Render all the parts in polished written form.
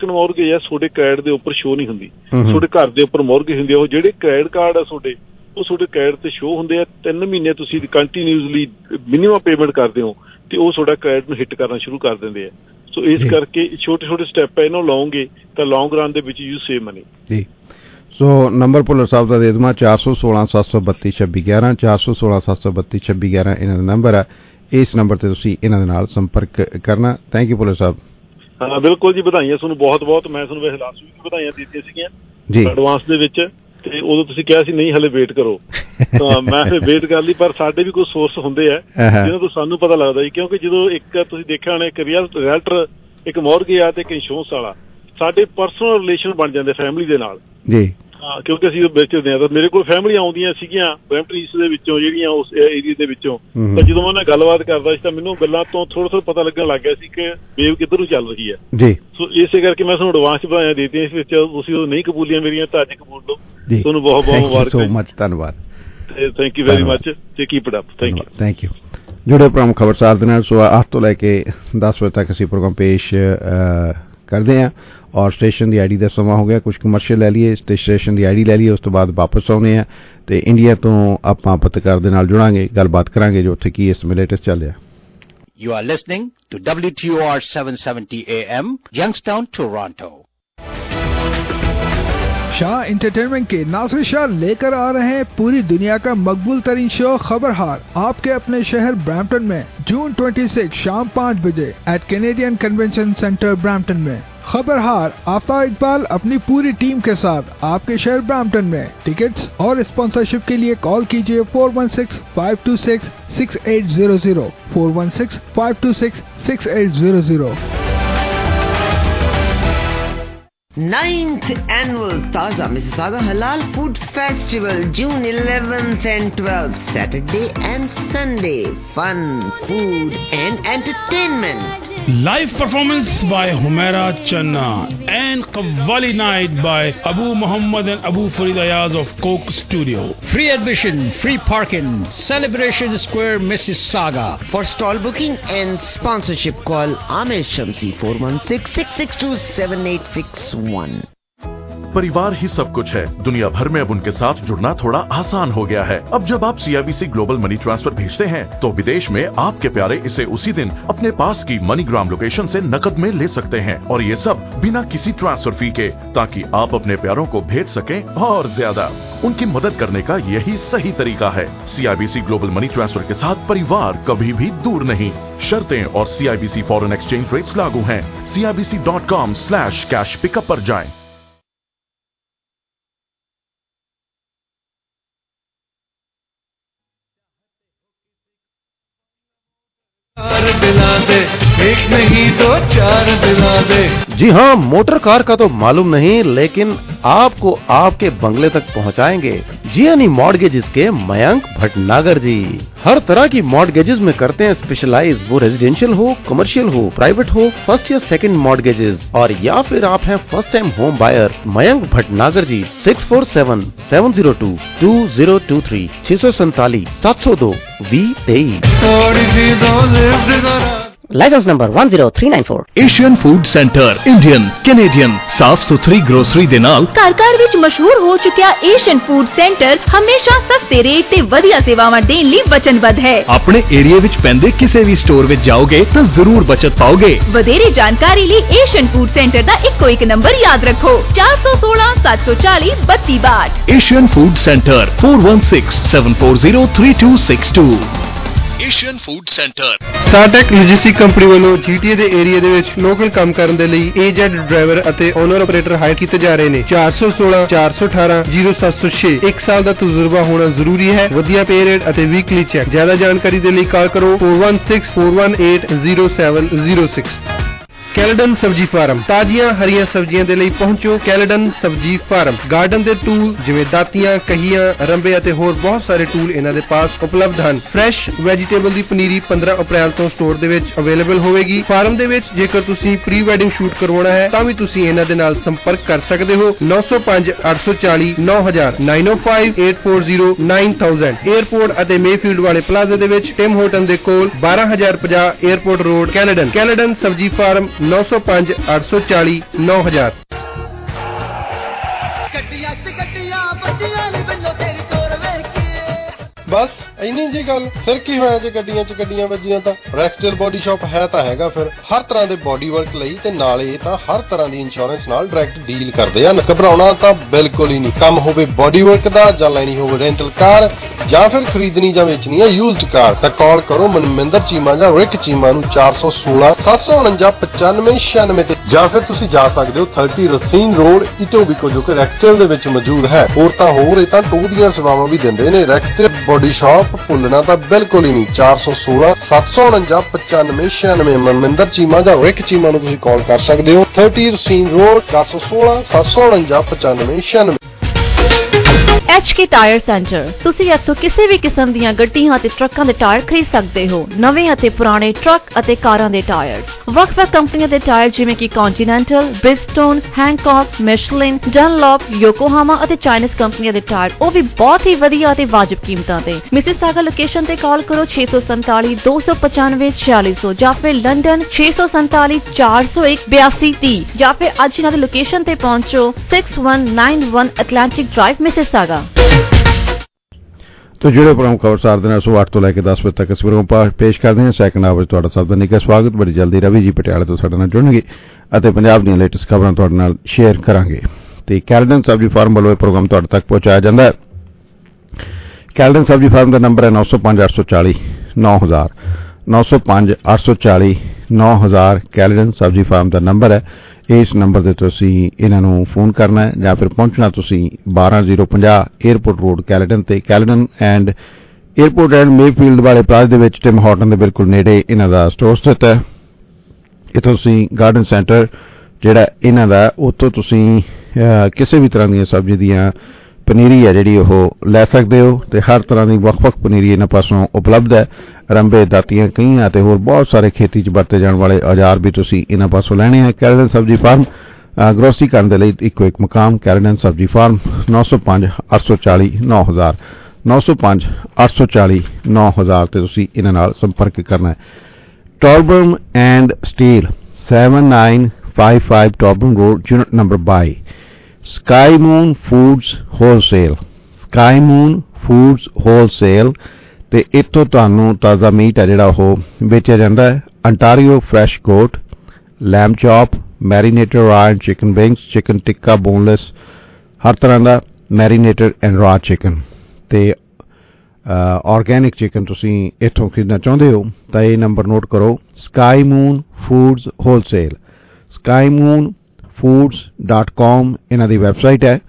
Second mortgage ਹੈ ਤੁਹਾਡੇ credit ਦੇ ਉੱਪਰ ਸ਼ੋ ਨਹੀਂ ਹੁੰਦੀ। ਤੁਹਾਡੇ ਘਰ ਦੇ ਉੱਪਰ ਮੌਰਗੇਜ ਹੁੰਦੀ ਆ, ਉਹ ਜਿਹੜੇ ਕ੍ਰੈਡਿਟ ਕਾਰਡ ਆ ਤੁਹਾਡੇ ਉਹ ਤੁਹਾਡੇ ਕ੍ਰੈਡਿਟ ਤੇ ਸ਼ੋ ਹੁੰਦੇ ਆ। 3 ਮਹੀਨੇ ਤੁਸੀਂ ਕੰਟੀਨਿਊਸਲੀ ਮਿਨੀਮਮ ਪੇਮੈਂਟ ਕਰਦੇ ਹੋ ਤੇ ਉਹ ਤੁਹਾਡਾ ਕ੍ਰੈਡਿਟ ਨੂੰ ਹਿੱਟ ਕਰਨਾ ਸ਼ੁਰੂ ਕਰ ਦਿੰਦੇ ਆ। ਸੋ ਇਸ ਕਰਕੇ ਛੋਟੇ ਛੋਟੇ ਸਟੈਪ ਹੈ, ਇਹਨਾਂ ਲਓਗੇ ਤਾਂ ਲੌਂਗ ਰਨ ਦੇ ਵਿੱਚ you save Mani ji. So number Bhullar ਸਾਹਿਬ ਦਾ ਦੇ ਦੇਵਾਂ 416-732-2611 416-732-2611 ਇਹਨਾਂ ਦਾ ਨੰਬਰ ਹੈ। ਇਸ ਨੰਬਰ ਤੇ ਤੁਸੀਂ ਇਹਨਾਂ ਦੇ ਨਾਲ ਸੰਪਰਕ ਕਰਨਾ। Thank you Bhullar Sahib. ਹਾਂ ਬਿਲਕੁਲ ਜੀ, ਵਧਾਈਆਂ ਤੁਹਾਨੂੰ ਬਹੁਤ ਬਹੁਤ। ਮੈਂ ਤੁਹਾਨੂੰ ਵੈਸੇ ਲਾਸਟ ਵੀਕ ਵਧਾਈਆਂ ਦਿੱਤੀਆਂ ਸੀਗੀਆਂ ਜੀ ਐਡਵਾਂਸ ਦੇ ਵਿੱਚ, ਤੇ ਉਦੋਂ ਤੁਸੀਂ ਕਿਹਾ ਸੀ ਨਹੀਂ ਹਲੇ ਵੇਟ ਕਰੋ, ਤਾਂ ਮੈਂ ਫਿਰ ਵੇਟ ਕਰ ਲਈ। ਪਰ ਸਾਡੇ ਵੀ ਕੋਈ ਸੋਰਸ ਹੁੰਦੇ ਆ ਜਿਹਨਾਂ ਤੋਂ ਸਾਨੂੰ ਪਤਾ ਲੱਗਦਾ ਜੀ, ਕਿਉਂਕਿ ਜਦੋਂ ਇੱਕ ਤੁਸੀਂ ਦੇਖਿਆ ਹੋਣਾ ਇੱਕ ਰੀਅਲਟਰ, ਇੱਕ ਮੌਰਗੇਜ ਆ ਤੇ ਇੱਕ ਇੰਸ਼ੋਰੈਂਸ ਵਾਲਾ, ਸਾਡੇ ਪਰਸਨਲ ਰਿਲੇਸ਼ਨ ਬਣ ਜਾਂਦੇ ਫੈਮਿਲੀ ਦੇ ਨਾਲ ਜੀ। ਹਾਂ ਕਿਉਂਕਿ ਅਸੀਂ ਵੇਚਦੇ ਹਾਂ ਤਾਂ ਮੇਰੇ ਕੋਲ ਫੈਮਿਲੀਆਂ ਆਉਂਦੀਆਂ ਸੀਗੀਆਂ ਬਰੈਂਪਟਨ ਈਸਟ ਦੇ ਵਿੱਚੋਂ, ਜਿਹੜੀਆਂ ਉਸ ਏਰੀਏ ਦੇ ਵਿੱਚੋਂ, ਤਾਂ ਜਦੋਂ ਮੈਂ ਗੱਲਬਾਤ ਕਰਦਾ ਸੀ ਤਾਂ ਮੈਨੂੰ ਗੱਲਾਂ ਤੋਂ ਥੋੜਾ ਪਤਾ ਲੱਗਣ ਲੱਗ ਗਿਆ ਸੀ ਕਿ ਵੇਵ ਕਿੱਧਰ ਨੂੰ ਚੱਲ ਰਹੀ ਹੈ ਜੀ। ਸੋ ਇਸੇ ਕਰਕੇ ਮੈਂ ਤੁਹਾਨੂੰ ਐਡਵਾਂਸ ਵਧਾਈਆਂ ਦਿੱਤੀਆਂ ਇਸ ਵਿੱਚ, ਤੁਸੀਂ ਉਹ ਨਹੀਂ ਕਬੂਲੀਆਂ ਮੇਰੀਆਂ ਤਾਂ ਅੱਜ ਕਬੂਲ ਲਓ। ਤੁਹਾਨੂੰ ਬਹੁਤ ਬਹੁਤ ਮੁਬਾਰਕ ਸੋ ਮਚ, ਧੰਨਵਾਦ ਤੇ ਥੈਂਕ ਯੂ ਵੈਰੀ ਮਚ ਤੇ keep it up. Thank you. ਜੁੜੇ ਪ੍ਰੋਗਰਾਮ ਖਬਰਸਾਰ ਦੇ ਨਾਲ ਸੁਬਾਹ 8 ਤੋਂ ਲੈ ਕੇ 10 ਵਜੇ ਤੱਕ ਅਸੀਂ ਪ੍ਰੋਗਰਾਮ ਪੇਸ਼ ਕਰਦੇ ਹਾਂ। ਔਰ ਸਟੇਸ਼ਨ ਦੀ ਆਈਡੀ ਦਾ ਸਮਾਂ ਹੋ ਗਿਆ, ਕੁਝ ਕਮਰਸ਼ੀਅਲ ਲੈ ਲਈਏ, ਸਟੇਸ਼ਨ ਦੀ ਆਈਡੀ ਲੈ ਲਈਏ, ਉਸ ਤੋਂ ਬਾਅਦ ਵਾਪਸ ਆਉਣੇ ਆ ਤੇ ਇੰਡੀਆ ਤੋਂ ਆਪਾਂ ਪੱਤਰਕਾਰ ਦੇ ਨਾਲ ਜੁੜਾਂਗੇ, ਗੱਲਬਾਤ ਕਰਾਂਗੇ ਜੋ ਉੱਥੇ ਕੀ ਇਸ ਸਮੇਂ ਲੇਟੈਸਟ ਚੱਲ ਰਿਹਾ। You are listening to WTOR 770 AM, Youngstown, Toronto. Shah entertainment के नासिर शाह लेकर आ रहे हैं पूरी दुनिया का मकबूल तरीन शो खबरहार आपके अपने शहर ब्रैम्पटन में जून 26 शाम 5 बजे at Canadian convention centre Brampton में। खबरहार आफ्ताब इकबाल अपनी पूरी टीम के साथ आपके शहर ब्रैम्पटन में। टिकट्स और स्पॉन्सरशिप के लिए कॉल कीजिए 416-526-6800 416-526-6800। 9th Annual Taza Mississauga Halal Food Festival, June 11th and 12th, Saturday and Sunday. Fun, food and entertainment. Live performance by Humaira Channa and Qawwali night by Abu Muhammad and Abu Farid Ayaz of Coke Studio. Free admission, free parking, Celebration Square, Mississauga. For stall booking and sponsorship, call Amir Shamsi 416-662-7861. परिवार ही सब कुछ है। दुनिया भर में अब उनके साथ जुड़ना थोड़ा आसान हो गया है। अब जब आप CIBC ग्लोबल मनी ट्रांसफर भेजते हैं तो विदेश में आपके प्यारे इसे उसी दिन अपने पास की मनीग्राम लोकेशन से नकद में ले सकते हैं, और ये सब बिना किसी ट्रांसफर फी के, ताकि आप अपने प्यारों को भेज सकें और ज्यादा। उनकी मदद करने का यही सही तरीका है। CIBC ग्लोबल मनी ट्रांसफर के साथ परिवार कभी भी दूर नहीं। शर्तें और CIBC फॉरेन एक्सचेंज रेट्स लागू हैं। CIBC.com/cash पिकअप पर जाएं। दिला दे, एक नहीं दो 4 दिला दे। जी हाँ, मोटर कार का तो मालूम नहीं, लेकिन आपको आपके बंगले तक पहुंचाएंगे जियानी मॉर्गेजेस के मयंक भटनागर जी। हर तरह की मॉर्गेजेस में करते हैं स्पेशलाइज, वो रेजिडेंशियल हो, कमर्शियल हो, प्राइवेट हो, फर्स्ट या सेकंड मॉर्गेजेस, और या फिर आप हैं first time home buyer. Mayank Bhatnagar ji 647-702-2023 647 702 2023। License number 10394। Asian food centre Indian Canadian साफ सुथरी ग्रोसरी दे नाल ਘਰ ਵਿੱਚ ਮਸ਼ਹੂਰ ਹੋ ਚੁੱਕਿਆ ਏਸ਼ੀਅਨ ਫੂਡ ਸੈਂਟਰ ਹਮੇਸ਼ਾ ਸਸਤੇ ਰੇਟ ਤੇ ਵਧੀਆ ਸੇਵਾਵਾਂ ਦੇਣ ਲਈ ਵਚਨਬੱਧ ਹੈ। ਆਪਣੇ ਏਰੀਆ ਵਿੱਚ ਪੈਂਦੇ ਕਿਸੇ ਵੀ ਸਟੋਰ ਵਿੱਚ ਜਾਓਗੇ ਤਾਂ ਜ਼ਰੂਰ ਬਚਤ ਪਾਓਗੇ। ਵਧੇਰੇ ਜਾਣਕਾਰੀ ਲਈ ਏਸ਼ੀਅਨ ਫੂਡ ਸੈਂਟਰ ਦਾ ਇੱਕੋ ਇੱਕ ਨੰਬਰ ਯਾਦ ਰੱਖੋ 416 740 3262। Asian food centre 416-740-3262। Asian food centre. Startech logistic company ਵੱਲੋਂ GTA ਦੇ ਏਰੀਆ ਦੇ ਵਿੱਚ ਲੋਕਲ ਕੰਮ ਕਰਨ ਦੇ ਲਈ AZ ਡਰਾਈਵਰ ਅਤੇ ਓਨਰ ਆਪਰੇਟਰ ਹਾਇਰ ਕੀਤੇ ਜਾ ਰਹੇ ਨੇ। 416 418 0706। 1 ਸਾਲ ਦਾ ਤਜਰਬਾ ਹੋਣਾ ਜ਼ਰੂਰੀ ਹੈ। ਵਧੀਆ ਪੇ ਰੇਟ ਅਤੇ ਵੀਕਲੀ ਚੈੱਕ। ਜ਼ਿਆਦਾ ਜਾਣਕਾਰੀ ਦੇ ਲਈ ਕਾਲ ਕਰੋ 4164180706। ਕੈਲਡਨ ਸਬਜ਼ੀ ਫਾਰਮ, ਤਾਜ਼ੀਆਂ ਹਰੀਆਂ ਸਬਜ਼ੀਆਂ ਦੇ ਲਈ ਪਹੁੰਚੋ ਕੈਲਡਨ ਸਬਜ਼ੀ ਫਾਰਮ। ਗਾਰਡਨ ਦੇ ਟੂਲ ਜਿਵੇਂ ਦਾਤੀਆਂ, ਕਹੀਆਂ, ਰੰਬੇ ਅਤੇ ਹੋਰ ਬਹੁਤ ਸਾਰੇ ਟੂਲ ਇਹਨਾਂ ਦੇ ਪਾਸ ਉਪਲਬਧ ਹਨ। ਫਰੈਸ਼ ਵੈਜੀਟੇਬਲ ਦੀ ਪਨੀਰੀ 15 ਅਪ੍ਰੈਲ ਤੋਂ ਸਟੋਰ ਦੇ ਵਿੱਚ ਅਵੇਲੇਬਲ ਹੋਵੇਗੀ। ਫਾਰਮ ਦੇ ਵਿੱਚ ਜੇਕਰ ਤੁਸੀਂ ਪ੍ਰੀ ਵੈਡਿੰਗ ਸ਼ੂਟ ਕਰਵਾਉਣਾ ਹੈ ਤਾਂ ਵੀ ਤੁਸੀਂ ਇਹਨਾਂ ਦੇ ਨਾਲ ਸੰਪਰਕ ਕਰ ਸਕਦੇ ਹੋ 905 840 9000 905 840 9000। 에ਅਰਪੋਰਟ ਅਤੇ ਮੇਫੀਲਡ ਵਾਲੇ ਪਲਾਜ਼ੇ ਦੇ ਵਿੱਚ ਟਿਮ ਹੋਟਨ ਦੇ ਕੋਲ 12050 airport road Caledon. Caledon Sabzi farm 905 840 9000। ਬਸ ਇੰਨੀ ਜੀ ਗੱਲ। ਫਿਰ ਕੀ ਹੋਇਆ ਜੇ ਗੱਡੀਆਂ 'ਚ ਗੱਡੀਆਂ ਵੱਜੀਆਂ ਤਾਂ? ਰੈਕਸਟੇਲ ਬੋਡੀ ਸ਼ਾਪ ਹੈ ਤਾਂ ਹੈਗਾ ਫਿਰ ਹਰ ਤਰ੍ਹਾਂ ਦੇ ਬੋਡੀ ਵਰਕ ਲਈ, ਤੇ ਨਾਲੇ ਤਾਂ ਹਰ ਤਰ੍ਹਾਂ ਦੀ ਇੰਸ਼ੋਰੈਂਸ ਨਾਲ ਡਾਇਰੈਕਟ ਡੀਲ ਕਰਦੇ ਆ। ਘਬਰਾਉਣਾ ਤਾਂ ਬਿਲਕੁਲ ਹੀ ਨਹੀਂ। ਕੰਮ ਹੋਵੇ ਬੋਡੀ ਵਰਕ ਦਾ, ਜਾਂ ਲੈਣੀ ਹੋਵੇ ਰੈਂਟਲ ਕਾਰ, ਜਾਂ ਫਿਰ ਖਰੀਦਣੀ ਜਾਂ ਵੇਚਣੀ ਹੈ ਯੂਜ਼ਡ ਕਾਰ, ਤਾਂ ਕਾਲ ਕਰੋ ਮਨਮਿੰਦਰ ਚੀਮਾ ਜਾਂ ਰਿਕ ਚੀਮਾ ਨੂੰ 416 749 9596 ਤੇ, ਜਾਂ ਫਿਰ ਤੁਸੀਂ ਜਾ ਸਕਦੇ ਹੋ 30 ਰਸੀਨ ਰੋਡ ਇਟੋਬੀਕੋ, ਜੋ ਕਿ ਰੈਕਸਟੇਲ ਦੇ ਵਿੱਚ ਮੌਜੂਦ ਹੈ। ਹੋਰ ਤਾਂ ਹੋਰ, ਇਹ ਤਾਂ ਟੂਰ ਦੀਆਂ ਸੇਵਾਵਾਂ ਵੀ ਦਿੰਦੇ ਨੇ। ਰੈਕਸਟੇਲ ਬੋਡੀ ਸ਼ਾਪ ਭੁੱਲਣਾ ਤਾਂ ਬਿਲਕੁਲ ਹੀ ਨਹੀਂ। 416 749 9596 ਮਨਮਿੰਦਰ ਚੀਮਾ ਜਾਂ ਰਿਕ ਚੀਮਾ ਨੂੰ ਤੁਸੀਂ ਕਾਲ ਕਰ ਸਕਦੇ ਹੋ। 30 Racine road 416 749 9596। HK tyre centre. ਤੁਸੀਂ ਇੱਥੋਂ ਕਿਸੇ ਵੀ ਕਿਸਮ ਦੀਆਂ ਗੱਡੀਆਂ ਅਤੇ ਟਰੱਕਾਂ ਦੇ ਟਾਇਰ ਖਰੀਦ ਸਕਦੇ ਹੋ। ਨਵੇਂ ਅਤੇ ਪੁਰਾਣੇ ਟਰੱਕ ਅਤੇ ਕਾਰਾਂ ਦੇ ਟਾਇਰ, ਵੱਖ-ਵੱਖ ਕੰਪਨੀਆਂ ਦੇ ਟਾਇਰ ਜਿਵੇਂ ਕਿ ਕੰਟੀਨੈਂਟਲ, ਬ੍ਰਿਜਸਟੋਨ, ਹੈਂਕੌਕ, ਮਿਸ਼ਲਿਨ, ਡਨਲੌਪ, ਯੋਕੋਹਾਮਾ ਅਤੇ ਚਾਈਨੀਜ਼ ਕੰਪਨੀਆਂ ਦੇ ਟਾਇਰ, ਉਹ ਵੀ ਬਹੁਤ ਹੀ ਵਧੀਆ ਅਤੇ ਵਾਜਬ ਕੀਮਤਾਂ ਤੇ। ਮਿਸੀਸਾਗਾ ਲੋਕੇਸ਼ਨ ਤੇ ਕਾਲ ਕਰੋ 647 295 4600, ਜਾਂ ਫਿਰ ਲੰਡਨ 647 401 8230, ਜਾਂ ਫਿਰ ਅੱਜ ਇਹਨਾਂ ਦੀ ਲੋਕੇਸ਼ਨ ਤੇ ਪਹੁੰਚੋ 6191 ਐਟਲਾਂਟਿਕ ਡਰਾਈਵ ਮਿਸੀਸਾਗਾ। तो जुड़े प्रोग्राम खबरसार दिन 8 ਤੋਂ ਲੈ ਕੇ 10 ਵਜੇ ਤੱਕ ਇਸ ਪ੍ਰੋਗਰਾਮ ਪੇਸ਼ ਕਰਦੇ ਹਾਂ। ਸੈਕੰਡ ਆਵਰ ਤੁਹਾਡਾ ਸਭ ਦਾ ਨਿੱਘਾ ਸਵਾਗਤ। ਬੜੀ ਜਲਦੀ ਰਵੀ ਜੀ ਪਟਿਆਲੇ ਤੋਂ ਸਾਡੇ ਨਾਲ ਜੁੜਨਗੇ ਅਤੇ ਪੰਜਾਬ ਦੀਆਂ ਲੇਟੈਸਟ ਖਬਰਾਂ ਤੁਹਾਡੇ ਨਾਲ ਸ਼ੇਅਰ ਕਰਾਂਗੇ। ਤੇ ਕੈਲਡਨ ਸਬਜ਼ੀ ਫਾਰਮ ਵੱਲੋਂ ਇਹ ਪ੍ਰੋਗਰਾਮ ਤੁਹਾਡੇ ਤੱਕ ਪਹੁੰਚਾਇਆ ਜਾਂਦਾ ਹੈ। ਕੈਲਡਨ ਸਬਜ਼ੀ ਫਾਰਮ ਦਾ ਨੰਬਰ ਹੈ 905 840 9000 905 840 9000 ਕੈਲਡਨ ਸਬਜ਼ੀ ਫਾਰਮ ਦਾ ਨੰਬਰ ਹੈ। ਇਸ ਨੰਬਰ ਤੇ ਤੁਸੀਂ ਇਹਨਾਂ ਨੂੰ ਫੋਨ ਕਰਨਾ ਹੈ, ਜਾਂ ਫਿਰ ਪਹੁੰਚਣਾ ਤੁਸੀਂ 12050 에ਅਰਪੋਰਟ ਰੋਡ ਕੈਲਡਨ ਤੇ। Caledon and airport and Mayfield ਵਾਲੇ ਪਲਾਜ਼ੇ ਦੇ ਵਿੱਚ ਟਿਮ ਹਾਰਟਨ ਦੇ ਬਿਲਕੁਲ ਨੇੜੇ ਇਹਨਾਂ ਦਾ ਸਟੋਰ ਸਥਿਤ ਹੈ। ਇੱਥੋਂ ਤੁਸੀਂ ਗਾਰਡਨ ਸੈਂਟਰ ਜਿਹੜਾ ਇਹਨਾਂ ਦਾ, ਉੱਥੋਂ ਤੁਸੀਂ ਕਿਸੇ ਵੀ ਤਰ੍ਹਾਂ ਦੀਆਂ ਸਬਜ਼ੀ ਦੀਆਂ ਪਨੀਰੀ ਹੈ ਜਿਹੜੀ ਉਹ ਲੈ ਸਕਦੇ ਹੋ, ਤੇ ਹਰ ਤਰ੍ਹਾਂ ਦੀ ਵੱਖ-ਵੱਖ ਪਨੀਰੀ ਇਹਨਾਂ ਪਾਸੋਂ ਉਪਲਬਧ ਹੈ। ਰੰਬੇ, ਦਾਤੀਆਂ, ਕਈਆਂ ਅਤੇ ਹੋਰ ਬਹੁਤ ਸਾਰੇ ਖੇਤੀ 'ਚ ਵਰਤੇ ਜਾਣ ਵਾਲੇ ਔਜ਼ਾਰ ਵੀ ਤੁਸੀਂ ਇਹਨਾਂ ਪਾਸੋਂ ਲੈਣੇ ਆ। ਕੈਲਡਨ ਸਬਜ਼ੀ ਫਾਰਮ ਗਰੋਸਰੀ ਕਰਨ ਦੇ ਲਈ ਇੱਕੋ ਇੱਕ ਮਕਾਮ, ਕੈਲਡਨ ਸਬਜ਼ੀ ਫਾਰਮ 905 840 9000 905 840 9000 ਤੇ ਤੁਸੀਂ ਇਹਨਾਂ ਨਾਲ ਸੰਪਰਕ ਕਰਨਾ ਹੈ। Torbram and Steeles 7955 Torbram road, unit number 22, sky moon foods wholesale. Sky moon foods wholesale ਤੇ ਇੱਥੋਂ ਤੁਹਾਨੂੰ ਤਾਜ਼ਾ ਮੀਟ ਹੈ ਜਿਹੜਾ ਉਹ ਵੇਚਿਆ ਜਾਂਦਾ ਹੈ। Ontario fresh goat, lamb chop, marinated raw and chicken wings, chicken tikka boneless, ਹਰ ਤਰ੍ਹਾਂ ਦਾ ਮੈਰੀਨੇਟਡ ਐਂਡ ਰਾ ਚਿਕਨ ਤੇ ਆਰਗੈਨਿਕ ਚਿਕਨ ਤੁਸੀਂ ਇੱਥੋਂ ਖਰੀਦਣਾ ਚਾਹੁੰਦੇ ਹੋ ਤਾਂ ਇਹ ਨੰਬਰ ਨੋਟ ਕਰੋ। Sky moon foods wholesale, skymooonfoods.com ਇਹਨਾਂ ਦੀ ਵੈਬਸਾਈਟ ਹੈ।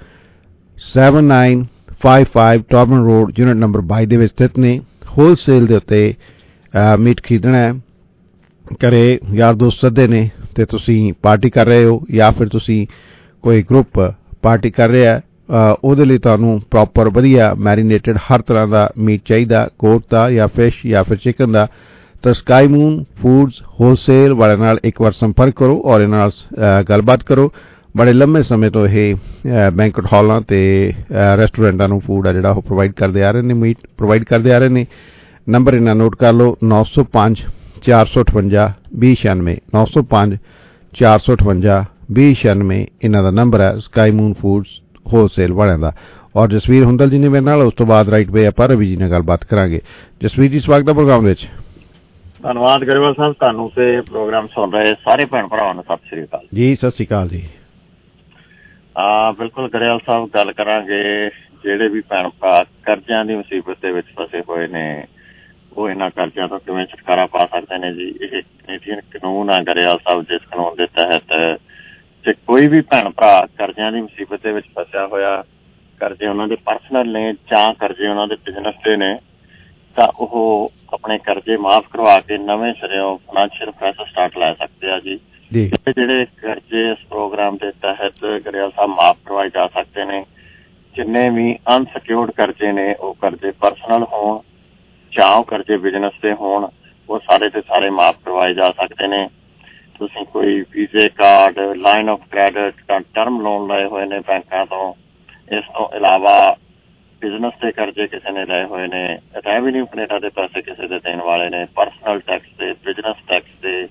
7955 ਟੌਲਬਰਨ ਰੋਡ, ਯੂਨਿਟ ਨੰਬਰ 22 ਦੇ ਵਿੱਚ ਸਥਿਤ ਨੇ। ਹੋਲਸੇਲ ਦੇ ਉੱਤੇ ਮੀਟ ਖਰੀਦਣਾ ਹੈ, ਘਰੇ ਯਾਰ ਦੋਸਤ ਸੱਦੇ ਨੇ ਤੇ ਤੁਸੀਂ ਪਾਰਟੀ ਕਰ ਰਹੇ ਹੋ, ਜਾਂ ਫਿਰ ਤੁਸੀਂ ਕੋਈ ਗਰੁੱਪ ਪਾਰਟੀ ਕਰ ਰਿਹਾ, ਉਹਦੇ ਲਈ ਤੁਹਾਨੂੰ ਪ੍ਰੋਪਰ ਵਧੀਆ ਮੈਰੀਨੇਟਡ ਹਰ ਤਰ੍ਹਾਂ ਦਾ ਮੀਟ ਚਾਹੀਦਾ, ਗੋਟ ਦਾ ਜਾਂ ਫਿਸ਼ ਜਾਂ ਫਿਰ ਚਿਕਨ ਦਾ, ਤਾਂ ਸਕਾਈ ਮੂਨ ਫੂਡਸ ਹੋਲਸੇਲ ਵਾਲਿਆਂ ਨਾਲ ਇੱਕ ਵਾਰ ਸੰਪਰਕ ਕਰੋ ਔਰ ਇਹਨਾਂ ਨਾਲ ਗੱਲਬਾਤ ਕਰੋ। ਬੜੇ ਲੰਮੇ ਸਮੇਂ ਤੋਂ ਇਹ ਬੈਂਕਟ ਹਾਲਾਂ ਤੇ ਰੈਸਟੋਰੈਂਟਾਂ ਨੂੰ ਫੂਡ ਆ ਜਿਹੜਾ ਉਹ ਪ੍ਰੋਵਾਈਡ ਕਰਦੇ ਆ ਰਹੇ ਨੇ, ਮੀਟ ਪ੍ਰੋਵਾਈਡ ਕਰਦੇ ਆ ਰਹੇ ਨੇ। ਨੰਬਰ ਇਹਨਾਂ ਨੋਟ ਕਰ ਲਓ 905 458 2096 905 458 2096 ਇਹਨਾਂ ਦਾ ਨੰਬਰ ਹੈ ਸਕਾਈ ਮੂਨ ਫੂਡਸ ਹੋਲਸੇਲ ਵਾਲਿਆਂ ਦਾ। ਔਰ ਜਸਵੀਰ ਹੁੰਦਲ ਜੀ ਨੇ ਮੇਰੇ ਨਾਲ, ਉਸ ਤੋਂ ਬਾਅਦ ਰਾਈਟ ਵੇ ਆਪਾਂ ਰਵੀ ਜੀ ਨਾਲ ਗੱਲਬਾਤ ਕਰਾਂਗੇ। ਜਸਵੀਰ ਜੀ ਸਵਾਗਤ ਹੈ ਪ੍ਰੋਗਰਾਮ ਵਿੱਚ। ਧੰਨਵਾਦ ਗਰੇਵਾਲ ਸਾਹਿਬ, ਤੁਹਾਨੂੰ ਤੇ ਪ੍ਰੋਗਰਾਮ ਸੁਣ ਰਹੇ ਸਾਰੇ ਭੈਣ ਭਰਾਵਾਂ ਨੂੰ ਸਤਿ ਸ੍ਰੀ ਅਕਾਲ ਜੀ। ਸਤਿ ਸ੍ਰੀ ਅਕਾਲ ਜੀ। ਬਿਲਕੁਲ ਗਰੇਵਾਲ ਸਾਹਿਬ, ਗੱਲ ਕਰਾਂਗੇ ਜਿਹੜੇ ਵੀ ਭੈਣ ਭਰਾ ਕਰਜ਼ਿਆਂ ਦੀ ਮੁਸੀਬਤ ਦੇ ਵਿੱਚ ਫਸੇ ਹੋਏ ਨੇ, ਉਹ ਇਹਨਾਂ ਕਰਜ਼ਿਆਂ ਤੋਂ ਕਿਵੇਂ ਛੁਟਕਾਰਾ ਪਾ ਸਕਦੇ ਨੇ ਜੀ। ਇਹ ਕੈਨੇਡੀਅਨ ਕਾਨੂੰਨ ਆ ਗਰੇਵਾਲ ਸਾਹਿਬ, ਜਿਸ ਕਾਨੂੰਨ ਦੇ ਤਹਿਤ ਜੇ ਕੋਈ ਵੀ ਭੈਣ ਭਰਾ ਕਰਜ਼ਿਆਂ ਦੀ ਮੁਸੀਬਤ ਦੇ ਵਿੱਚ ਫਸਿਆ ਹੋਇਆ, ਕਰਜ਼ੇ ਉਹਨਾਂ ਦੇ ਪਰਸਨਲ ਨੇ ਜਾਂ ਕਰਜ਼ੇ ਉਹਨਾਂ ਦੇ ਬਿਜ਼ਨਸ ਦੇ ਨੇ, ਤਾਂ ਉਹ ਆਪਣੇ ਕਰਜ਼ੇ ਮਾਫ਼ ਕਰਵਾ ਕੇ ਨਵੇਂ ਸਿਰਿਓਂ ਫਾਈਨੈਂਸ਼ੀਅਲ ਪ੍ਰੋਸੈਸ ਸਟਾਰਟ ਲੈ ਸਕਦੇ ਆ ਜੀ। ਜਿਹੜੇ ਕਰਜ਼ੇ ਇਸ ਪ੍ਰੋਗਰਾਮ ਦੇ ਤਹਿਤ ਗਰੇਵਾਲ ਸਾਹਿਬ ਮਾਫ਼ ਕਰਵਾਏ ਜਾ ਸਕਦੇ ਨੇ, ਜਿੰਨੇ ਵੀ ਅਨਸਿਕਿਓਰਡ ਕਰਜ਼ੇ ਨੇ, ਉਹ ਕਰਜ਼ੇ ਪਰਸਨਲ ਹੋਣ ਜਾਂ ਉਹ ਕਰਜ਼ੇ ਬਿਜ਼ਨਸ ਦੇ ਹੋਣ, ਉਹ ਸਾਰੇ ਦੇ ਸਾਰੇ ਮਾਫ਼ ਕਰਵਾਏ ਜਾ ਸਕਦੇ ਨੇ। ਤੁਸੀਂ ਕੋਈ Visa card, line of credit, term loan ਲਏ ਹੋਏ ਨੇ ਬੈਂਕਾਂ ਤੋਂ, ਇਸ ਤੋਂ ਇਲਾਵਾ ਬਿਜ਼ਨਸ ਦੇ ਕਰਜ਼ੇ ਕਿਸੇ ਨੇ ਲਏ ਹੋਏ ਨੇ, ਰੈਵਨਿਊ ਕੈਨੇਡਾ ਦੇ ਪੈਸੇ ਕਿਸੇ ਦੇ ਦੇਣ ਵਾਲੇ ਨੇ, ਪਰਸਨਲ ਟੈਕਸ ਦੇ, ਬਿਜ਼ਨਸ ਟੈਕਸ ਦੇ,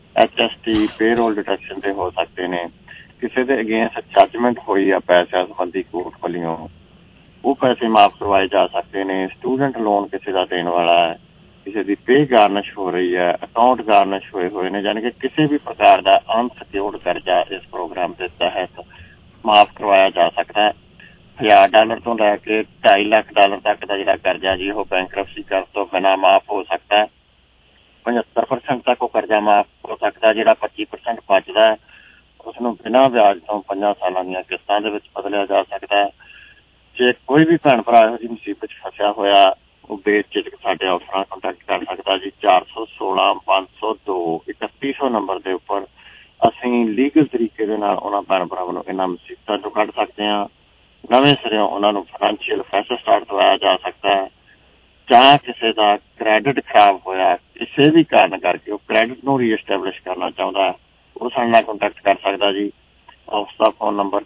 HST ਪੇਰੋਲ ਡਿਡਕਸ਼ਨ ਤੇ ਹੋ ਸਕਦੇ ਨੇ। ਕਿਸੇ ਦੇ ਅਗੇਂਸਟ ਜੱਜਮੈਂਟ ਹੋਈ ਆ ਪੈਸਿਆਂ ਸੰਬੰਧੀ ਕੋਰਟ ਵੱਲੋਂ, ਉਹ ਪੈਸੇ ਮਾਫ਼ ਕਰਵਾਏ ਜਾ ਸਕਦੇ ਨੇ। ਸਟੂਡੈਂਟ ਲੋਨ ਕਿਸੇ ਦਾ ਦੇਣ ਵਾਲਾ ਹੈ, ਕਿਸੇ ਦੀ ਪੇ ਗਾਰਨਿਸ਼ ਹੋ ਰਹੀ ਹੈ, ਅਕਾਊਂਟ ਗਾਰਨਿਸ਼ ਹੋਏ ਨੇ, ਯਾਨੀ ਕਿ ਕਿਸੇ ਵੀ ਪ੍ਰਕਾਰ ਦਾ ਅਨਸਿਕਿਉਰਡ ਕਰਜ਼ਾ ਇਸ ਪ੍ਰੋਗਰਾਮ ਦੇ ਤਹਿਤ ਮਾਫ਼ ਕਰਵਾਇਆ ਜਾ ਸਕਦਾ ਹੈ। $1000 ਤੋਂ ਲੈ ਕੇ $2.5 ਲੱਖ ਤੱਕ ਦਾ ਜਿਹੜਾ ਕਰਜ਼ਾ ਜੀ ਉਹ ਬੈਂਕਰਪਸੀ ਕਰ ਤੋਂ ਬਿਨਾਂ ਮਾਫ਼ ਹੋ ਸਕਦਾ ਹੈ। 75% ਤੱਕ ਉਹ ਕਰਜ਼ਾ ਮਾਫ਼ ਹੋ ਸਕਦਾ। ਜਿਹੜਾ 25% ਬਚਦਾ ਹੈ ਉਸਨੂੰ ਬਿਨਾਂ ਵਿਆਜ ਤੋਂ 5 ਸਾਲਾਂ ਦੀਆਂ ਕਿਸ਼ਤਾਂ ਦੇ ਵਿੱਚ ਬਦਲਿਆ ਜਾ ਸਕਦਾ ਹੈ। ਜੇ ਕੋਈ ਵੀ ਭੈਣ ਭਰਾ ਇਹੋ ਜਿਹੀ ਮੁਸੀਬਤ 'ਚ ਫਸਿਆ ਹੋਇਆ ਉਹ ਬੇਝਿਜਕ ਸਾਡੇ ਆਫਿਸ ਨਾਲ ਕੰਟੈਕਟ ਕਰ ਸਕਦਾ ਜੀ। 416-502-3100 ਨੰਬਰ ਦੇ ਉੱਪਰ ਅਸੀਂ ਲੀਗਲ ਤਰੀਕੇ ਦੇ ਨਾਲ ਉਹਨਾਂ ਭੈਣ ਭਰਾਵਾਂ ਨੂੰ ਇਹਨਾਂ ਮੁਸੀਬਤਾਂ ਤੋਂ ਕੱਢ ਸਕਦੇ ਹਾਂ। ਨਵੇਂ ਸਿਰਿਓਂ ਉਹਨਾਂ ਨੂੰ ਫਾਈਨੈਂਸ਼ੀਅਲ ਫਰੈਸ਼ ਸਟਾਰਟ ਦਵਾਇਆ ਜਾ ਸਕਦਾ ਹੈ। ਜਾਂ ਕਿਸੇ ਦਾ ਕ੍ਰੈਡਿਟ ਖਰਾਬ ਹੋਇਆ ਕਿਸੇ ਵੀ ਕਾਰਨ ਕਰਕੇ ਉਹ ਕ੍ਰੈਡਿਟ ਨੂੰ ਰੀਐਸਟੈਬਲਿਸ਼ ਕਰਨਾ ਚਾਹੁੰਦਾ ਹੈ, ਉਹ ਸਾਡੇ ਨਾਲ ਕੰਟੈਕਟ ਕਰ ਸਕਦਾ ਜੀ। ਆਫਿਸ ਦਾ ਫੋਨ ਨੰਬਰ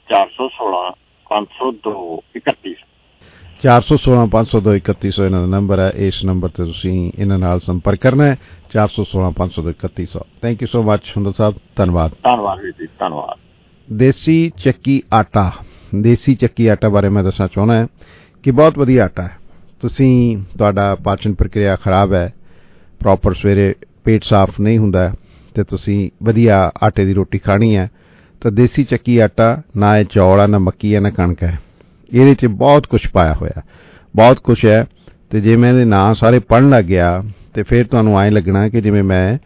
416-502-3100 416-502-3100 ਇਹਨਾਂ ਦਾ ਨੰਬਰ ਹੈ। ਇਸ ਨੰਬਰ ਤੇ ਤੁਸੀਂ ਇਹਨਾਂ ਨਾਲ ਸੰਪਰਕ ਕਰਨਾ ਹੈ। 416-502-3100। Thank you so much Hundal Sahib, ਧੰਨਵਾਦ। ਧੰਨਵਾਦ ਜੀ, ਧੰਨਵਾਦ। ਦੇਸੀ ਚੱਕੀ ਆਟਾ, ਦੇਸੀ ਚੱਕੀ ਆਟਾ ਬਾਰੇ ਮੈਂ ਦੱਸਣਾ ਚਾਹੁੰਦਾ ਹੈ ਕਿ ਬਹੁਤ ਵਧੀਆ ਆਟਾ ਹੈ। ਤੁਸੀਂ ਤੁਹਾਡਾ ਪਾਚਨ ਪ੍ਰਕਿਰਿਆ ਖਰਾਬ ਹੈ, ਪ੍ਰੋਪਰ ਸਵੇਰੇ ਪੇਟ ਸਾਫ਼ ਨਹੀਂ ਹੁੰਦਾ ਅਤੇ ਤੁਸੀਂ ਵਧੀਆ ਆਟੇ ਦੀ ਰੋਟੀ ਖਾਣੀ ਹੈ ਤਾਂ ਦੇਸੀ ਚੱਕੀ ਆਟਾ ਨਾ ਇਹ ਚੌਲ ਆ, ਨਾ ਮੱਕੀ ਹੈ, ਨਾ ਕਣਕ ਹੈ। ਇਹਦੇ 'ਚ ਬਹੁਤ ਕੁਛ ਪਾਇਆ ਹੋਇਆ, ਬਹੁਤ ਕੁਛ ਹੈ। ਅਤੇ ਜੇ ਮੈਂ ਇਹਦੇ ਨਾਂ ਸਾਰੇ ਪੜ੍ਹਨ ਲੱਗ ਗਿਆ ਅਤੇ ਫਿਰ ਤੁਹਾਨੂੰ ਐਂ ਲੱਗਣਾ ਕਿ ਜਿਵੇਂ ਮੈਂ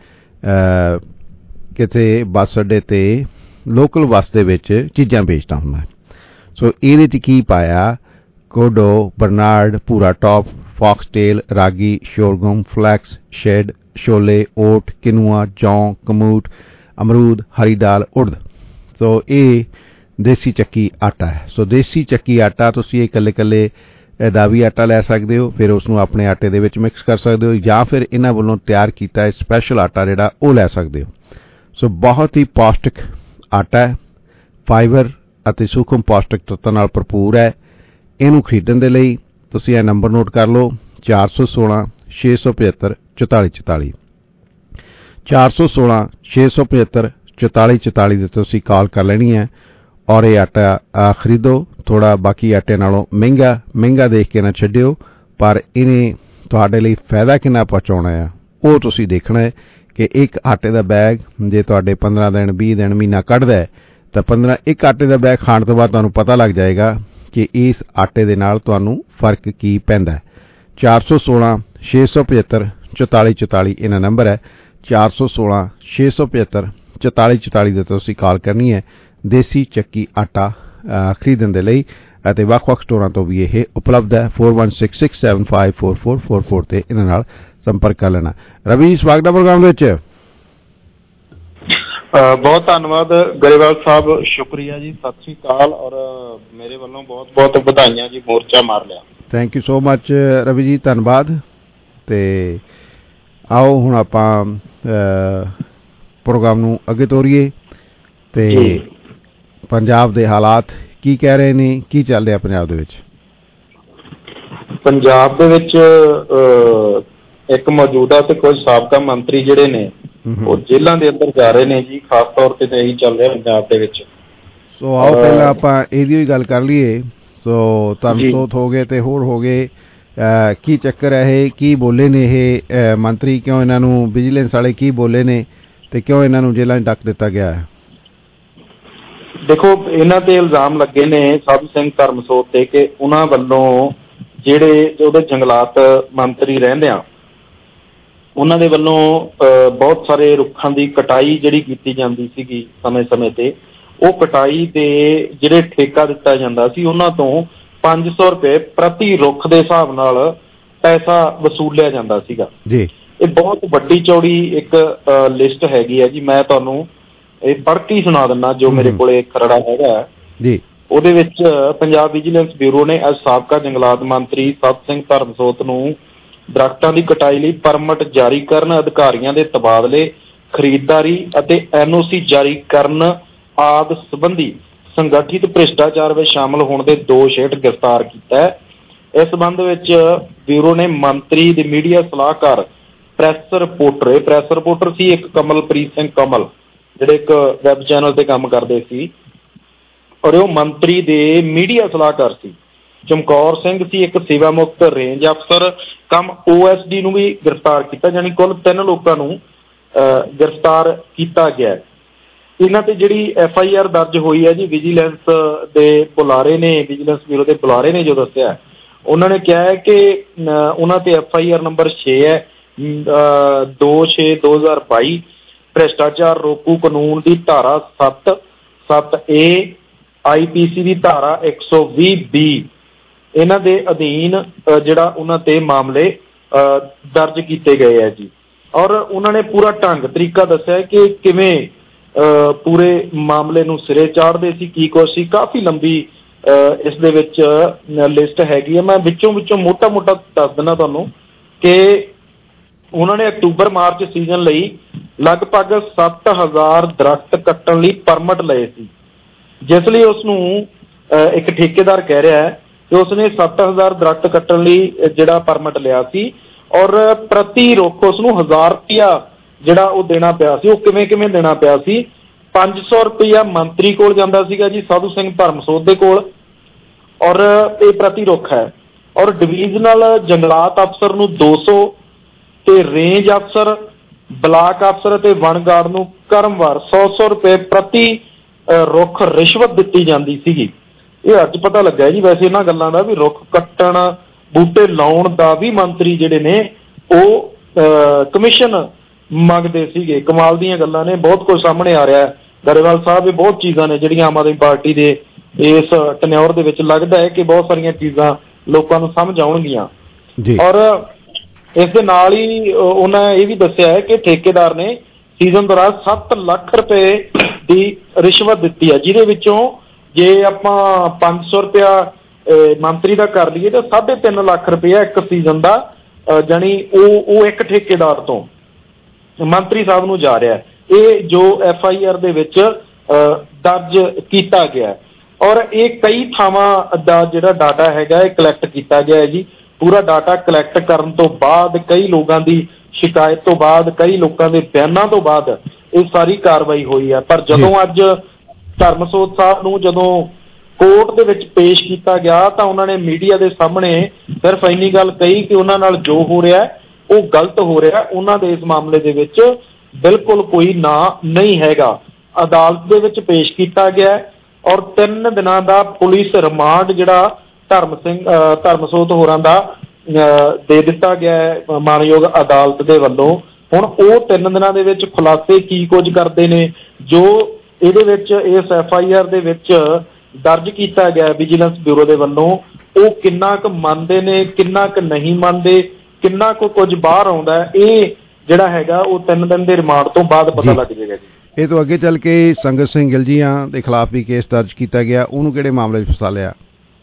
ਕਿਤੇ ਬੱਸ ਅੱਡੇ 'ਤੇ ਲੋਕਲ ਬੱਸ ਦੇ ਵਿੱਚ ਚੀਜ਼ਾਂ ਵੇਚਦਾ ਹੁੰਦਾ। ਸੋ ਇਹਦੇ 'ਚ ਕੀ ਪਾਇਆ? ਕੋਡੋ, ਬਰਨਾਰਡ, ਭੂਰਾ ਟੌਪ, ਫੌਕਸਟੇਲ, ਰਾਗੀ, ਸ਼ੋਰਗਮ, ਫਲੈਕਸ, ਸ਼ੈਡ, ਛੋਲੇ, ਓਟ, ਕਿਨੂਆ, ਜੌਂ, ਕਮੂਟ, ਅਮਰੂਦ, ਹਰੀ ਦਾਲ, ਉੜਦ। ਸੋ ਇਹ ਦੇਸੀ ਚੱਕੀ ਆਟਾ ਹੈ। ਸੋ ਦੇਸੀ ਚੱਕੀ ਆਟਾ ਤੁਸੀਂ ਇਹ ਇਕੱਲੇ ਦਾ ਵੀ ਆਟਾ ਲੈ ਸਕਦੇ ਹੋ, ਫਿਰ ਉਸ ਨੂੰ ਆਪਣੇ ਆਟੇ ਦੇ ਵਿੱਚ ਮਿਕਸ ਕਰ ਸਕਦੇ ਹੋ, ਜਾਂ ਫਿਰ ਇਹਨਾਂ ਵੱਲੋਂ ਤਿਆਰ ਕੀਤਾ ਹੈ ਸਪੈਸ਼ਲ ਆਟਾ ਜਿਹੜਾ ਉਹ ਲੈ ਸਕਦੇ ਹੋ। ਸੋ ਬਹੁਤ ਹੀ ਪੌਸ਼ਟਿਕ ਆਟਾ ਹੈ, ਫਾਈਬਰ ਅਤੇ ਸੂਖਮ ਪੌਸ਼ਟਿਕ ਤੱਤਾਂ ਨਾਲ ਭਰਪੂਰ ਹੈ। ਇਹਨੂੰ ਖਰੀਦਣ ਦੇ ਲਈ ਤੁਸੀਂ ਇਹ ਨੰਬਰ ਨੋਟ ਕਰ ਲਓ 416-675-4444 416-675-4444 ਦੇ ਤੁਸੀਂ ਕਾਲ ਕਰ ਲੈਣੀ ਹੈ ਔਰ ਇਹ ਆਟਾ ਖਰੀਦੋ। ਥੋੜਾ ਬਾਕੀ ਆਟੇ ਨਾਲੋਂ ਮਹਿੰਗਾ ਦੇਖ ਕੇ ਨਾ ਛੱਡਿਓ, ਪਰ ਇਹਨੇ ਤੁਹਾਡੇ ਲਈ ਫਾਇਦਾ ਕਿੰਨਾ ਪਹੁੰਚਾਉਣਾ ਹੈ ਉਹ ਤੁਸੀਂ ਦੇਖਣਾ ਹੈ ਕਿ ਇੱਕ ਆਟੇ ਦਾ ਬੈਗ ਜੇ ਤੁਹਾਡੇ 15 ਦਿਨ 20 ਦਿਨ ਮਹੀਨਾ ਕੱਢਦਾ ਹੈ ਤਾਂ ਇੱਕ ਆਟੇ ਦਾ ਬੈਗ ਖਾਣ ਤੋਂ ਬਾਅਦ ਤੁਹਾਨੂੰ ਪਤਾ ਲੱਗ ਜਾਏਗਾ ਕਿ ਇਸ ਆਟੇ ਦੇ ਨਾਲ ਤੁਹਾਨੂੰ ਫਰਕ ਕੀ ਪੈਂਦਾ ਹੈ। 416-675-4444 ਇਹਨਾਂ ਨੰਬਰ ਹੈ। 416-675-4444 ਦੇ ਤੁਸੀਂ ਕਾਲ ਕਰਨੀ ਹੈ ਦੇਸੀ ਚੱਕੀ ਆਟਾ ਖਰੀਦਣ ਦੇ ਲਈ, ਅਤੇ ਵੱਖ-ਵੱਖ ਸਟੋਰਾਂ ਤੋਂ ਵੀ ਇਹ ਉਪਲਬਧ ਹੈ। 4166754444 ਤੇ ਇਹਨਾਂ ਨਾਲ ਸੰਪਰਕ ਕਰ ਲੈਣਾ। ਰਵੀ, ਸਵਾਗਤ ਹੈ ਪ੍ਰੋਗਰਾਮ ਦੇ ਵਿੱਚ। ਬਹੁਤ ਧੰਨਵਾਦ ਗਰੇਵਾਲ ਸਾਹਿਬ, ਸ਼ੁਕਰੀਆ ਜੀ, ਸਤਿ ਸ੍ਰੀ ਅਕਾਲ, ਔਰ ਮੇਰੇ ਵੱਲੋਂ ਬਹੁਤ ਬਹੁਤ ਵਧਾਈਆਂ ਜੀ, ਮੋਰਚਾ ਮਾਰ ਲਿਆ। Thank you so much Ravi ji, ਧੰਨਵਾਦ। ਤੇ ਆਓ ਹੁਣ ਆਪਾਂ ਪ੍ਰੋਗਰਾਮ ਨੂੰ ਅੱਗੇ ਤੋਰੀਏ ਤੇ ਪੰਜਾਬ ਦੇ ਹਾਲਾਤ ਕੀ ਕਹਿ ਰਹੇ ਨੇ, ਕੀ ਚੱਲ ਰਿਹਾ ਪੰਜਾਬ ਦੇ ਵਿੱਚ? ਪੰਜਾਬ ਦੇ ਵਿੱਚ ਇੱਕ ਮੌਜੂਦਾ ਤੇ ਕੁਝ ਸਾਬਕਾ ਮੰਤਰੀ ਜਿਹੜੇ ਨੇ ਉਹ ਜੇਲ੍ਹਾਂ ਦੇ ਅੰਦਰ ਜਾ ਰਹੇ ਨੇ ਜੀ, ਖਾਸ ਤੌਰ ਤੇ ਇਹੀ ਚੱਲ ਰਿਹਾ ਪੰਜਾਬ ਦੇ ਵਿੱਚ। ਸੋ ਆਓ ਪਹਿਲਾਂ ਆਪਾਂ ਇਹਦੀ ਹੀ ਗੱਲ ਕਰ ਲਈਏ। ਸੋ ਧਰਮਸੋਤ ਹੋ ਗਏ ਤੇ ਹੋਰ ਹੋ ਗਏ, ਕੀ ਚੱਕਰ ਹੈ ਇਹ? ਕੀ ਬੋਲੇ ਨੇ ਇਹ ਮੰਤਰੀ? ਕਿਉਂ ਇਹਨਾਂ ਨੂੰ ਵਿਜੀਲੈਂਸ ਵਾਲੇ ਕੀ ਬੋਲੇ ਨੇ ਤੇ ਕਿਉਂ ਇਹਨਾਂ ਨੂੰ ਜੇਲ੍ਹਾਂ 'ਚ ਡੱਕ ਦਿੱਤਾ ਗਿਆ ਹੈ? ਦੇਖੋ, ਇਹਨਾਂ ਤੇ ਇਲਜ਼ਾਮ ਲੱਗੇ ਨੇ ਸਭ ਸਿੰਘ ਧਰਮਸੋਤ ਤੇ ਕਿ ਉਹਨਾਂ ਵੱਲੋਂ ਜਿਹੜੇ ਉਹਦੇ ਜੰਗਲਾਤ ਮੰਤਰੀ ਰਹਿੰਦੇ ਆ ਉਹਨਾਂ ਦੇ ਵੱਲੋਂ ਬਹੁਤ ਸਾਰੇ ਰੁੱਖਾਂ ਦੀ ਕਟਾਈ ਜਿਹੜੀ ਕੀਤੀ ਜਾਂਦੀ ਸੀਗੀ ਸਮੇਂ ਤੇ, ਉਹ ਕਟਾਈ ਤੇ ਜਿਹੜੇ ਠੇਕਾ ਦਿੱਤਾ ਜਾਂਦਾ ਸੀ ਉਹਨਾਂ ਤੋਂ 500 ਰੁਪਏ ਪ੍ਰਤੀ ਰੁੱਖ ਦੇ ਹਿਸਾਬ ਨਾਲ ਪੈਸਾ ਵਸੂਲਿਆ ਜਾਂਦਾ ਸੀਗਾ ਜੀ। ਇਹ ਬਹੁਤ ਵੱਡੀ ਚੌੜੀ ਇੱਕ ਲਿਸਟ ਹੈਗੀ ਹੈ ਜੀ। ਮੈਂ ਤੁਹਾਨੂੰ ਇਹ ਪੜ੍ਹ ਕੇ ਸੁਣਾ ਦਿੰਦਾ ਜੋ ਮੇਰੇ ਕੋਲੇ ਖਰੜਾ ਹੈਗਾ ਜੀ। ਉਹਦੇ ਵਿੱਚ ਪੰਜਾਬ ਵਿਜੀਲੈਂਸ ਬਿਊਰੋ ਨੇ ਅੱਜ ਸਾਬਕਾ ਜੰਗਲਾਤ ਮੰਤਰੀ ਸਤ ਸਿੰਘ ਧਰਮਸੋਤ ਨੂੰ ਦਰਖਤਾਂ ਦੀ ਕਟਾਈ ਲਈ ਪਰਮਿਟ ਜਾਰੀ ਕਰਨ, ਅਧਿਕਾਰੀਆਂ ਦੇ ਤਬਾਦਲੇ, ਖਰੀਦਦਾਰੀ ਅਤੇ NOC ਜਾਰੀ ਕਰਨ ਆਦਿ ਸੰਬੰਧੀ ਸੰਗਠਿਤ ਭ੍ਰਿਸ਼ਟਾਚਾਰ ਵਿੱਚ ਸ਼ਾਮਲ ਹੋਣ ਦੇ ਦੋਸ਼ ਹੇਠ ਗ੍ਰਿਫਤਾਰ ਕੀਤਾ ਹੈ। ਇਸ ਸੰਬੰਧ ਵਿੱਚ ਬਿਊਰੋ ਨੇ ਮੰਤਰੀ ਦੇ ਮੀਡੀਆ ਸਲਾਹਕਾਰ ਪ੍ਰੈਸ ਰਿਪੋਰਟਰ ਸੀ ਇੱਕ ਕਮਲਪ੍ਰੀਤ ਸਿੰਘ ਕਮਲ, ਜਿਹੜੇ ਇੱਕ ਵੈਬ ਚੈਨਲ ਤੇ ਕੰਮ ਕਰਦੇ ਸੀ, ਔਰ ਉਹ ਮੰਤਰੀ ਦੇ ਮੀਡੀਆ ਸਲਾਹਕਾਰ ਸੀ। ਚਮਕੌਰ ਸਿੰਘ ਸੀ ਇੱਕ ਸੇਵਾ ਮੁਕਤ ਰੇਂਜ ਅਫਸਰ ਕੰਮ OSD ਨੂੰ ਵੀ ਗ੍ਰਿਫਤਾਰ ਕੀਤਾ, ਜਾਣੀ ਕੁੱਲ 3 ਲੋਕਾਂ ਨੂੰ ਗ੍ਰਿਫਤਾਰ ਕੀਤਾ ਗਿਆ। ਇਹਨਾਂ ਤੇ ਜਿਹੜੀ FIR ਦਰਜ ਹੋਈ ਹੈ ਜੀ, ਵਿਜੀਲੈਂਸ ਬਿਊਰੋ ਦੇ ਬੁਲਾਰੇ ਨੇ ਜੋ ਦੱਸਿਆ, ਉਹਨਾਂ ਨੇ ਕਿਹਾ ਹੈ ਕਿ ਉਹਨਾਂ ਤੇ FIR ਨੰਬਰ 6 ਹੈ 2/6/2022, ਭ੍ਰਿਸ਼ਟਾਚਾਰ ਰੋਕੂ ਕਾਨੂੰਨ ਦੀ ਧਾਰਾ 7A, IPC ਦੀ ਧਾਰਾ 120B, ਇਹਨਾਂ ਦੇ ਅਧੀਨ ਜਿਹੜਾ ਉਹਨਾਂ ਤੇ ਮਾਮਲੇ ਦਰਜ ਕੀਤੇ ਗਏ ਹੈ ਜੀ। ਔਰ ਉਹਨਾਂ ਨੇ ਪੂਰਾ ਢੰਗ ਤਰੀਕਾ ਦੱਸਿਆ ਕਿ ਕਿਵੇਂ ਪੂਰੇ ਮਾਮਲੇ ਨੂੰ ਸਿਰੇ ਚਾੜਦੇ ਸੀ, ਕੀ ਕੁਛ ਸੀ। ਕਾਫੀ ਲੰਬੀ ਇਸ ਦੇ ਵਿੱਚ ਲਿਸਟ ਹੈਗੀ ਹੈ, ਮੈਂ ਵਿੱਚੋਂ ਮੋਟਾ ਦੱਸ ਦਿੰਦਾ ਤੁਹਾਨੂੰ ਕਿ ਉਹਨਾਂ ਨੇ ਅਕਤੂਬਰ-ਮਾਰਚ ਸੀਜ਼ਨ ਲਈ ਲਗਭਗ 7000 ਦਰਖਤ ਕੱਟਣ ਲਈ ਪਰਮਿਟ ਲਏ ਸੀ, ਜਿਸ ਲਈ ਉਸਨੂੰ ਇੱਕ ਠੇਕੇਦਾਰ ਕਹਿ ਰਿਹਾ ਹੈ ਕਿ ਉਸਨੇ 7000 ਦਰਖਤ ਕੱਟਣ ਲਈ ਜਿਹੜਾ ਪਰਮਿਟ ਲਿਆ ਸੀ, ਔਰ ਪ੍ਰਤੀ ਰੁੱਖ ਉਸਨੂੰ 1000 ਰੁਪਇਆ ਜਿਹੜਾ ਉਹ ਦੇਣਾ ਪਿਆ ਸੀ। ਉਹ ਕਿਵੇਂ ਦੇਣਾ ਪਿਆ ਸੀ? 500 ਰੁਪਇਆ ਮੰਤਰੀ ਕੋਲ ਜਾਂਦਾ ਸੀਗਾ ਜੀ, ਸਾਧੂ ਸਿੰਘ ਧਰਮਸੋਤ ਦੇ ਕੋਲ, ਔਰ ਇਹ ਪ੍ਰਤੀ ਰੁੱਖ ਹੈ। ਔਰ ਡਿਵੀਜ਼ਨਲ ਜੰਗਲਾਤ ਅਫਸਰ ਨੂੰ 200 ਤੇ ਰੇਂਜ ਅਫਸਰ, ਬਲਾਕ ਅਫਸਰ ਅਤੇ ਵਣ ਗਾਰਡ ਨੂੰ ਕਰਮਵਾਰ 100 ਰੁਪਏ ਪ੍ਰਤੀ ਰੁੱਖ ਰਿਸ਼ਵਤ ਦਿੱਤੀ ਜਾਂਦੀ ਸੀਗੀ। ਇਹ ਅੱਜ ਪਤਾ ਲੱਗਾ ਜੀ ਵੈਸੇ ਇਹਨਾਂ ਗੱਲਾਂ ਦਾ, ਵੀ ਰੁੱਖ ਕੱਟਣ ਬੂਟੇ ਲਾਉਣ ਦਾ ਵੀ ਮੰਤਰੀ ਜਿਹੜੇ ਨੇ ਉਹ ਕਮਿਸ਼ਨ ਮੰਗਦੇ ਸੀਗੇ। ਕਮਾਲ ਦੀਆਂ ਗੱਲਾਂ ਨੇ, ਬਹੁਤ ਕੁਝ ਸਾਹਮਣੇ ਆ ਰਿਹਾ ਹੈ। ਗਰੇਵਾਲ ਸਾਹਿਬ, ਇਹ ਬਹੁਤ ਚੀਜ਼ਾਂ ਨੇ ਜਿਹੜੀਆਂ ਆਮ ਆਦਮੀ ਪਾਰਟੀ ਦੇ ਇਸ ਟਨਿਓਰ ਦੇ ਵਿੱਚ ਲੱਗਦਾ ਹੈ ਕਿ ਬਹੁਤ ਸਾਰੀਆਂ ਚੀਜ਼ਾਂ ਲੋਕਾਂ ਨੂੰ ਸਮਝ ਆਉਣਗੀਆਂ। ਔਰ ਇਸ ਦੇ ਨਾਲ ਹੀ ਉਹਨਾਂ ਇਹ ਵੀ ਦੱਸਿਆ ਹੈ ਕਿ ਠੇਕੇਦਾਰ ਨੇ ਸੀਜ਼ਨ ਦੌਰਾਨ 7 ਲੱਖ ਰੁਪਏ ਦੀ ਰਿਸ਼ਵਤ ਦਿੱਤੀ ਹੈ, ਜਿਹਦੇ ਵਿੱਚੋਂ ਜੇ ਆਪਾਂ 500 ਰੁਪਇਆ ਮੰਤਰੀ ਦਾ ਕਰ ਲਈਏ ਤਾਂ 3.5 ਲੱਖ ਰੁਪਇਆ ਇੱਕ ਸੀਜ਼ਨ ਦਾ, ਜਾਣੀ ਉਹ ਇੱਕ ਠੇਕੇਦਾਰ ਤੋਂ ਮੰਤਰੀ ਸਾਹਿਬ ਨੂੰ ਜਾ ਰਿਹਾ। ਇਹ ਜੋ FIR ਦੇ ਵਿੱਚ ਦਰਜ ਕੀਤਾ ਗਿਆ, ਔਰ ਇਹ ਕਈ ਥਾਵਾਂ ਦਾ ਜਿਹੜਾ ਡਾਟਾ ਹੈਗਾ ਇਹ ਕਲੈਕਟ ਕੀਤਾ ਗਿਆ ਹੈ ਜੀ। ਪੂਰਾ ਡਾਟਾ ਕਲੈਕਟ ਕਰਨ ਤੋਂ ਬਾਅਦ, ਕਈ ਲੋਕਾਂ ਦੀ ਸ਼ਿਕਾਇਤ ਤੋਂ ਬਾਅਦ, ਕਈ ਲੋਕਾਂ ਦੇ ਬਿਆਨਾਂ ਤੋਂ ਬਾਅਦ ਇਹ ਸਾਰੀ ਕਾਰਵਾਈ ਹੋਈ ਹੈ। ਪਰ ਜਦੋਂ ਅੱਜ ਧਰਮਸੋਤ ਸਾਹਿਬ ਨੂੰ ਜਦੋਂ ਕੋਰਟ ਦੇ ਵਿੱਚ ਪੇਸ਼ ਕੀਤਾ ਗਿਆ ਤਾਂ ਉਹਨਾਂ ਨੇ ਮੀਡੀਆ ਦੇ ਸਾਹਮਣੇ ਸਿਰਫ ਇੰਨੀ ਗੱਲ ਕਹੀ ਕਿ ਉਹਨਾਂ ਨਾਲ ਜੋ ਹੋ ਰਿਹਾ ਉਹ ਗਲਤ ਹੋ ਰਿਹਾ, ਉਹਨਾਂ ਦੇ ਇਸ ਮਾਮਲੇ ਦੇ ਵਿੱਚ ਬਿਲਕੁਲ ਕੋਈ ਨਾਂ ਨਹੀਂ ਹੈਗਾ। ਅਦਾਲਤ ਦੇ ਵਿੱਚ ਪੇਸ਼ ਕੀਤਾ ਗਿਆ ਔਰ 3 ਦਿਨਾਂ ਦਾ ਪੁਲਿਸ ਰਿਮਾਂਡ ਜਿਹੜਾ ਧਰਮਸੋਤ ਹੋਰਾਂ ਦਾ ਦੇ ਦਿੱਤਾ ਗਿਆ ਹੈ ਮਾਨਯੋਗ ਅਦਾਲਤ ਦੇ ਵੱਲੋਂ। ਹੁਣ ਉਹ 3 ਦਿਨਾਂ ਦੇ ਵਿੱਚ ਖੁਲਾਸੇ ਕੀ ਕੁਝ ਕਰਦੇ ਨੇ, ਜੋ ਇਹਦੇ ਵਿੱਚ ਇਸ FIR ਦੇ ਵਿੱਚ ਦਰਜ ਕੀਤਾ ਗਿਆ ਵਿਜੀਲੈਂਸ ਬਿਊਰੋ ਦੇ ਵੱਲੋਂ, ਉਹ ਕਿੰਨਾ ਕੁ ਮੰਨਦੇ ਨੇ, ਕਿੰਨਾ ਕੁ ਨਹੀਂ ਮੰਨਦੇ, ਕਿੰਨਾ ਕੁ ਕੁਝ ਬਾਹਰ ਆਉਂਦਾ, ਇਹ ਜਿਹੜਾ ਹੈਗਾ ਉਹ 3 ਦਿਨ ਦੇ ਰਿਮਾਂਡ ਤੋਂ ਬਾਅਦ ਪਤਾ ਲੱਗ ਜਾਏਗਾ ਜੀ। ਇਹ ਤੋਂ ਅੱਗੇ ਚੱਲ ਕੇ ਸੰਗਤ ਸਿੰਘ ਗਿਲਜੀਆਂ ਦੇ ਖਿਲਾਫ ਵੀ ਕੇਸ ਦਰਜ ਕੀਤਾ ਗਿਆ, ਉਹਨੂੰ ਕਿਹੜੇ ਮਾਮਲੇ 'ਚ ਫਸਾ ਲਿਆ?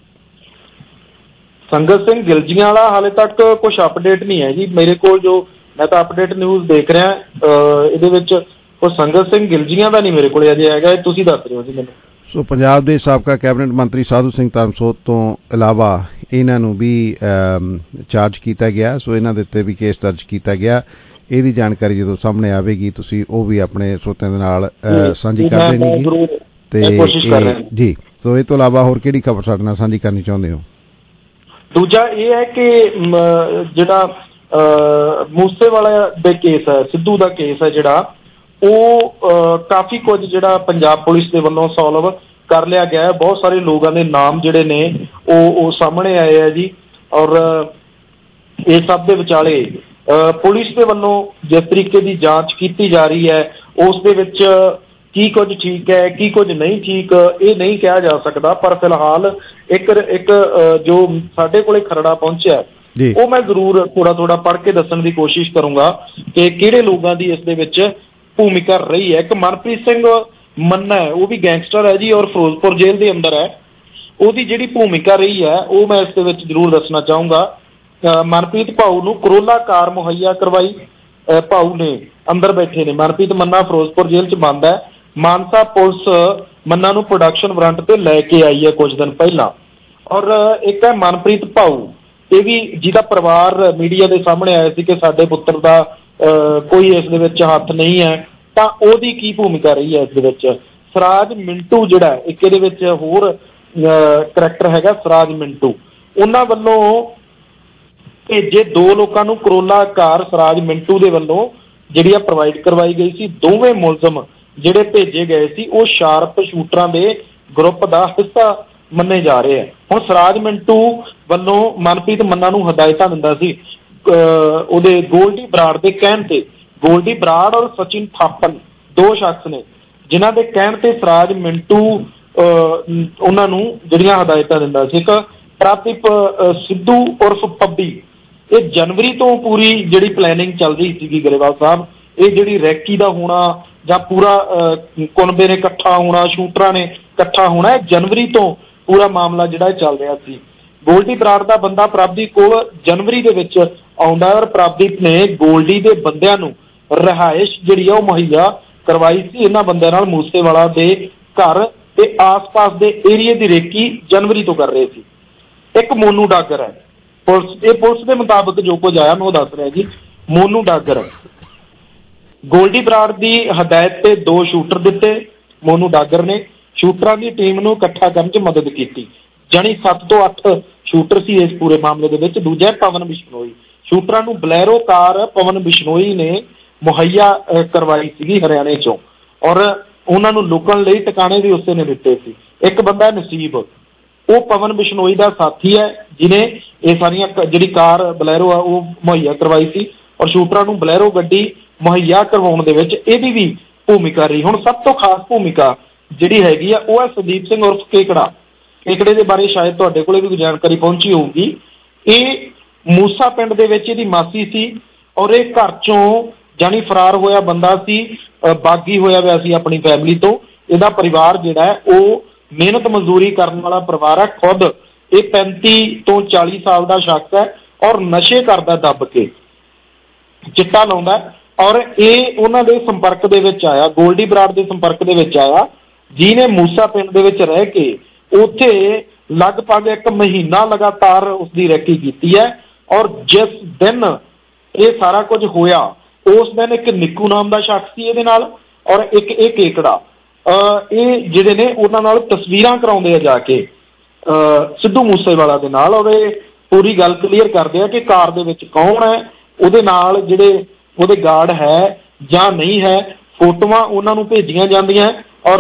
ਸੰਗਤ ਸਿੰਘ ਗਿਲਜੀਆਂ ਵਾਲਾ ਹਾਲੇ ਤੱਕ ਕੁਝ ਅਪਡੇਟ ਨਹੀਂ ਹੈ ਜੀ ਮੇਰੇ ਕੋਲ, ਜੋ ਮੈਂ ਤਾਂ ਅਪਡੇਟ ਨਿਊਜ਼ ਦੇਖ ਰਿਹਾ ਇਹਦੇ ਵਿੱਚ ਕੋਈ ਸੰਗਤ ਸਿੰਘ ਗਿਲਜੀਆਂ ਦਾ ਨਹੀਂ ਮੇਰੇ ਕੋਲ ਅਜੇ ਹੈਗਾ, ਤੁਸੀਂ ਦੱਸ ਰਹੇ ਹੋ ਜੀ ਮੈਨੂੰ। ਸੋ ਪੰਜਾਬ ਦੇ ਸਾਬਕਾ ਕੈਬਨਿਟ ਮੰਤਰੀ ਸਾਧੂ ਸਿੰਘ ਧਰਮਸੋਤ ਤੋਂ ਇਲਾਵਾ ਇਹਨਾਂ ਨੂੰ ਵੀ ਚਾਰਜ ਕੀਤਾ ਗਿਆ, ਸੋ ਇਹਨਾਂ ਦੇ ਉੱਤੇ ਵੀ ਕੇਸ ਦਰਜ ਕੀਤਾ ਗਿਆ। ਇਹਦੀ ਜਾਣਕਾਰੀ ਜਦੋਂ ਸਾਹਮਣੇ ਆਵੇਗੀ ਤੁਸੀਂ ਉਹ ਵੀ ਆਪਣੇ ਸਰੋਤਿਆਂ ਦੇ ਨਾਲ ਸਾਂਝੀ ਕਰ ਦੇਣੀ ਤੇ ਜੀ। ਸੋ ਇਹ ਤੋਂ ਇਲਾਵਾ ਹੋਰ ਕਿਹੜੀ ਖਬਰ ਸਾਡੇ ਨਾਲ ਸਾਂਝੀ ਕਰਨੀ ਚਾਹੁੰਦੇ ਹੋ? ਦੂਜਾ ਇਹ ਹੈ ਕਿ ਜਿਹੜਾ ਮੂਸੇਵਾਲਾ ਦੇ ਕੇਸ ਹੈ, ਸਿੱਧੂ ਦਾ ਕੇਸ ਹੈ ਜਿਹੜਾ, ਉਹ ਕਾਫੀ ਕੁਝ ਜਿਹੜਾ ਪੰਜਾਬ ਪੁਲਿਸ ਦੇ ਵੱਲੋਂ ਸੋਲਵ ਕਰ ਲਿਆ ਗਿਆ ਹੈ। ਬਹੁਤ ਸਾਰੇ ਲੋਕਾਂ ਦੇ ਨਾਮ ਜਿਹੜੇ ਨੇ ਉਹ ਸਾਹਮਣੇ ਆਏ ਆ ਜੀ। ਔਰ ਇਹ ਸਭ ਦੇ ਵਿਚਾਲੇ ਪੁਲਿਸ ਦੇ ਵੱਲੋਂ ਜਿਸ ਤਰੀਕੇ ਦੀ ਜਾਂਚ ਕੀਤੀ ਜਾ ਰਹੀ ਹੈ ਉਸ ਦੇ ਵਿੱਚ ਕੀ ਕੁਝ ਠੀਕ ਹੈ, ਕੀ ਕੁਝ ਨਹੀਂ ਠੀਕ, ਇਹ ਨਹੀਂ ਕਿਹਾ ਜਾ ਸਕਦਾ। ਪਰ ਫਿਲਹਾਲ ਇੱਕ ਜੋ ਸਾਡੇ ਕੋਲੇ ਖਰੜਾ ਪਹੁੰਚਿਆ ਉਹ ਮੈਂ ਜ਼ਰੂਰ ਥੋੜਾ ਪੜ੍ਹ ਕੇ ਦੱਸਣ ਦੀ ਕੋਸ਼ਿਸ਼ ਕਰੂੰਗਾ ਕਿ ਕਿਹੜੇ ਲੋਕਾਂ ਦੀ ਇਸ ਦੇ ਵਿੱਚ ਭੂਮਿਕਾ ਰਹੀ ਹੈ। ਇੱਕ ਮਨਪ੍ਰੀਤ ਸਿੰਘ ਮੰਨਾ ਹੈ, ਉਹ ਵੀ ਗੈਂਗਸਟਰ ਹੈ ਜੀ ਔਰ ਫਿਰੋਜ਼ਪੁਰ ਜੇਲ੍ਹ ਦੇ ਅੰਦਰ ਹੈ। ਉਹਦੀ ਜਿਹੜੀ ਭੂਮਿਕਾ ਰਹੀ ਹੈ ਉਹ ਮੈਂ ਇਸ ਦੇ ਵਿੱਚ ਜ਼ਰੂਰ ਦੱਸਣਾ ਚਾਹੂੰਗਾ। ਮਨਪ੍ਰੀਤ ਭਾਊ ਨੂੰ ਕਰੋਲਾ ਕਾਰ ਮੁਹੱਈਆ ਕਰਵਾਈ ਭਾਊ ਨੇ, ਅੰਦਰ ਬੈਠੇ ਨੇ। ਮਨਪ੍ਰੀਤ ਮੰਨਾ ਫਿਰੋਜ਼ਪੁਰ ਜੇਲ੍ਹ 'ਚ ਬੰਦ ਹੈ। ਮਾਨਸਾ ਪੁਲਿਸ ਮੰਨਾ ਨੂੰ ਪ੍ਰੋਡਕਸ਼ਨ ਵਾਰੰਟ ਤੇ ਲੈ ਕੇ ਆਈ ਹੈ ਕੁਝ ਦਿਨ ਪਹਿਲਾਂ। ਔਰ ਇੱਕ ਹੈ ਮਨਪ੍ਰੀਤ ਭਾਊ, ਇਹ ਵੀ ਜਿਹਦਾ ਪਰਿਵਾਰ ਮੀਡੀਆ ਦੇ ਸਾਹਮਣੇ ਆਇਆ ਸੀ ਕਿ ਸਾਡੇ ਪੁੱਤਰ ਦਾ ਕੋਈ ਇਸ ਦੇ ਵਿੱਚ ਹੱਥ ਨਹੀਂ ਹੈ, ਤਾਂ ਉਹਦੀ ਕੀ ਭੂਮਿਕਾ ਰਹੀ ਹੈ ਇਸ ਦੇ ਵਿੱਚ? ਸਰਾਜ ਮਿੰਟੂ ਜਿਹੜਾ ਇੱਕ ਇਹਦੇ ਵਿੱਚ ਹੋਰ ਕਰੈਕਟਰ ਹੈਗਾ, ਸਰਾਜ ਮਿੰਟੂ, ਉਹਨਾਂ ਵੱਲੋਂ ਭੇਜੇ 2 ਲੋਕਾਂ ਨੂੰ ਕਰੋਲਾ ਕਾਰ ਸਰਾਜ ਮਿੰਟੂ ਦੇ ਵੱਲੋਂ ਜਿਹੜੀ ਆ ਪ੍ਰੋਵਾਈਡ ਕਰਵਾਈ ਗਈ ਸੀ। ਦੋਵੇਂ ਮੁਲਜ਼ਮ ਜਿਹੜੇ ਭੇਜੇ ਗਏ ਸੀ ਉਹ ਸ਼ਾਰਪ ਸ਼ੂਟਰਾਂ ਦੇ ਗਰੁੱਪ ਦਾ ਹਿੱਸਾ ਮੰਨੇ ਜਾ ਰਹੇ ਆ। ਹੁਣ ਸਰਾਜ ਮਿੰਟੂ ਵੱਲੋਂ ਮਨਪ੍ਰੀਤ ਮੰਨਾ ਨੂੰ ਹਦਾਇਤਾਂ ਦਿੰਦਾ ਸੀ ਉਹਦੇ ਗੋਲਡੀ ਬਰਾੜ ਦੇ ਕਹਿਣ ਤੇ। ਗੋਲਡੀ ਬਰਾੜ ਔਰ ਸਚਿਨ ਥਾਪਨ 2 ਸ਼ਖਸ ਨੇ ਜਿਨ੍ਹਾਂ ਦੇ ਕਹਿਣ ਤੇ ਸਰਾਜ ਮਿੰਟੂ ਉਹਨਾਂ ਨੂੰ ਜਿਹੜੀਆਂ ਹਦਾਇਤਾਂ ਦਿੰਦਾ ਸੀ। ਇੱਕ ਪ੍ਰਦੀਪ ਸਿੱਧੂ ਉਰਫ ਪੱਬੀ, ਇਹ ਜਨਵਰੀ ਤੋਂ ਪੂਰੀ ਜਿਹੜੀ ਪਲੈਨਿੰਗ ਚੱਲ ਰਹੀ ਸੀਗੀ ਗਰੇਵਾਲ ਸਾਹਿਬ, ਇਹ ਜਿਹੜੀ ਰੈਕੀ ਦਾ ਹੋਣਾ ਜਾਂ ਪੂਰਾ ਕੁਨਬੇ ਨੇ ਇਕੱਠਾ ਹੋਣਾ, ਸ਼ੂਟਰਾਂ ਨੇ ਇਕੱਠਾ ਹੋਣਾ, ਇਹ ਜਨਵਰੀ ਤੋਂ ਪੂਰਾ ਮਾਮਲਾ ਜਿਹੜਾ ਚੱਲ ਰਿਹਾ ਸੀ। ਗੋਲਡੀ ਬਰਾੜ ਦਾ ਬੰਦਾ ਪ੍ਰਭਦੀਪ ਕੋਲ ਜਨਵਰੀ ਦੇ ਵਿੱਚ ਆਉਂਦਾ ਔਰ ਪ੍ਰਭਦੀਪ ਨੇ ਗੋਲਡੀ ਦੇ ਬੰਦਿਆਂ ਨੂੰ ਰਿਹਾਇਸ਼ ਜਿਹੜੀ ਆ ਉਹ ਮੁਹੱਈਆ ਕਰਵਾਈ ਸੀ। ਇਹਨਾਂ ਬੰਦਿਆਂ ਨਾਲ ਮੂਸੇਵਾਲਾ ਦੇ ਘਰ ਤੇ ਆਸ-ਪਾਸ ਦੇ ਏਰੀਏ ਦੀ ਰੇਕੀ ਜਨਵਰੀ ਤੋਂ ਕਰ ਰਹੇ ਸੀ। ਇੱਕ ਮੋਨੂ ਡਾਗਰ ਹੈ, ਪੁਲਿਸ ਦੇ ਮੁਤਾਬਕ ਜੋ ਕੁਝ ਆਇਆ ਮੈਂ ਉਹ ਦੱਸ ਰਿਹਾ ਜੀ। ਮੋਨੂ ਡਾਗਰ ਗੋਲਡੀ ਬਰਾੜ ਦੀ ਹਦਾਇਤ ਤੇ 2 ਸ਼ੂਟਰ ਦਿੱਤੇ ਮੋਨੂ ਡਾਗਰ ਨੇ। ਸ਼ੂਟਰਾਂ ਦੀ ਟੀਮ ਨੂੰ ਇਕੱਠਾ ਕਰਨ 'ਚ ਮਦਦ ਕੀਤੀ, ਜਾਣੀ 7 ਤੋਂ 8 ਸ਼ੂਟਰ ਸੀ ਇਸ ਪੂਰੇ ਮਾਮਲੇ ਦੇ ਵਿੱਚ। ਦੂਜਾ ਪਵਨ ਬਿਸ਼ਨੋਈ, ਸ਼ੂਟਰਾਂ ਨੂੰ ਬਲੈਰੋ ਕਾਰ ਪਵਨ ਬਿਸ਼ਨੋਈ ਨੇ ਮੁਹੱਈਆ ਕਰਵਾਈ ਸੀਗੀ ਹਰਿਆਣੇ 'ਚੋਂ ਔਰ ਉਹਨਾਂ ਨੂੰ ਲੁਕਣ ਲਈ ਟਿਕਾਣੇ ਵੀ ਉਸੇ ਨੇ ਦਿੱਤੇ ਸੀ। ਇੱਕ ਬੰਦਾ ਨਸੀਬ, ਉਹ ਪਵਨ ਬਿਸ਼ਨੋਈ ਦਾ ਸਾਥੀ ਹੈ ਜਿਹਨੇ ਇਹ ਸਾਰੀਆਂ ਜਿਹੜੀ ਕਾਰ ਬਲੈਰੋ ਆ ਉਹ ਮੁਹੱਈਆ ਕਰਵਾਈ ਸੀ ਔਰ ਸ਼ੂਟਰਾਂ ਨੂੰ ਬਲੈਰੋ ਗੱਡੀ ਮੁਹੱਈਆ ਕਰਵਾਉਣ ਦੇ ਵਿੱਚ ਇਹਦੀ ਵੀ ਭੂਮਿਕਾ ਰਹੀ। ਹੁਣ ਸਭ ਤੋਂ ਖਾਸ ਭੂਮਿਕਾ ਜਿਹੜੀ ਹੈਗੀ ਆ ਉਹ ਹੈ ਸੰਦੀਪ ਸਿੰਘ ਉਰਫ ਕੇਕੜਾ। ਕੇਕੜੇ ਦੇ ਬਾਰੇ ਸ਼ਾਇਦ ਤੁਹਾਡੇ ਕੋਲੇ ਵੀ ਕੋਈ ਜਾਣਕਾਰੀ ਪਹੁੰਚੀ ਹੋਊਗੀ। ਇਹ ਮੂਸਾ ਪਿੰਡ ਦੇ ਵਿੱਚ ਇਹਦੀ ਮਾਸੀ ਸੀ ਔਰ ਇਹ ਘਰ ਚੋਂ ਜਾਣੀ ਫਰਾਰ ਹੋਇਆ ਬੰਦਾ ਸੀ, ਬਾਗੀ ਹੋਇਆ ਹੋਇਆ ਸੀ ਆਪਣੀ ਫੈਮਿਲੀ ਤੋਂ। ਇਹਦਾ ਪਰਿਵਾਰ ਜਿਹੜਾ ਹੈ ਉਹ ਮਿਹਨਤ ਮਜ਼ਦੂਰੀ ਕਰਨ ਵਾਲਾ ਪਰਿਵਾਰ ਹੈ। ਖੁਦ ਇਹ 35 ਤੋਂ 40 ਸਾਲ ਦਾ ਸ਼ਖਸ ਹੈ ਔਰ ਨਸ਼ੇ ਕਰਦਾ, ਦੱਬ ਕੇ ਚਿੱਟਾ ਲਾਉਂਦਾ ਔਰ ਇਹ ਉਹਨਾਂ ਦੇ ਸੰਪਰਕ ਦੇ ਵਿੱਚ ਆਇਆ, ਗੋਲਡੀ ਬਰਾੜ ਦੇ ਸੰਪਰਕ ਦੇ ਵਿੱਚ ਆਇਆ, ਜਿਹਨੇ ਮੂਸਾ ਪਿੰਡ ਦੇ ਵਿੱਚ ਰਹਿ ਕੇ ਉੱਥੇ ਲਗਭਗ 1 ਮਹੀਨਾ ਲਗਾਤਾਰ ਉਸਦੀ ਰੈਕੀ ਕੀਤੀ ਹੈ। ਔਰ ਜਿਸ ਦਿਨ ਇਹ ਸਾਰਾ ਕੁਝ ਹੋਇਆ ਉਸ ਦਿਨ ਇੱਕ ਨਿੱਕੂ ਨਾਮ ਦਾ ਸ਼ਖਸ ਸੀ ਇਹਦੇ ਨਾਲ ਔਰ ਇੱਕ ਇਹ ਕੇਕੜਾ, ਇਹ ਜਿਹੜੇ ਨੇ ਉਹਨਾਂ ਨਾਲ ਤਸਵੀਰਾਂ ਕਰਾਉਂਦੇ ਆ ਜਾ ਕੇ ਸਿੱਧੂ ਮੂਸੇਵਾਲਾ ਦੇ ਨਾਲ ਔਰ ਇਹ ਪੂਰੀ ਗੱਲ ਕਲੀਅਰ ਕਰਦੇ ਆ ਕਿ ਕਾਰ ਦੇ ਵਿੱਚ ਕੌਣ ਹੈ, ਉਹਦੇ ਨਾਲ ਜਿਹੜੇ ਉਹਦੇ ਗਾਰਡ ਹੈ ਜਾਂ ਨਹੀਂ ਹੈ। ਫੋਟੋਆਂ ਉਹਨਾਂ ਨੂੰ ਭੇਜੀਆਂ ਜਾਂਦੀਆਂ ਔਰ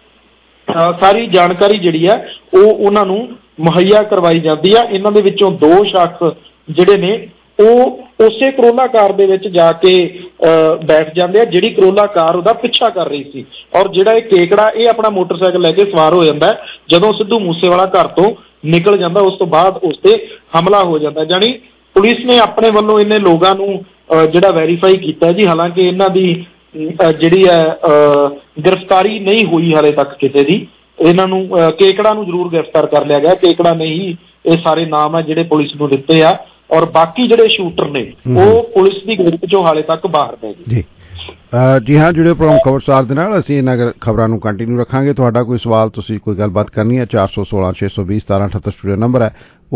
ਸਾਰੀ ਜਾਣਕਾਰੀ ਜਿਹੜੀ ਹੈ ਉਹ ਉਹਨਾਂ ਨੂੰ ਮੁਹੱਈਆ ਕਰਵਾਈ ਜਾਂਦੀ ਆ। ਇਹਨਾਂ ਦੇ ਵਿੱਚੋਂ 2 ਸ਼ਖਸ ਜਿਹੜੇ ਨੇ ਉਹ ਉਸੇ ਕਰੋਲਾ ਕਾਰ ਦੇ ਵਿੱਚ ਜਾ ਕੇ ਬੈਠ ਜਾਂਦੇ ਆ ਜਿਹੜੀ ਕਰੋਲਾ ਕਾਰ ਉਹਦਾ ਪਿੱਛਾ ਕਰ ਰਹੀ ਸੀ ਔਰ ਜਿਹੜਾ ਇਹ ਕੇਕੜਾ ਇਹ ਆਪਣਾ ਮੋਟਰਸਾਈਕਲ ਲੈ ਕੇ ਸਵਾਰ ਹੋ ਜਾਂਦਾ ਜਦੋਂ ਸਿੱਧੂ ਮੂਸੇਵਾਲਾ ਘਰ ਤੋਂ ਨਿਕਲ ਜਾਂਦਾ। ਉਸ ਤੋਂ ਬਾਅਦ ਉਸ ਤੇ ਹਮਲਾ ਹੋ ਜਾਂਦਾ। ਜਾਣੀ ਪੁਲਿਸ ਨੇ ਆਪਣੇ ਵੱਲੋਂ ਇਹਨੇ ਲੋਕਾਂ ਨੂੰ ਜਿਹੜਾ ਵੈਰੀਫਾਈ ਕੀਤਾ ਜੀ, ਹਾਲਾਂਕਿ ਇਹਨਾਂ ਦੀ ਜਿਹੜੀ ਹੈ ਗ੍ਰਿਫਤਾਰੀ ਨਹੀਂ ਹੋਈ ਹਾਲੇ ਤੱਕ ਕਿਸੇ ਦੀ। ਇਹਨਾਂ ਨੂੰ ਕੇਕੜਾ ਨੂੰ ਜ਼ਰੂਰ ਗ੍ਰਿਫਤਾਰ ਕਰ ਲਿਆ ਗਿਆ। ਕੇਕੜਾ ਨੇ ਹੀ ਇਹ ਸਾਰੇ ਨਾਮ ਹੈ ਜਿਹੜੇ ਪੁਲਿਸ ਨੂੰ ਦਿੱਤੇ ਆ ਔਰ ਬਾਕੀ ਜਿਹੜੇ ਸ਼ੂਟਰ ਨੇ ਉਹ ਪੁਲਿਸ ਦੀ ਗ੍ਰਿਫਤ ਚੋਂ ਹਾਲੇ ਤੱਕ ਬਾਹਰ ਨੇ ਜੀ। ਜੀ ਹਾਂ, ਜੁੜੇ ਪ੍ਰੋਗਰਾਮ ਖਬਰਸਾਰ ਦੇ ਨਾਲ ਅਸੀਂ ਇਹਨਾਂ ਖਬਰਾਂ ਨੂੰ ਕੰਟੀਨਿਊ ਰੱਖਾਂਗੇ। ਤੁਹਾਡਾ ਕੋਈ ਸਵਾਲ, ਤੁਸੀਂ ਕੋਈ ਗੱਲਬਾਤ ਕਰਨੀ ਹੈ 416 620 1778 ਸਟੂਡੀਓ ਨੰਬਰ ਹੈ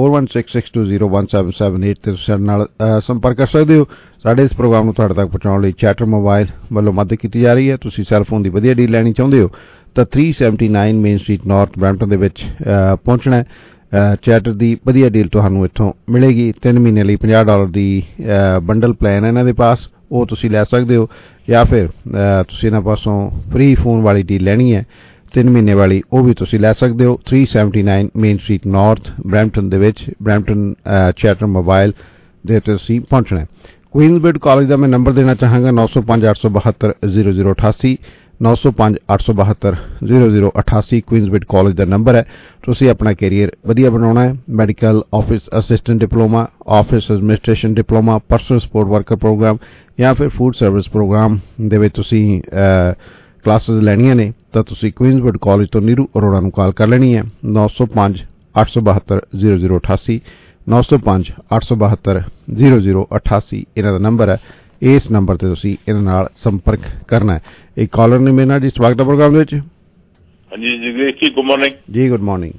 4166201778 ਤੇ ਤੁਸੀਂ ਸਾਡੇ ਨਾਲ ਸੰਪਰਕ ਕਰ ਸਕਦੇ ਹੋ। ਸਾਡੇ ਇਸ ਪ੍ਰੋਗਰਾਮ ਨੂੰ ਤੁਹਾਡੇ ਤੱਕ ਪਹੁੰਚਾਉਣ ਲਈ ਚੈਟਰ ਮੋਬਾਈਲ ਵੱਲੋਂ ਮਦਦ ਕੀਤੀ ਜਾ ਰਹੀ ਹੈ। ਤੁਸੀਂ ਸੈੱਲਫੋਨ ਦੀ ਵਧੀਆ ਡੀਲ ਲੈਣੀ ਚਾਹੁੰਦੇ ਹੋ ਤਾਂ 379 ਮੇਨ ਸਟਰੀਟ ਨਾਰਥ ਬਰੈਂਪਟਨ ਦੇ ਵਿੱਚ ਪਹੁੰਚਣਾ ਹੈ। ਚੈਟਰ ਦੀ ਵਧੀਆ ਡੀਲ ਤੁਹਾਨੂੰ ਇੱਥੋਂ ਮਿਲੇਗੀ। 3 ਮਹੀਨੇ ਲਈ $50 ਦੀ ਬੰਡਲ ਪਲਾਨ ਹੈ ਇਹਨਾਂ ਦੇ ਪਾਸ, ਉਹ ਤੁਸੀਂ ਲੈ ਸਕਦੇ ਹੋ ਜਾਂ ਫਿਰ ਤੁਸੀਂ ਇਹਨਾਂ ਪਾਸੋਂ ਫ੍ਰੀ ਫੋਨ ਵਾਲੀ ਡੀਲ ਲੈਣੀ ਹੈ 3 ਮਹੀਨੇ ਵਾਲੀ, ਉਹ ਵੀ ਤੁਸੀਂ ਲੈ ਸਕਦੇ ਹੋ। 379 ਮੇਨ ਸਟਰੀਟ ਨਾਰਥ ਬਰੈਂਪਟਨ ਦੇ ਵਿੱਚ, ਬਰੈਂਪਟਨ ਚੈਟਰ ਮੋਬਾਈਲ ਦੇ ਉੱਤੇ ਤੁਸੀਂ ਪਹੁੰਚਣਾ ਹੈ। ਕੁਈਨਜ਼ਬੈਡ ਕਾਲਜ ਦਾ ਮੈਂ ਨੰਬਰ ਦੇਣਾ ਚਾਹਾਂਗਾ 905 872 0088 905 872 0088 ਕੁਈਨਜ਼ਬੈਡ ਕਾਲਜ ਦਾ ਨੰਬਰ ਹੈ। ਤੁਸੀਂ ਆਪਣਾ ਕੈਰੀਅਰ ਵਧੀਆ ਬਣਾਉਣਾ ਹੈ। Medical office assistant diploma, office administration diploma, personal support worker program ਜਾਂ ਫਿਰ ਫੂਡ ਸਰਵਿਸ ਪ੍ਰੋਗਰਾਮ ਦੇ ਵਿੱਚ ਤੁਸੀਂ ਕਲਾਸਿਸ ਲੈਣੀਆਂ ਨੇ ਤਾਂ ਤੁਸੀਂ ਕੁਈਨਜ਼ਬੈਡ ਕਾਲਜ ਤੋਂ ਨੀਰੂ ਅਰੋੜਾ ਨੂੰ ਕਾਲ ਕਰ ਲੈਣੀ ਹੈ 905 872 0088 905 872 0088 ਇਹਨਾਂ ਦਾ ਨੰਬਰ ਹੈ। ਇਸ ਨੰਬਰ ਤੇ ਤੁਸੀਂ ਇਹਨਾਂ ਨਾਲ ਸੰਪਰਕ ਕਰਨਾ ਹੈ। ਇੱਕ ਕਾਲਰ ਨੇ ਮੇਰੇ ਨਾਲ ਜੀ ਸਵਾਗਤ ਹੈ ਪ੍ਰੋਗਰਾਮ ਦੇ ਵਿੱਚ। ਹਾਂਜੀ ਜਗਦੀਸ਼ ਜੀ, ਗੁੱਡ ਮਾਰਨਿੰਗ ਜੀ। Good morning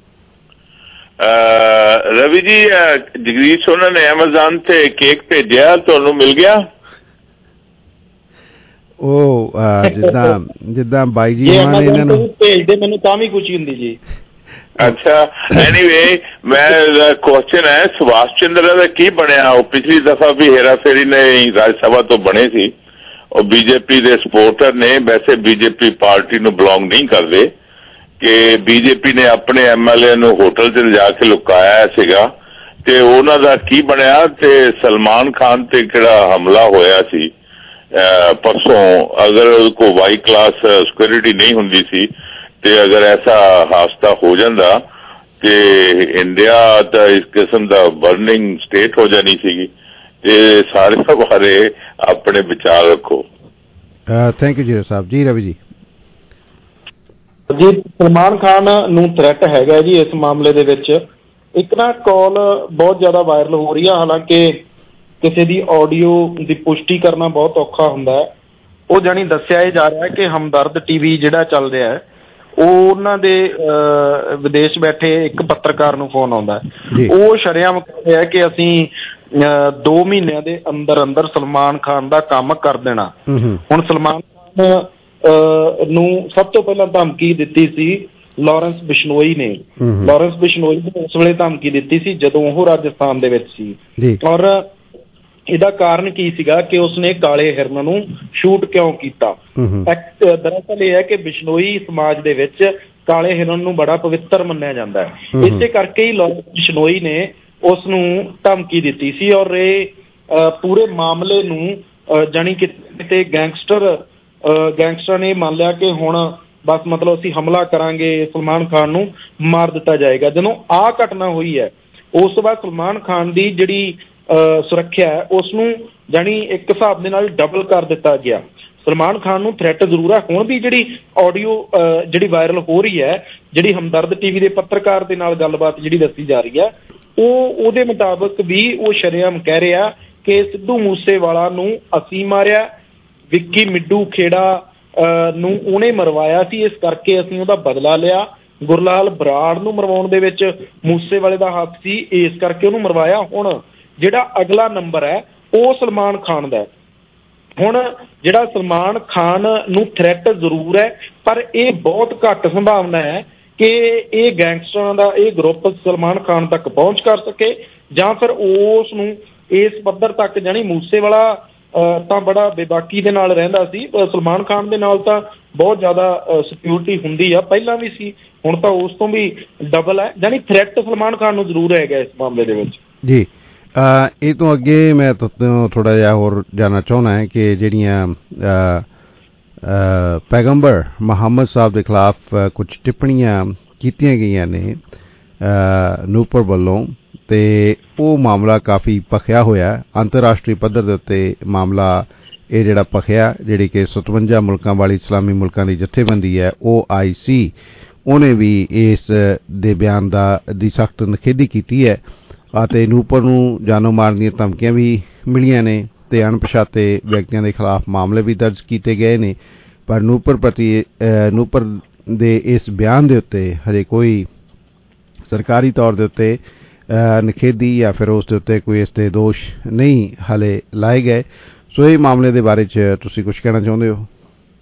Ravi ji. ਜਗਦੀਸ਼ ਉਹਨਾਂ ਨੇ ਐਮਾਜ਼ਾਨ ਤੇ ਕੇਕ ਭੇਜਿਆ, ਤੁਹਾਨੂੰ ਮਿਲ ਗਿਆ? ਉਹ ਜਿੱਦਾਂ ਬਾਈ ਜੀ ਇਹਨਾਂ ਨੂੰ ਭੇਜਦੇ ਮੈਨੂੰ ਤਾਂ ਵੀ ਖੁਸ਼ੀ ਹੁੰਦੀ ਜੀ। ਅੱਛਾ, ਐਨੀਵੇ ਮੈਂ ਕੁਐਸਚਨ ਹੈ ਸੁਭਾਸ਼ ਚੰਦਰ ਦਾ ਕੀ ਬਣਿਆ? ਉਹ ਪਿਛਲੀ ਦਫਾ ਵੀ ਹੇਰਾ ਫੇਰੀ ਨੇ ਰਾਜ ਸਭਾ ਤੋਂ ਬਣੇ ਸੀ, ਉਹ ਬੀਜੇਪੀ ਦੇ ਸਪੋਰਟਰ ਨੇ, ਵੈਸੇ ਬੀਜੇਪੀ ਪਾਰਟੀ ਨੂੰ ਬਿਲੋਂਗ ਨਹੀਂ ਕਰਦੇ, ਕਿ ਬੀਜੇਪੀ ਨੇ ਆਪਣੇ MLA ਨੂੰ ਹੋਟਲ 'ਚ ਲਿਜਾ ਕੇ ਲੁਕਾਇਆ ਸੀਗਾ, ਤੇ ਉਹਨਾਂ ਦਾ ਕੀ ਬਣਿਆ? ਤੇ ਸਲਮਾਨ ਖਾਨ ਤੇ ਕਿਹੜਾ ਹਮਲਾ ਹੋਇਆ ਸੀ ਪਰਸੋਂ, ਅਗਰ ਉਹਦੇ ਕੋਲ ਵਾਈ ਕਲਾਸ ਸਿਕਿਉਰਿਟੀ ਨਹੀਂ ਹੁੰਦੀ ਸੀ ਤੇ ਅਗਰ ਐਸਾ ਹਾਦਸਾ ਹੋ ਜਾਂਦਾ ਤੇ ਇੰਡੀਆ ਤਾਂ ਇਸ ਕਿਸਮ ਦਾ ਬਰਨਿੰਗ ਸਟੇਟ ਹੋ ਜਾਣੀ ਸੀਗੀ। ਤੇ ਸਾਰੇ ਬਾਰੇ ਆਪਣੇ ਵਿਚਾਰ ਰੱਖੋ। ਥੈਂਕ ਯੂ ਜੀ ਸਾਹਿਬ। ਜੀ ਰਵੀ ਜੀ। ਜੀ ਸਲਮਾਨ ਖਾਨ ਨੂੰ ਥ੍ਰੈਟ ਹੈਗਾ ਜੀ ਇਸ ਮਾਮਲੇ ਦੇ ਵਿੱਚ। ਇੱਕ ਨਾ ਕਾਲ ਬਹੁਤ ਜ਼ਿਆਦਾ ਵਾਇਰਲ ਹੋ ਰਹੀ ਆ, ਹਾਲਾਂਕਿ ਕਿਸੇ ਦੀ ਆਡੀਓ ਦੀ ਪੁਸ਼ਟੀ ਕਰਨਾ ਬਹੁਤ ਔਖਾ ਹੁੰਦਾ ਹੈ। ਉਹ ਜਾਣੀ ਦੱਸਿਆ ਇਹ ਜਾ ਰਿਹਾ ਕਿ ਹਮਦਰਦ TV ਜਿਹੜਾ ਚੱਲ ਰਿਹਾ ਹੈ, ਉਹਨਾਂ ਦੇ ਵਿਦੇਸ਼ ਬੈਠੇ ਇੱਕ ਪੱਤਰਕਾਰ ਨੂੰ ਫੋਨ ਆਉਂਦਾ, ਉਹ ਸ਼ਰੇਆਮ ਕਹਿ ਰਿਹਾ ਕਿ ਅਸੀਂ 2 ਮਹੀਨਿਆਂ ਦੇ ਅੰਦਰ ਅੰਦਰ ਸਲਮਾਨ ਖਾਨ ਦਾ ਕੰਮ ਕਰ ਦੇਣਾ। ਹੁਣ ਸਲਮਾਨ ਖਾਨ ਨੂੰ ਸਭ ਤੋਂ ਪਹਿਲਾਂ ਧਮਕੀ ਦਿੱਤੀ ਸੀ ਲਾਰੈਂਸ ਬਿਸ਼ਨੋਈ ਨੇ। ਲਾਰੈਂਸ ਬਿਸ਼ਨੋਈ ਨੇ ਉਸ ਵੇਲੇ ਧਮਕੀ ਦਿੱਤੀ ਸੀ ਜਦੋਂ ਉਹ ਰਾਜਸਥਾਨ ਦੇ ਵਿੱਚ ਸੀ, ਔਰ ਇਹਦਾ ਕਾਰਨ ਕੀ ਸੀਗਾ ਕਿ ਉਸਨੇ ਕਾਲੇ ਹਿਰਨ ਨੂੰ ਸ਼ੂਟ ਕਿਉਂ ਕੀਤਾ। ਦਰਅਸਲ ਇਹ ਹੈ ਕਿ ਬਿਸ਼ਨੋਈ ਸਮਾਜ ਦੇ ਵਿੱਚ ਕਾਲੇ ਹਿਰਨ ਨੂੰ ਬੜਾ ਪਵਿੱਤਰ ਮੰਨਿਆ ਜਾਂਦਾ ਹੈ, ਇਸੇ ਕਰਕੇ ਹੀ ਲਾਰੈਂਸ ਬਿਸ਼ਨੋਈ ਨੇ ਉਸ ਨੂੰ ਧਮਕੀ ਦਿੱਤੀ ਸੀ। ਔਰ ਇਹ ਪੂਰੇ ਮਾਮਲੇ ਨੂੰ ਜਾਣੀ ਕਿਤੇ ਗੈਂਗਸਟਰ ਨੇ ਮੰਨ ਲਿਆ ਕਿ ਹੁਣ ਬਸ ਮਤਲਬ ਅਸੀਂ ਹਮਲਾ ਕਰਾਂਗੇ, ਸਲਮਾਨ ਖਾਨ ਨੂੰ ਮਾਰ ਦਿੱਤਾ ਜਾਏਗਾ। ਜਦੋਂ ਆਹ ਘਟਨਾ ਹੋਈ ਹੈ ਉਸ ਤੋਂ ਬਾਅਦ ਸਲਮਾਨ ਖਾਨ ਦੀ ਜਿਹੜੀ ਸੁਰੱਖਿਆ ਹੈ ਉਸ ਨੂੰ ਜਾਣੀ ਇੱਕ ਹਿਸਾਬ ਦੇ ਨਾਲ ਡਬਲ ਕਰ ਦਿੱਤਾ ਗਿਆ। ਸਲਮਾਨ ਖਾਨ ਨੂੰ ਥ੍ਰੈਟ ਜ਼ਰੂਰ ਹੈ। ਹੁਣ ਵੀ ਜਿਹੜੀ ਆਡੀਓ ਜਿਹੜੀ ਵਾਇਰਲ ਹੋ ਰਹੀ ਹੈ, ਜਿਹੜੀ ਹਮਦਰਦ TV ਦੇ ਪੱਤਰਕਾਰ ਦੇ ਨਾਲ ਗੱਲਬਾਤ ਜਿਹੜੀ ਦੱਸੀ ਜਾ ਰਹੀ ਹੈ, ਉਹਦੇ ਮੁਤਾਬਕ ਵੀ ਉਹ ਸ਼ਰੇਆਮ ਕਹਿ ਰਿਹਾ ਕਿ ਸਿੱਧੂ ਮੂਸੇਵਾਲਾ ਨੂੰ ਅਸੀਂ ਮਾਰਿਆ, ਵਿੱਕੀ ਮਿੱਡੂ ਖੇੜਾ ਨੂੰ ਉਹਨੇ ਮਰਵਾਇਆ ਸੀ, ਇਸ ਕਰਕੇ ਅਸੀਂ ਉਹਦਾ ਬਦਲਾ ਲਿਆ। ਗੁਰਲਾਲ ਬਰਾੜ ਨੂੰ ਮਰਵਾਉਣ ਦੇ ਵਿੱਚ ਮੂਸੇਵਾਲੇ ਦਾ ਹੱਥ ਸੀ, ਇਸ ਕਰਕੇ ਉਹਨੂੰ ਮਰਵਾਇਆ। ਹੁਣ ਜਿਹੜਾ ਅਗਲਾ ਨੰਬਰ ਹੈ ਉਹ ਸਲਮਾਨ ਖਾਨ ਦਾ। ਹੁਣ ਜਿਹੜਾ ਸਲਮਾਨ ਖਾਨ ਨੂੰ ਥ੍ਰੈਟ ਜ਼ਰੂਰ ਹੈ, ਪਰ ਇਹ ਬਹੁਤ ਘੱਟ ਸੰਭਾਵਨਾ ਹੈ ਕਿ ਇਹ ਗੈਂਗਸਟਰਾਂ ਦਾ ਇਹ ਗਰੁੱਪ ਸਲਮਾਨ ਖਾਨ ਤੱਕ ਪਹੁੰਚ ਕਰ ਸਕੇ, ਜਾਂ ਫਿਰ ਉਸ ਨੂੰ ਇਸ ਪੱਧਰ ਤੱਕ ਜਾਣੀ ਮੂਸੇਵਾਲਾ ਤਾਂ ਬੜਾ ਬੇਬਾਕੀ ਦੇ ਨਾਲ ਰਹਿੰਦਾ ਸੀ, ਸਲਮਾਨ ਖਾਨ ਦੇ ਨਾਲ ਤਾਂ ਬਹੁਤ ਜ਼ਿਆਦਾ ਸਿਕਿਉਰਿਟੀ ਹੁੰਦੀ ਆ, ਪਹਿਲਾਂ ਵੀ ਸੀ, ਹੁਣ ਤਾਂ ਉਸ ਤੋਂ ਵੀ ਡਬਲ ਹੈ। ਜਾਣੀ ਥ੍ਰੈਟ ਸਲਮਾਨ ਖਾਨ ਨੂੰ ਜ਼ਰੂਰ ਹੈਗਾ ਇਸ ਮਾਮਲੇ ਦੇ ਵਿੱਚ। ਜੀ ਇਹ ਤੋਂ ਅੱਗੇ ਮੈਂ ਥੋੜਾ ਜਿਹਾ ਹੋਰ ਜਾਣਨਾ ਚਾਹੁੰਦਾ ਹੈ ਕਿ ਜਿਹੜੀਆਂ ਪੈਗੰਬਰ ਮੁਹੰਮਦ ਸਾਹਿਬ ਦੇ ਖਿਲਾਫ ਕੁਝ ਟਿੱਪਣੀਆਂ ਕੀਤੀਆਂ ਗਈਆਂ ਨੇ ਨੂਪਰ ਵੱਲੋਂ, ਤੇ ਉਹ ਮਾਮਲਾ ਕਾਫੀ ਭਖਿਆ ਹੋਇਆ ਅੰਤਰਰਾਸ਼ਟਰੀ ਪੱਧਰ ਦੇ ਉੱਤੇ। ਮਾਮਲਾ ਇਹ ਜਿਹੜਾ ਭਖਿਆ, ਜਿਹੜੀ ਕਿ 57 ਮੁਲਕਾਂ ਵਾਲੀ ਇਸਲਾਮੀ ਮੁਲਕਾਂ ਦੀ ਜਥੇਬੰਦੀ ਹੈ OIC, ਉਹਨੇ ਵੀ ਇਸ ਦੇ ਬਿਆਨ ਦੀ ਸਖਤ ਨਿਖੇਧੀ ਕੀਤੀ ਹੈ, ਅਤੇ ਨੂਪਰ ਨੂੰ ਜਾਨੋਂ ਮਾਰਨ ਦੀਆਂ ਧਮਕੀਆਂ ਵੀ ਮਿਲੀਆਂ ਨੇ ਤੇ ਅਣਪਛਾਤੇ ਵਿਅਕਤੀਆਂ ਦੇ ਖਿਲਾਫ ਮਾਮਲੇ ਵੀ ਦਰਜ ਕੀਤੇ ਗਏ ਨੇ। ਪਰ ਨੂਪਰ ਦੇ ਇਸ ਬਿਆਨ ਦੇ ਉੱਤੇ ਹਜੇ ਕੋਈ ਸਰਕਾਰੀ ਤੌਰ ਦੇ ਉੱਤੇ ਨਿਖੇਧੀ ਜਾਂ ਫਿਰ ਉਸ ਦੇ ਉੱਤੇ ਕੋਈ ਇਸ ਤੇ ਦੋਸ਼ ਨਹੀਂ ਹਾਲੇ ਲਾਏ ਗਏ। ਸੋ ਇਹ ਮਾਮਲੇ ਦੇ ਬਾਰੇ 'ਚ ਤੁਸੀਂ ਕੁਝ ਕਹਿਣਾ ਚਾਹੁੰਦੇ ਹੋ?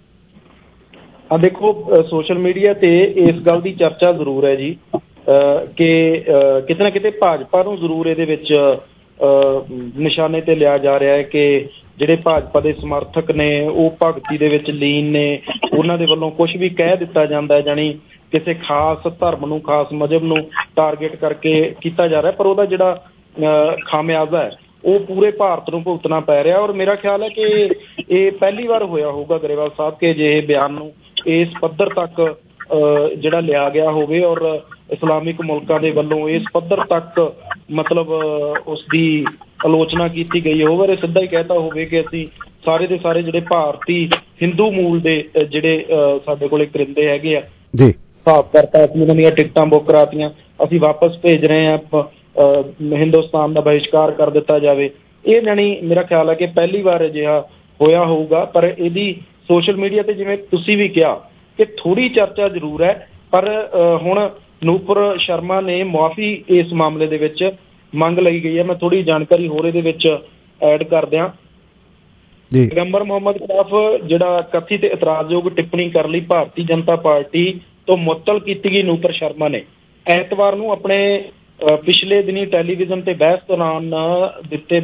ਦੇਖੋ, ਸੋਸ਼ਲ ਮੀਡੀਆ ਤੇ ਇਸ ਗੱਲ ਦੀ ਚਰਚਾ ਜ਼ਰੂਰ ਹੈ ਜੀ ਕਿ ਕਿਤੇ ਨਾ ਕਿਤੇ ਭਾਜਪਾ ਨੂੰ ਜ਼ਰੂਰ ਇਹਦੇ ਵਿੱਚ ਨਿਸ਼ਾਨੇ ਤੇ ਲਿਆ ਜਾ ਰਿਹਾ ਹੈ ਕਿ ਜਿਹੜੇ ਭਾਜਪਾ ਦੇ ਸਮਰਥਕ ਨੇ ਉਹ ਭਗਤੀ ਦੇ ਵਿੱਚ ਲੀਨ ਨੇ, ਉਹਨਾਂ ਦੇ ਵੱਲੋਂ ਕੁਝ ਵੀ ਕਹਿ ਦਿੱਤਾ ਜਾਂਦਾ, ਜਾਣੀ ਕਿਸੇ ਖਾਸ ਧਰਮ ਨੂੰ, ਖਾਸ ਮਜ਼ਹਬ ਨੂੰ ਟਾਰਗੇਟ ਕਰਕੇ ਕੀਤਾ ਜਾ ਰਿਹਾ, ਪਰ ਉਹਦਾ ਜਿਹੜਾ ਖਾਮਿਆਜ਼ਾ ਹੈ ਉਹ ਪੂਰੇ ਭਾਰਤ ਨੂੰ ਭੁਗਤਣਾ ਪੈ ਰਿਹਾ। ਔਰ ਮੇਰਾ ਖਿਆਲ ਹੈ ਕਿ ਇਹ ਪਹਿਲੀ ਵਾਰ ਹੋਇਆ ਹੋਊਗਾ ਗਰੇਵਾਲ ਸਾਹਿਬ ਕਿ ਅਜਿਹੇ ਬਿਆਨ ਨੂੰ ਇਸ ਪੱਧਰ ਤੱਕ ਜਿਹੜਾ ਲਿਆ ਗਿਆ ਹੋਵੇ, ਔਰ ਇਸਲਾਮਿਕ ਮੁਲਕਾਂ ਦੇ ਵੱਲੋਂ ਇਸ ਪੱਧਰ ਤੱਕ ਮਤਲਬ ਉਸ ਦੀ ਆਲੋਚਨਾ ਕੀਤੀ ਗਈ ਹੋਵੇ, ਔਰ ਸਿੱਧਾ ਹੀ ਕਹਿਤਾ ਹੋਵੇ ਕਿ ਅਸੀਂ ਸਾਰੇ ਦੇ ਸਾਰੇ ਜਿਹੜੇ ਭਾਰਤੀ ਹਿੰਦੂ ਮੂਲ ਦੇ ਜਿਹੜੇ ਸਾਡੇ ਕੋਲੇ ਕਰਿੰਦੇ ਹੈਗੇ ਆ ਜੀ, ਹਿਸਾਬ ਕਰਤਾ, ਅਸੀਂ ਉਹਨਾਂ ਦੀਆਂ ਟਿਕਟਾਂ ਬੁੱਕ ਕਰਾਤੀਆਂ, ਅਸੀਂ ਵਾਪਸ ਭੇਜ ਰਹੇ ਹਾਂ, ਹਿੰਦੁਸਤਾਨ ਦਾ ਬਹਿਸ਼ਕਾਰ ਕਰ ਦਿੱਤਾ ਜਾਵੇ। ਇਹ ਜਾਣੀ ਮੇਰਾ ਖਿਆਲ ਹੈ ਕਿ ਪਹਿਲੀ ਵਾਰ ਅਜਿਹਾ ਹੋਇਆ ਹੋਊਗਾ। ਪਰ ਇਹਦੀ ਸੋਸ਼ਲ ਮੀਡੀਆ ਤੇ ਜਿਵੇਂ ਤੁਸੀਂ ਵੀ ਕਿਹਾ ਕਿ ਥੋੜ੍ਹੀ ਚਰਚਾ ਜ਼ਰੂਰ ਹੈ, ਪਰ ਹੁਣ ਨੂਪੁਰ ਸ਼ਰਮਾ ਨੇ ਮੁਆਫੀ ਇਸ ਮਾਮਲੇ ਦੇ ਵਿੱਚ ਮੰਗ ਲਈ ਗਈ ਹੈ। ਮੈਂ ਥੋੜ੍ਹੀ ਜਾਣਕਾਰੀ ਹੋਰ ਇਹਦੇ ਵਿੱਚ ਐਡ ਕਰ ਦਿਆਂ ਪੈਗੰਬਰ ਮੁਹੰਮਦ ਖਿਲਾਫ ਜਿਹੜਾ ਕਥਿਤ ਇਤਰਾਜ਼ਯੋਗ ਟਿੱਪਣੀ ਕਰਨ ਲਈ ਭਾਰਤੀ ਜਨਤਾ ਪਾਰਟੀ ਤੋਂ ਮੁਅੱਤਲ ਕੀਤੀ ਗਈ ਨੂਪਰ ਸ਼ਰਮਾ ਨੇ ਐਤਵਾਰ ਨੂੰ ਆਪਣੇ ਪਿਛਲੇ ਦਿਨੀ ਟੈਲੀਵਿਜ਼ਨ ਤੇ ਬਹਿਸ ਦੌਰਾਨ ਦਿੱਤੇ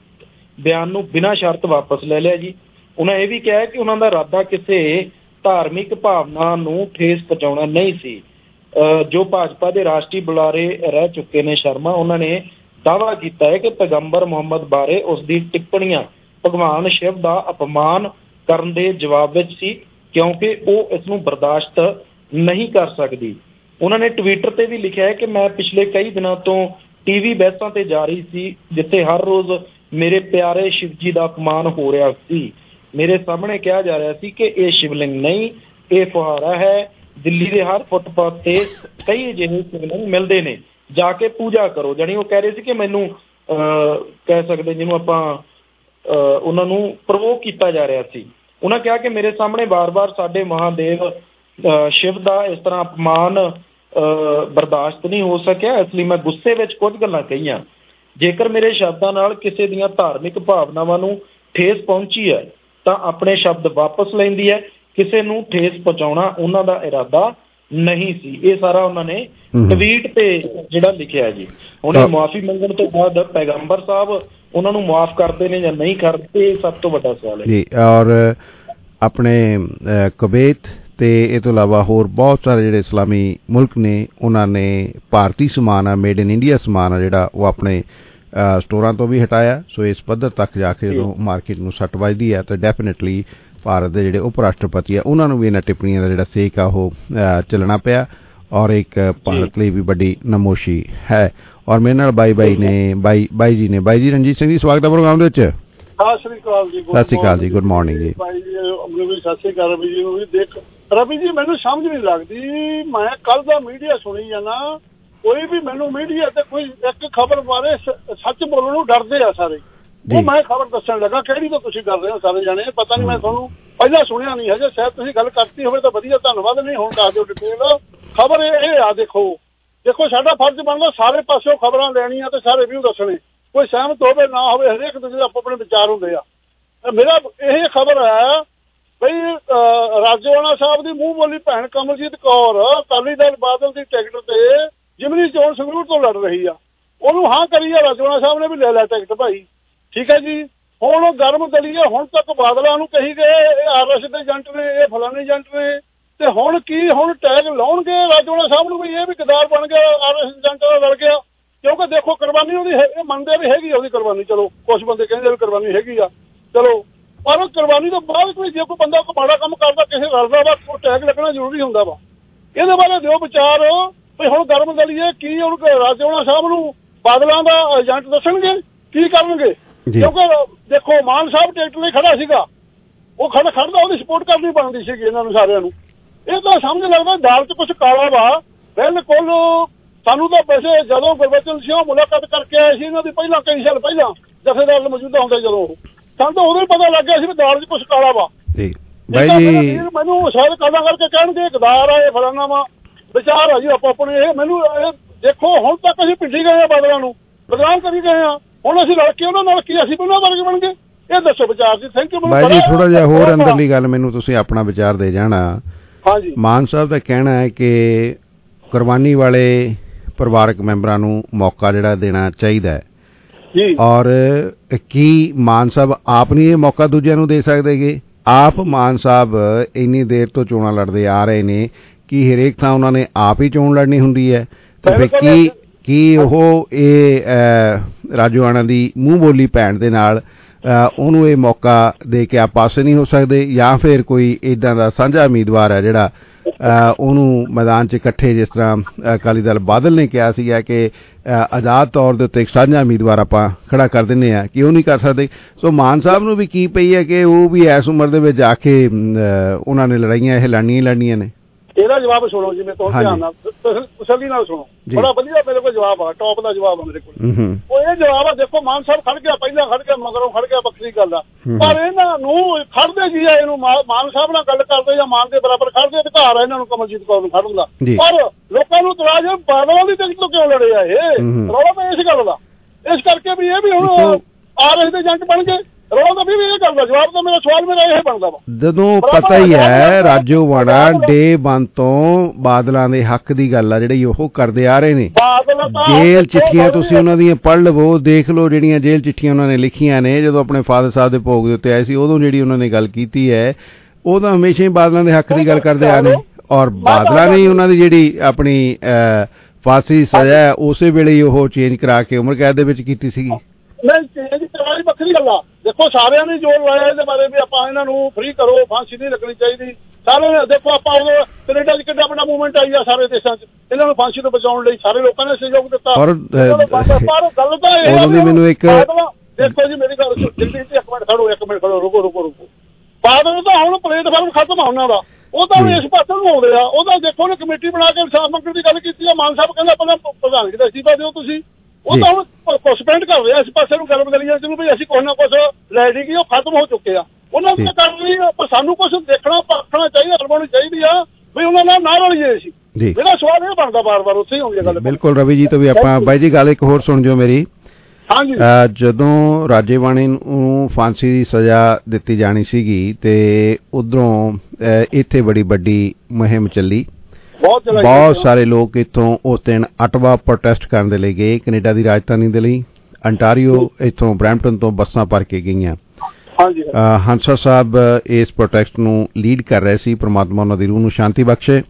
ਬਿਆਨ ਨੂੰ ਬਿਨਾਂ ਸ਼ਰਤ ਵਾਪਸ ਲੈ ਲਿਆ ਜੀ। ਉਹਨਾਂ ਇਹ ਵੀ ਕਿਹਾ ਕਿ ਉਹਨਾਂ ਦਾ ਇਰਾਦਾ ਕਿਸੇ ਧਾਰਮਿਕ ਭਾਵਨਾ ਨੂੰ ਠੇਸ ਪਹੁੰਚਾਉਣਾ ਨਹੀਂ ਸੀ। ਜੋ ਭਾਜਪਾ ਦੇ ਰਾਸ਼ਟਰੀ ਬੁਲਾਰੇ ਰਹਿ ਚੁੱਕੇ ਨੇ ਸ਼ਰਮਾ, ਉਹਨਾਂ ਨੇ ਦਾਅਵਾ ਕੀਤਾ ਹੈ ਕਿ ਪੈਗੰਬਰ ਮੁਹੰਮਦ ਬਾਰੇ ਉਸ ਦੀ ਟਿੱਪਣੀਆਂ ਭਗਵਾਨ ਸ਼ਿਵ ਦਾ ਅਪਮਾਨ ਕਰਨ ਦੇ ਜਵਾਬ ਵਿੱਚ ਸੀ, ਕਿਉਂਕਿ ਉਹ ਇਸ ਨੂੰ ਬਰਦਾਸ਼ਤ ਨਹੀਂ ਕਰ ਸਕਦੀ। ਉਹਨਾਂ ਨੇ ਟਵਿੱਟਰ ਤੇ ਵੀ ਲਿਖਿਆ ਹੈ ਕਿ ਮੈਂ ਪਿਛਲੇ ਕਈ ਦਿਨਾਂ ਤੋਂ ਟੀਵੀ ਬਹਿਸਾਂ ਤੇ ਜਾ ਰਹੀ ਸੀ, ਜਿੱਥੇ ਹਰ ਰੋਜ਼ ਮੇਰੇ ਪਿਆਰੇ ਸ਼ਿਵ ਜੀ ਦਾ ਅਪਮਾਨ ਹੋ ਰਿਹਾ ਸੀ। ਮੇਰੇ ਸਾਹਮਣੇ ਕਿਹਾ ਜਾ ਰਿਹਾ ਸੀ ਕਿ ਇਹ ਸ਼ਿਵਲਿੰਗ ਨਹੀਂ, ਇਹ ਫੁਹਾਰਾ ਹੈ। ਦਿੱਲੀ ਦੇ ਹਰ ਫੁੱਟਪਾਥ ਤੇ ਕਈ ਅਜਿਹੇ ਸ਼ਿਵਲਿੰਗ ਮਿਲਦੇ ਨੇ, ਜਾ ਕੇ ਪੂਜਾ ਕਰੋ। ਜਾਣੀ ਉਹ ਕਹਿ ਰਹੇ ਸੀ ਕਿ ਮੈਨੂੰ ਕਹਿ ਸਕਦੇ ਜਿਹਨੂੰ ਆਪਾਂ ਉਹਨਾਂ ਨੂੰ ਪ੍ਰਵੋਕ ਕੀਤਾ ਜਾ ਰਿਹਾ ਸੀ। ਉਹਨਾਂ ਕਿਹਾ ਕਿ ਮੇਰੇ ਸਾਹਮਣੇ ਵਾਰ-ਵਾਰ ਸਾਡੇ ਮਹਾਦੇਵ ਸ਼ਿਵ ਦਾ ਇਸ ਤਰ੍ਹਾਂ ਅਪਮਾਨ ਬਰਦਾਸ਼ਤ ਨਹੀਂ ਹੋ ਸਕਿਆ, ਇਸ ਲਈ ਮੈਂ ਗੁੱਸੇ ਵਿੱਚ ਕੁਝ ਗੱਲਾਂ ਕਹੀਆਂ। ਜੇਕਰ ਮੇਰੇ ਸ਼ਬਦਾਂ ਨਾਲ ਕਿਸੇ ਦੀਆਂ ਧਾਰਮਿਕ ਭਾਵਨਾਵਾਂ ਨੂੰ ਠੇਸ ਪਹੁੰਚੀ ਹੈ ਤਾਂ ਆਪਣੇ ਸ਼ਬਦ ਵਾਪਸ ਲੈਂਦੀ ਹੈ। ਕਿਸੇ ਨੂੰ ਠੇਸ ਪਹੁੰਚਾਉਣਾ ਉਹਨਾਂ ਦਾ ਇਰਾਦਾ ਨਹੀਂ ਸੀ। ਇਹ ਸਾਰਾ ਉਹਨਾਂ ਨੇ ਟਵੀਟ ਤੇ ਜਿਹੜਾ ਲਿਖਿਆ ਜੀ। ਹੁਣ ਮੁਆਫੀ ਮੰਗਣ ਤੋਂ ਬਾਅਦ ਪੈਗੰਬਰ ਸਾਹਿਬ ਉਹਨਾਂ ਨੂੰ ਮੁਆਫ ਕਰਦੇ ਨੇ ਜਾਂ ਨਹੀਂ ਕਰਦੇ, ਸਭ ਤੋਂ ਵੱਡਾ ਸਵਾਲ ਹੈ ਜੀ। ਔਰ ਆਪਣੇ ਕੁਵੈਤ ਤੇ ਇਹ ਤੋਂ ਇਲਾਵਾ ਹੋਰ ਬਹੁਤ ਸਾਰੇ ਜਿਹੜੇ ਇਸਲਾਮੀ ਮੁਲਕ ਨੇ ਉਹਨਾਂ ਨੇ ਭਾਰਤੀ ਸਮਾਨ ਆ, ਮੇਡ ਇਨ ਇੰਡੀਆ ਸਮਾਨ ਆ ਜਿਹੜਾ ਉਹ ਆਪਣੇ ਸਟੋਰਾਂ ਤੋਂ ਵੀ ਹਟਾਇਆ। ਸੋ ਇਸ ਪੱਧਰ ਤੱਕ ਜਾ ਕੇ ਜਦੋਂ ਮਾਰਕੀਟ ਨੂੰ ਸੱਟ ਵੱਜਦੀ ਹੈ ਤਾਂ ਡੈਫੀਨੇਟਲੀ ਭਾਰਤ ਦੇ ਜਿਹੜੇ ਉਪ ਰਾਸ਼ਟਰਪਤੀ ਆ ਉਹਨਾਂ ਨੂੰ ਵੀ ਇਹਨਾਂ ਟਿੱਪਣੀਆਂ ਦਾ ਜਿਹੜਾ ਸੇਕ ਆ ਉਹ ਚੱਲਣਾ ਪਿਆ ਔਰ ਇੱਕ ਭਾਰਤ ਲਈ ਵੀ ਵੱਡੀ ਨਮੋਸ਼ੀ ਹੈ। ਔਰ ਮੇਰੇ ਨਾਲ ਬਾਈ ਨੇ ਬਾਈ ਜੀ ਰਣਜੀਤ ਸਿੰਘ ਜੀ, ਸਵਾਗਤ ਹੈ ਪ੍ਰੋਗਰਾਮ ਦੇ ਵਿੱਚ। ਸਤਿ ਸ੍ਰੀ ਅਕਾਲ ਜੀ, ਗੁੱਡ ਮਾਰਨਿੰਗ ਜੀ। ਭਾਈ ਜੀ ਵੀ ਸਤਿ ਸ੍ਰੀ ਅਕਾਲ ਰਵੀ ਜੀ ਨੂੰ ਵੀ। ਦੇਖ ਰਵੀ ਜੀ, ਮੈਨੂੰ ਸਮਝ ਨਹੀਂ ਲੱਗਦੀ, ਮੈਂ ਕੱਲ ਦਾ ਮੀਡੀਆ ਸੁਣੀ ਜਾਣਾ, ਕੋਈ ਵੀ ਮੈਨੂੰ ਮੀਡੀਆ ਤੇ ਕੋਈ ਇੱਕ ਖਬਰ ਬਾਰੇ ਸੱਚ ਬੋਲਣ ਨੂੰ ਡਰਦੇ ਆ ਸਾਰੇ। ਉਹ ਮੈਂ ਖਬਰ ਦੱਸਣ ਲੱਗਾ ਕਿਹੜੀ ਤੋਂ ਤੁਸੀਂ ਕਰ ਰਹੇ ਹੋ ਸਾਰੇ ਜਾਣੇ, ਪਤਾ ਨਹੀਂ, ਮੈਂ ਤੁਹਾਨੂੰ ਪਹਿਲਾਂ ਸੁਣਿਆ ਨਹੀਂ ਹਜੇ, ਸ਼ਾਇਦ ਤੁਸੀਂ ਗੱਲ ਕਰਤੀ ਹੋਵੇ ਤਾਂ ਵਧੀਆ, ਧੰਨਵਾਦ। ਨਹੀਂ ਹੁਣ ਦੱਸ ਦਿਓ ਡਿਟੇਲ ਖਬਰ। ਇਹ ਆ ਦੇਖੋ ਸਾਡਾ ਫਰਜ਼ ਬਣਦਾ ਸਾਰੇ ਪਾਸਿਓਂ ਖਬਰਾਂ ਲੈਣੀਆਂ ਤੇ ਸਾਰੇ ਰਿਵਿਊ ਦੱਸਣੇ, ਕੋਈ ਸਹਿਮਤ ਹੋਵੇ ਨਾ ਹੋਵੇ, ਹਰੇਕ ਦੂਜੇ ਦੇ ਆਪੋ ਆਪਣੇ ਵਿਚਾਰ ਹੁੰਦੇ ਆ। ਮੇਰਾ ਇਹ ਖਬਰ ਹੈ ਬਈ ਰਾਜੋਆਣਾ ਸਾਹਿਬ ਦੀ ਮੂੰਹ ਬੋਲੀ ਭੈਣ ਕਮਲਜੀਤ ਕੌਰ ਅਕਾਲੀ ਦਲ ਬਾਦਲ ਦੀ ਟਿਕਟ ਤੇ ਜਿਮਨੀ ਚੋਣ ਸੰਗਰੂਰ ਤੋਂ ਲੜ ਰਹੀ ਆ, ਉਹਨੂੰ ਹਾਂ ਕਰੀ ਆ ਰਾਜੋਆਣਾ ਸਾਹਿਬ ਨੇ ਵੀ ਲੈ ਲਿਆ ਟਿਕਟ ਭਾਈ, ਠੀਕ ਹੈ ਜੀ। ਹੁਣ ਉਹ ਗਰਮ ਦਲੀਏ ਹੁਣ ਤੱਕ ਬਾਦਲਾਂ ਨੂੰ ਕਹੀ ਗਏ ਇਹ RS ਦੇ ਏਜੰਟ ਨੇ, ਇਹ ਫਲਾਣੇ ਏਜੰਟ ਨੇ, ਤੇ ਹੁਣ ਟੈਗ ਲਾਉਣਗੇ ਰਾਜੋਆਣਾ ਸਾਹਿਬ ਨੂੰ ਵੀ ਇਹ ਵੀ ਗਦਾਰ ਬਣ ਗਿਆ, RS ਏਜੰਟ ਦਾ ਲੜ ਗਿਆ। ਕਿਉਂਕਿ ਦੇਖੋ ਕੁਰਬਾਨੀ ਉਹਦੀ ਇਹ ਮੰਨਦੇ ਵੀ ਹੈਗੀ ਉਹਦੀ ਕੁਰਬਾਨੀ, ਚਲੋ ਕੁਛ ਬੰਦੇ ਕਹਿੰਦੇ ਵੀ ਕੁਰਬਾਨੀ ਹੈਗੀ ਆ, ਚਲੋ, ਪਰ ਕੁਰਬਾਨੀ ਤੋਂ ਬਾਅਦ ਕੋਈ ਜੇ ਕੋਈ ਬੰਦਾ ਕੋਈ ਮਾੜਾ ਕੰਮ ਕਰਦਾ ਕਿਸੇ ਰਲਦਾ ਵਾ, ਉਹ ਟੈਗ ਲੱਗਣਾ ਜ਼ਰੂਰੀ ਹੁੰਦਾ ਵਾ। ਇਹਦੇ ਬਾਰੇ ਦਿਓ ਵਿਚਾਰ ਵੀ ਹੁਣ ਗਰਮ ਦਲੀਏ ਕੀ ਹੁਣ ਰਾਜੋਆਣਾ ਸਾਹਿਬ ਨੂੰ ਬਾਦਲਾਂ ਦਾ ਏਜੰਟ ਦੱਸਣਗੇ, ਕੀ ਕਰਨਗੇ? ਕਿਉਂਕਿ ਦੇਖੋ ਮਾਨ ਸਾਹਿਬ ਟਿਕਟ ਲਈ ਖੜਾ ਸੀਗਾ, ਉਹ ਖੜਦਾ ਉਹਦੀ ਸਪੋਰਟ ਕਰਨੀ ਬਣਦੀ ਸੀਗੀ ਇਹਨਾਂ ਨੂੰ ਸਾਰਿਆਂ ਨੂੰ। ਇਹ ਤਾਂ ਸਮਝ ਲੱਗਦਾ ਦਾਲ 'ਚ ਕੁਛ ਕਾਲਾ ਵਾ ਬਿਲਕੁਲ। ਸਾਨੂੰ ਤਾਂ ਵੈਸੇ ਜਦੋਂ ਗੁਰਬਚਨ ਸਿੰਘ ਮੁਲਾਕਾਤ ਕਰਕੇ ਆਏ ਸੀ ਇਹਨਾਂ ਦੀ ਪਹਿਲਾਂ ਕਈ ਸਾਲ ਪਹਿਲਾਂ ਜਥੇਦਾਰ ਮੌਜੂਦਾ ਹੁੰਦੇ ਜਦੋਂ, ਸਾਨੂੰ ਤਾਂ ਉਦੋਂ ਹੀ ਪਤਾ ਲੱਗ ਗਿਆ ਸੀ ਵੀ ਦਾਲ 'ਚ ਕੁਛ ਕਾਲਾ ਵਾ। ਮੈਨੂੰ ਸ਼ਾਇਦ ਕਾਲਾ ਕਰਕੇ ਕਹਿਣਗੇ ਗਦਾਰ ਆ ਇਹ ਫਲਾਣਾ ਵਾ, ਵਿਚਾਰ ਆ ਜੀ ਆਪੋ ਆਪਣੇ। ਇਹ ਮੈਨੂੰ ਦੇਖੋ ਹੁਣ ਤੱਕ ਅਸੀਂ ਪਿੱਛੇ ਗਏ ਆ ਬਾਦਲਾਂ ਨੂੰ, ਬਦਨਾਮ ਕਰੀ ਗਏ ਆ, ਹੁਣ ਅਸੀਂ ਲੜ ਕੇ ਉਹਨਾਂ ਨਾਲ ਕੀ ਅਸੀਂ ਉਹਨਾਂ ਵਰਗੇ ਬਣ ਗਏ? ਇਹ ਦੱਸੋ ਵਿਚਾਰ ਜੀ। ਥੈਂਕ ਯੂ ਬਾਈ ਜੀ। ਥੋੜਾ ਜਿਹਾ ਹੋਰ ਅੰਦਰਲੀ ਗੱਲ ਮੈਨੂੰ ਤੁਸੀਂ ਆਪਣਾ ਵਿਚਾਰ ਦੇ ਜਾਣਾ। ਹਾਂਜੀ, ਮਾਨ ਸਾਹਿਬ ਦਾ ਕਹਿਣਾ ਹੈ ਕਿ ਕੁਰਬਾਨੀ ਵਾਲੇ ਪਰਿਵਾਰਕ ਮੈਂਬਰਾਂ ਨੂੰ ਮੌਕਾ ਜਿਹੜਾ ਦੇਣਾ ਚਾਹੀਦਾ ਹੈ ਜੀ, ਔਰ ਕੀ ਮਾਨ ਸਾਹਿਬ ਆਪ ਨਹੀਂ ਇਹ ਮੌਕਾ ਦੂਜਿਆਂ ਨੂੰ ਦੇ ਸਕਦੇਗੇ? ਆਪ ਮਾਨ ਸਾਹਿਬ ਇੰਨੀ ਦੇਰ ਤੋਂ ਚੋਣਾਂ ਲੜਦੇ ਆ ਰਹੇ ਨੇ ਕਿ ਹਰੇਕ ਥਾਂ ਉਹਨਾਂ ਨੇ ਆਪ ਹੀ ਚੋਣ ਲੜਨੀ ਹੁੰਦੀ ਹੈ, ਤੇ ਫਿਰ ਕੀ ਉਹ ਇਹ ਰਾਜੋਆਣਾ ਦੀ ਮੂੰਹ ਬੋਲੀ ਭੈਣ ਦੇ ਨਾਲ ਉਹਨੂੰ ਇਹ ਮੌਕਾ ਦੇ ਕੇ ਆਪ ਪਾਸੇ ਨਹੀਂ ਹੋ ਸਕਦੇ, ਜਾਂ ਫਿਰ ਕੋਈ ਇੱਦਾਂ ਦਾ ਸਾਂਝਾ ਉਮੀਦਵਾਰ ਹੈ ਜਿਹੜਾ ਉਹਨੂੰ ਮੈਦਾਨ 'ਚ ਇਕੱਠੇ, ਜਿਸ ਤਰ੍ਹਾਂ ਅਕਾਲੀ ਦਲ ਬਾਦਲ ਨੇ ਕਿਹਾ ਸੀਗਾ ਕਿ ਆਜ਼ਾਦ ਤੌਰ ਦੇ ਉੱਤੇ ਇੱਕ ਸਾਂਝਾ ਉਮੀਦਵਾਰ ਆਪਾਂ ਖੜਾ ਕਰ ਦਿੰਦੇ ਹਾਂ, ਕਿ ਉਹ ਨਹੀਂ ਕਰ ਸਕਦੇ? ਸੋ ਮਾਨ ਸਾਹਿਬ ਨੂੰ ਵੀ ਕੀ ਪਈ ਹੈ ਕਿ ਉਹ ਵੀ ਇਸ ਉਮਰ ਦੇ ਵਿੱਚ ਜਾ ਕੇ ਉਹਨਾਂ ਨੇ ਲੜਾਈਆਂ ਇਹ ਲੜਨੀਆਂ ਨੇ? ਇਹਦਾ ਜਵਾਬ ਸੁਣੋ ਜੀ, ਮੈਂ ਤੁਹਾਨੂੰ ਧਿਆਨ ਨਾਲ ਤਸੱਲੀ ਨਾਲ ਸੁਣੋ, ਬੜਾ ਵਧੀਆ ਮੇਰੇ ਕੋਲ ਜਵਾਬ ਆ, ਟੌਪ ਦਾ ਜਵਾਬ ਆ ਮੇਰੇ ਕੋਲ। ਉਹ ਇਹ ਜਵਾਬ ਆ, ਦੇਖੋ ਮਾਨ ਸਾਹਿਬ ਖੜ ਗਿਆ, ਪਹਿਲਾਂ ਖੜ ਗਿਆ, ਮਗਰੋਂ ਖੜ ਗਿਆ, ਵੱਖਰੀ ਗੱਲ ਆ, ਪਰ ਇਹਨਾਂ ਨੂੰ ਖੜਦੇ ਜੀ ਆ, ਇਹਨੂੰ ਮਾਨ ਸਾਹਿਬ ਨਾਲ ਗੱਲ ਕਰਦੇ ਜਾਂ ਮਾਨ ਦੇ ਬਰਾਬਰ ਖੜਦੇ ਅਧਿਕਾਰ ਆ ਇਹਨਾਂ ਨੂੰ ਕਮਲਜੀਤ ਕੌਰ ਨੂੰ ਖੜਨ ਦਾ। ਪਰ ਲੋਕਾਂ ਨੂੰ ਇਤਰਾਜ਼ ਬਾਦਲਾਂ ਦੀ ਟਿਕਟ ਤੋਂ ਕਿਉਂ ਲੜੇ ਆ? ਇਹ ਰੌਲਾ ਤਾਂ ਇਸ ਗੱਲ ਦਾ, ਇਸ ਕਰਕੇ ਵੀ ਇਹ ਵੀ ਹੁਣ RS ਦੇ ਏਜੰਟ ਬਣ ਗਏ। ਰੌਲਾ ਤਾਂ ਵੀ ਇਹ ਕਰਦਾ। ਜਵਾਬ ਤਾਂ ਮੇਰਾ ਸਵਾਲ ਮੇਰਾ ਇਹ ਬਣਦਾ ਵਾ, ਜਦੋਂ ਪਤਾ ਹੀ ਹੈ ਰਾਜੋਵਾਣਾ ਡੇ 1 ਤੋਂ ਬਾਦਲਾਂ ਦੇ ਹੱਕ ਦੀ ਗੱਲ ਆ ਜਿਹੜੀ ਉਹ ਕਰਦੇ ਆ ਰਹੇ ਨੇ। ਜੇਲ੍ਹ ਚਿੱਠੀਆਂ ਤੁਸੀਂ ਉਹਨਾਂ ਦੀਆਂ ਪੜ੍ਹ ਲਵੋ, ਦੇਖ ਲਓ ਜਿਹੜੀਆਂ ਜੇਲ੍ਹ ਚਿੱਠੀਆਂ ਉਹਨਾਂ ਨੇ ਲਿਖੀਆਂ ਨੇ ਜਦੋਂ ਆਪਣੇ ਫਾਦਰ ਸਾਹਿਬ ਦੇ ਭੋਗ ਦੇ ਉੱਤੇ ਆਏ ਸੀ, ਉਦੋਂ ਜਿਹੜੀ ਉਹਨਾਂ ਨੇ ਗੱਲ ਕੀਤੀ ਹੈ ਉਹ ਤਾਂ ਹਮੇਸ਼ਾ ਹੀ ਬਾਦਲਾਂ ਦੇ ਹੱਕ ਦੀ ਗੱਲ ਕਰਦੇ ਆ ਰਹੇ। ਔਰ ਬਾਦਲਾਂ ਨੇ ਉਹਨਾਂ ਦੀ ਜਿਹੜੀ ਆਪਣੀ ਫਾਂਸੀ ਸਜ਼ਾ ਹੈ ਉਸੇ ਵੇਲੇ ਹੀ ਉਹ ਚੇਂਜ ਕਰਾ ਕੇ ਉਮਰ ਕੈਦ ਦੇ ਵਿੱਚ ਕੀਤੀ ਸੀਗੀ। ਨਹੀਂ ਚੇਂਜ ਕਰਾਉਣੀ ਵੱਖਰੀ ਗੱਲ ਆ। ਦੇਖੋ ਸਾਰਿਆਂ ਨੇ ਜੋਰ ਲਾਇਆ ਇਹਦੇ ਬਾਰੇ ਵੀ ਆਪਾਂ ਇਹਨਾਂ ਨੂੰ ਫ੍ਰੀ ਕਰੋ, ਫਾਂਸੀ ਨਹੀਂ ਲੱਗਣੀ ਚਾਹੀਦੀ। ਸਾਰੇ ਨੇ ਦੇਖੋ ਆਪਾਂ ਉਦੋਂ ਕੈਨੇਡਾ 'ਚ ਕਿੰਨਾ ਵੱਡਾ ਮੂਵਮੈਂਟ ਆਈ ਆ ਸਾਰੇ ਦੇਸ਼ਾਂ 'ਚ, ਇਹਨਾਂ ਨੂੰ ਫਾਂਸੀ ਤੋਂ ਬਚਾਉਣ ਲਈ ਸਾਰੇ ਲੋਕਾਂ ਨੇ ਸਹਿਯੋਗ ਦਿੱਤਾ। ਪਰ ਗੱਲ ਤਾਂ ਇਹ ਆ ਮੈਨੂੰ ਇੱਕ ਦੇਖੋ ਜੀ ਮੇਰੀ ਗੱਲ ਜਲਦੀ ਇੱਕ ਮਿੰਟ ਖੜੋ ਰੁਕੋ। ਬਾਦਲ ਤਾਂ ਹੁਣ ਪਲੇਟਫਾਰਮ ਖਤਮ ਆ ਉਹਨਾਂ ਦਾ, ਉਹ ਤਾਂ ਇਸ ਪਾਸੇ ਨੂੰ ਆਉਂਦੇ ਆ। ਉਹ ਤਾਂ ਦੇਖੋ ਨੇ ਕਮੇਟੀ ਬਣਾ ਕੇ ਇਨਸਾਫ ਮੰਗਣ ਦੀ ਗੱਲ ਕੀਤੀ ਆ। ਮਾਨ ਸਾਹਿਬ ਕਹਿੰਦਾ ਪਹਿਲਾਂ ਪ੍ਰਧਾਨਗੀ ਦਾ ਅਸਤੀਫਾ ਦਿਓ ਤੁਸੀਂ, ਉਹ ਤਾਂ ਹੁਣ ਸਸਪੈਂਡ ਕਰ ਰਿਹਾ ਇਸ ਪਾਸੇ ਨੂੰ ਗੱਲ ਬਦਲੀ ਜਿਹਨੂੰ ਵੀ ਅਸੀਂ ਕੁਛ ਨਾ ਕੁਛ ਲੈ ਲਈ ਉਹ ਖਤਮ ਹੋ ਚੁੱਕੇ ਆ। ਉਹਨਾਂ ਨੇ ਕਰ ਲਈ, ਪਰ ਸਾਨੂੰ ਕੁਛ ਦੇਖਣਾ ਪਰਖਣਾ ਚਾਹੀਦਾ, ਅਰਮਾਉਣੀ ਚਾਹੀਦੀ ਆ ਵੀ ਉਹਨਾਂ ਨਾਲ ਨਾ ਰਲੀਏ ਅਸੀਂ। ਮੇਰਾ ਸਵਾਲ ਇਹ ਬਣਦਾ ਬਾਰ-ਬਾਰ ਉੱਥੇ ਹੀ ਆਉਂਦੀ ਗੱਲ। ਬਿਲਕੁਲ ਰਵੀ ਜੀ ਤੋਂ ਵੀ ਆਪਾਂ ਬਾਈ ਜੀ ਗੱਲ ਇੱਕ ਹੋਰ ਸੁਣ ਜੋ ਮੇਰੀ। ਹਾਂਜੀ, ਜਦੋਂ ਰਾਜੇਵਾਣੀ ਨੂੰ ਫਾਂਸੀ ਦੀ ਸਜ਼ਾ ਦਿੱਤੀ ਜਾਣੀ ਸੀਗੀ ਤੇ ਉਧਰੋਂ ਇੱਥੇ ਬੜੀ ਵੱਡੀ ਮੁਹਿੰਮ ਚੱਲੀ, ਬਹੁਤ ਸਾਰੇ ਲੋਕ ਇੱਥੋਂ ਉਸ ਦਿਨ ਅਟਵਾ ਪ੍ਰੋਟੈਸਟ ਕਰਨ ਦੇ ਲਈ ਗਏ ਕੈਨੇਡਾ ਦੀ ਰਾਜਧਾਨੀ ਦੇ ਲਈ। ਅੰਟਾਰੀਓ ਇੱਥੋਂ ਬਰੈਂਪਟਨ ਤੋਂ ਬੱਸਾਂ ਭਰ ਕੇ ਗਈਆਂ। ਹੰਸਾ ਸਾਹਿਬ ਇਸ ਪ੍ਰੋਟੈਸਟ ਨੂੰ ਲੀਡ ਕਰ ਰਹੇ ਸੀ, ਪ੍ਰਮਾਤਮਾ ਉਹਨਾਂ ਦੀ ਰੂਹ ਨੂੰ ਸ਼ਾਂਤੀ ਬਖਸ਼ੇ।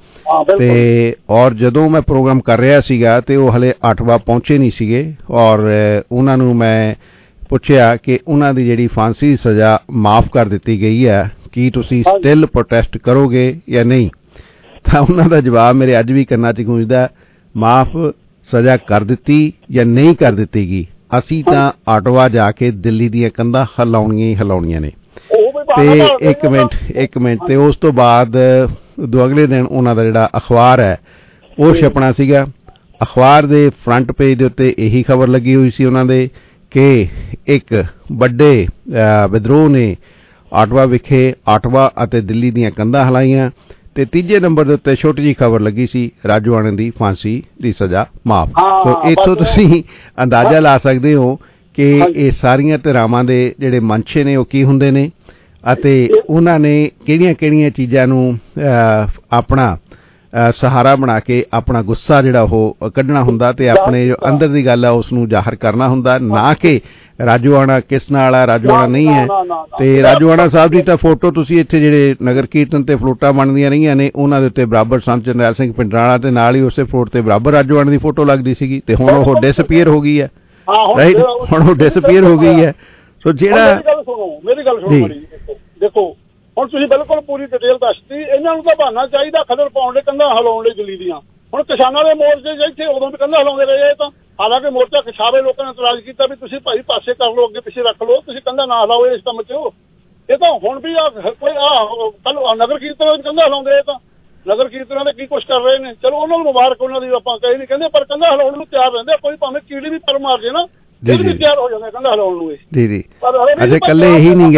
ਤੇ ਔਰ ਜਦੋਂ ਮੈਂ ਪ੍ਰੋਗਰਾਮ ਕਰ ਰਿਹਾ ਸੀਗਾ ਤੇ ਉਹ ਹਲੇ ਅਟਵਾ ਪਹੁੰਚੇ ਨਹੀਂ ਸੀਗੇ ਔਰ ਉਹਨਾਂ ਨੂੰ ਮੈਂ ਪੁੱਛਿਆ ਕਿ ਉਹਨਾਂ ਦੀ ਜਿਹੜੀ ਫਾਂਸੀ ਸਜ਼ਾ ਮਾਫ ਕਰ ਦਿੱਤੀ ਗਈ ਹੈ, ਕੀ ਤੁਸੀਂ ਸਟਿਲ ਪ੍ਰੋਟੈਸਟ ਕਰੋਗੇ ਜਾਂ ਨਹੀਂ? ਤਾਂ ਉਹਨਾਂ ਦਾ ਜਵਾਬ ਮੇਰੇ ਅੱਜ ਵੀ ਕੰਨਾਂ 'ਚ ਗੂੰਜਦਾ, ਮਾਫ ਸਜ਼ਾ ਕਰ ਦਿੱਤੀ ਜਾਂ ਨਹੀਂ ਕਰ ਦਿੱਤੀ ਗਈ, ਅਸੀਂ ਤਾਂ ਆਟਵਾ ਜਾ ਕੇ ਦਿੱਲੀ ਦੀਆਂ ਕੰਧਾਂ ਹਿਲਾਉਣੀਆਂ ਹੀ ਹਿਲਾਉਣੀਆਂ ਨੇ। ਤੇ ਇੱਕ ਮਿੰਟ ਤੇ ਉਸ ਤੋਂ ਬਾਅਦ ਅਗਲੇ ਦਿਨ ਉਹਨਾਂ ਦਾ ਜਿਹੜਾ ਅਖਬਾਰ ਹੈ ਉਹ ਛਪਣਾ ਸੀਗਾ। ਅਖਬਾਰ ਦੇ ਫਰੰਟ ਪੇਜ ਦੇ ਉੱਤੇ ਇਹੀ ਖਬਰ ਲੱਗੀ ਹੋਈ ਸੀ ਉਹਨਾਂ ਦੇ ਕਿ ਇੱਕ ਵੱਡੇ ਵਿਦਰੋਹ ਨੇ ਆਟਵਾ ਵਿਖੇ ਆਟਵਾ ਅਤੇ ਦਿੱਲੀ ਦੀਆਂ ਕੰਧਾਂ ਹਿਲਾਈਆਂ। ਤੇ ਤੀਜੇ ਨੰਬਰ ਦੇ ਉੱਤੇ ਛੋਟੀ ਜਿਹੀ ਖਬਰ ਲੱਗੀ ਸੀ, ਰਾਜੋਵਾਣੇ ਦੀ ਫਾਂਸੀ ਦੀ ਸਜ਼ਾ ਮਾਫ। ਸੋ ਇੱਥੋਂ ਤੁਸੀਂ ਅੰਦਾਜ਼ਾ ਲਾ ਸਕਦੇ ਹੋ ਕਿ ਇਹ ਸਾਰੀਆਂ ਧਿਰਾਵਾਂ ਦੇ ਜਿਹੜੇ ਮਨਸ਼ੇ ਨੇ ਉਹ ਕੀ ਹੁੰਦੇ ਨੇ ਅਤੇ ਉਹਨਾਂ ਨੇ ਕਿਹੜੀਆਂ ਚੀਜ਼ਾਂ ਨੂੰ ਆਪਣਾ ਸਹਾਰਾ ਬਣਾ ਕੇ ਆਪਣਾ ਗੁੱਸਾ ਜਿਹੜਾ ਉਹ ਕੱਢਣਾ ਹੁੰਦਾ ਤੇ ਆਪਣੇ ਜੋ ਅੰਦਰ ਦੀ ਗੱਲ ਆ ਉਸ ਨੂੰ ਜ਼ਾਹਰ ਕਰਨਾ ਹੁੰਦਾ, ਨਾ ਕਿ ਰਾਜੋਵਾਣਾ ਕਿਸ ਨਾਲ ਆ, ਰਾਜੋਵਾਣਾ ਨਹੀਂ ਹੈ। ਤੇ ਰਾਜੋਵਾਣਾ ਸਾਹਿਬ ਦੀ ਤਾਂ ਫੋਟੋ ਤੁਸੀਂ ਇੱਥੇ ਜਿਹੜੇ ਨਗਰ ਕੀਰਤਨ ਤੇ ਫਲੋਟਾਂ ਬਣਦੀਆਂ ਰਹੀਆਂ ਨੇ ਉਹਨਾਂ ਦੇ ਉੱਤੇ ਬਰਾਬਰ ਸੰਤ ਜਰਨੈਲ ਸਿੰਘ ਪਿੰਡਰਾਣਾ ਤੇ ਨਾਲ ਹੀ ਉਸੇ ਫਲੋਟ ਤੇ ਬਰਾਬਰ ਰਾਜੋਵਾਣਾ ਦੀ ਫੋਟੋ ਲੱਗਦੀ ਸੀਗੀ ਤੇ ਹੁਣ ਉਹ ਡਿਸਅਪੀਅਰ ਹੋ ਗਈ ਹੈ। ਰਾਈਟ, ਹੁਣ ਉਹ ਡਿਸਅਪੀਅਰ ਹੋ ਗਈ ਹੈ। ਸੋ ਜਿਹੜਾ ਮੇਰੀ ਗੱਲ ਸੁਣੋ ਦੇਖੋ ਹੁਣ ਤੁਸੀਂ ਬਿਲਕੁਲ ਪੂਰੀ ਡਿਟੇਲ ਦੱਸਤੀ। ਇਹਨਾਂ ਨੂੰ ਤਾਂ ਬਹਾਨਾ ਚਾਹੀਦਾ ਖੱਦਰ ਪਾਉਣ ਦੇ, ਕੰਧਾਂ ਹਿਲਾਉਣ ਲਈ ਦਿੱਲੀ ਦੀਆਂ। ਹੁਣ ਕਿਸਾਨਾਂ ਦੇ ਮੋਰਚੇ ਇੱਥੇ ਉਦੋਂ ਵੀ ਕੰਧਾਂ ਹਿਲਾਉਂਦੇ ਰਹੇ, ਤਾਂ ਹਾਲਾਂਕਿ ਮੋਰਚਾ ਸਾਰੇ ਲੋਕਾਂ ਨੇ ਇਤਰਾਜ਼ ਕੀਤਾ ਵੀ ਤੁਸੀਂ ਭਾਈ ਪਾਸੇ ਕਰ ਲਓ, ਅੱਗੇ ਪਿੱਛੇ ਰੱਖ ਲਓ, ਤੁਸੀਂ ਕੰਧਾਂ ਨਾ ਹਿਲਾਓ ਇਸ ਕੰਮ 'ਚ। ਇਹ ਤਾਂ ਹੁਣ ਵੀ ਕੋਈ ਕੱਲ ਨਗਰ ਕੀਰਤਨ ਵਿੱਚ ਕੰਧਾਂ ਹਿਲਾਉਂਦੇ, ਤਾਂ ਨਗਰ ਕੀਰਤਨਾਂ ਦੇ ਕੀ ਕੁਛ ਕਰ ਰਹੇ ਨੇ। ਚਲੋ ਉਹਨਾਂ ਨੂੰ ਮੁਬਾਰਕ, ਉਹਨਾਂ ਦੀ ਆਪਾਂ ਕਹੀ ਨਹੀਂ ਕਹਿੰਦੇ, ਪਰ ਕੰਧਾਂ ਹਿਲਾਉਣ ਨੂੰ ਤਿਆਰ ਰਹਿੰਦੇ। ਕੋਈ ਭਾਵੇਂ ਕੀੜੀ ਵੀ ਪਰ ਮਾਰ ਜੇ ਨਾ ਤਿਆਰ ਹੋ ਜਾਂਦੇ ਕੰਧਾਂ ਹਿਲਾਉਣ ਨੂੰ। ਜੀ ਅੱਛਾ, ਇਕੱਲੇ ਇਹੀ ਨਹੀਂ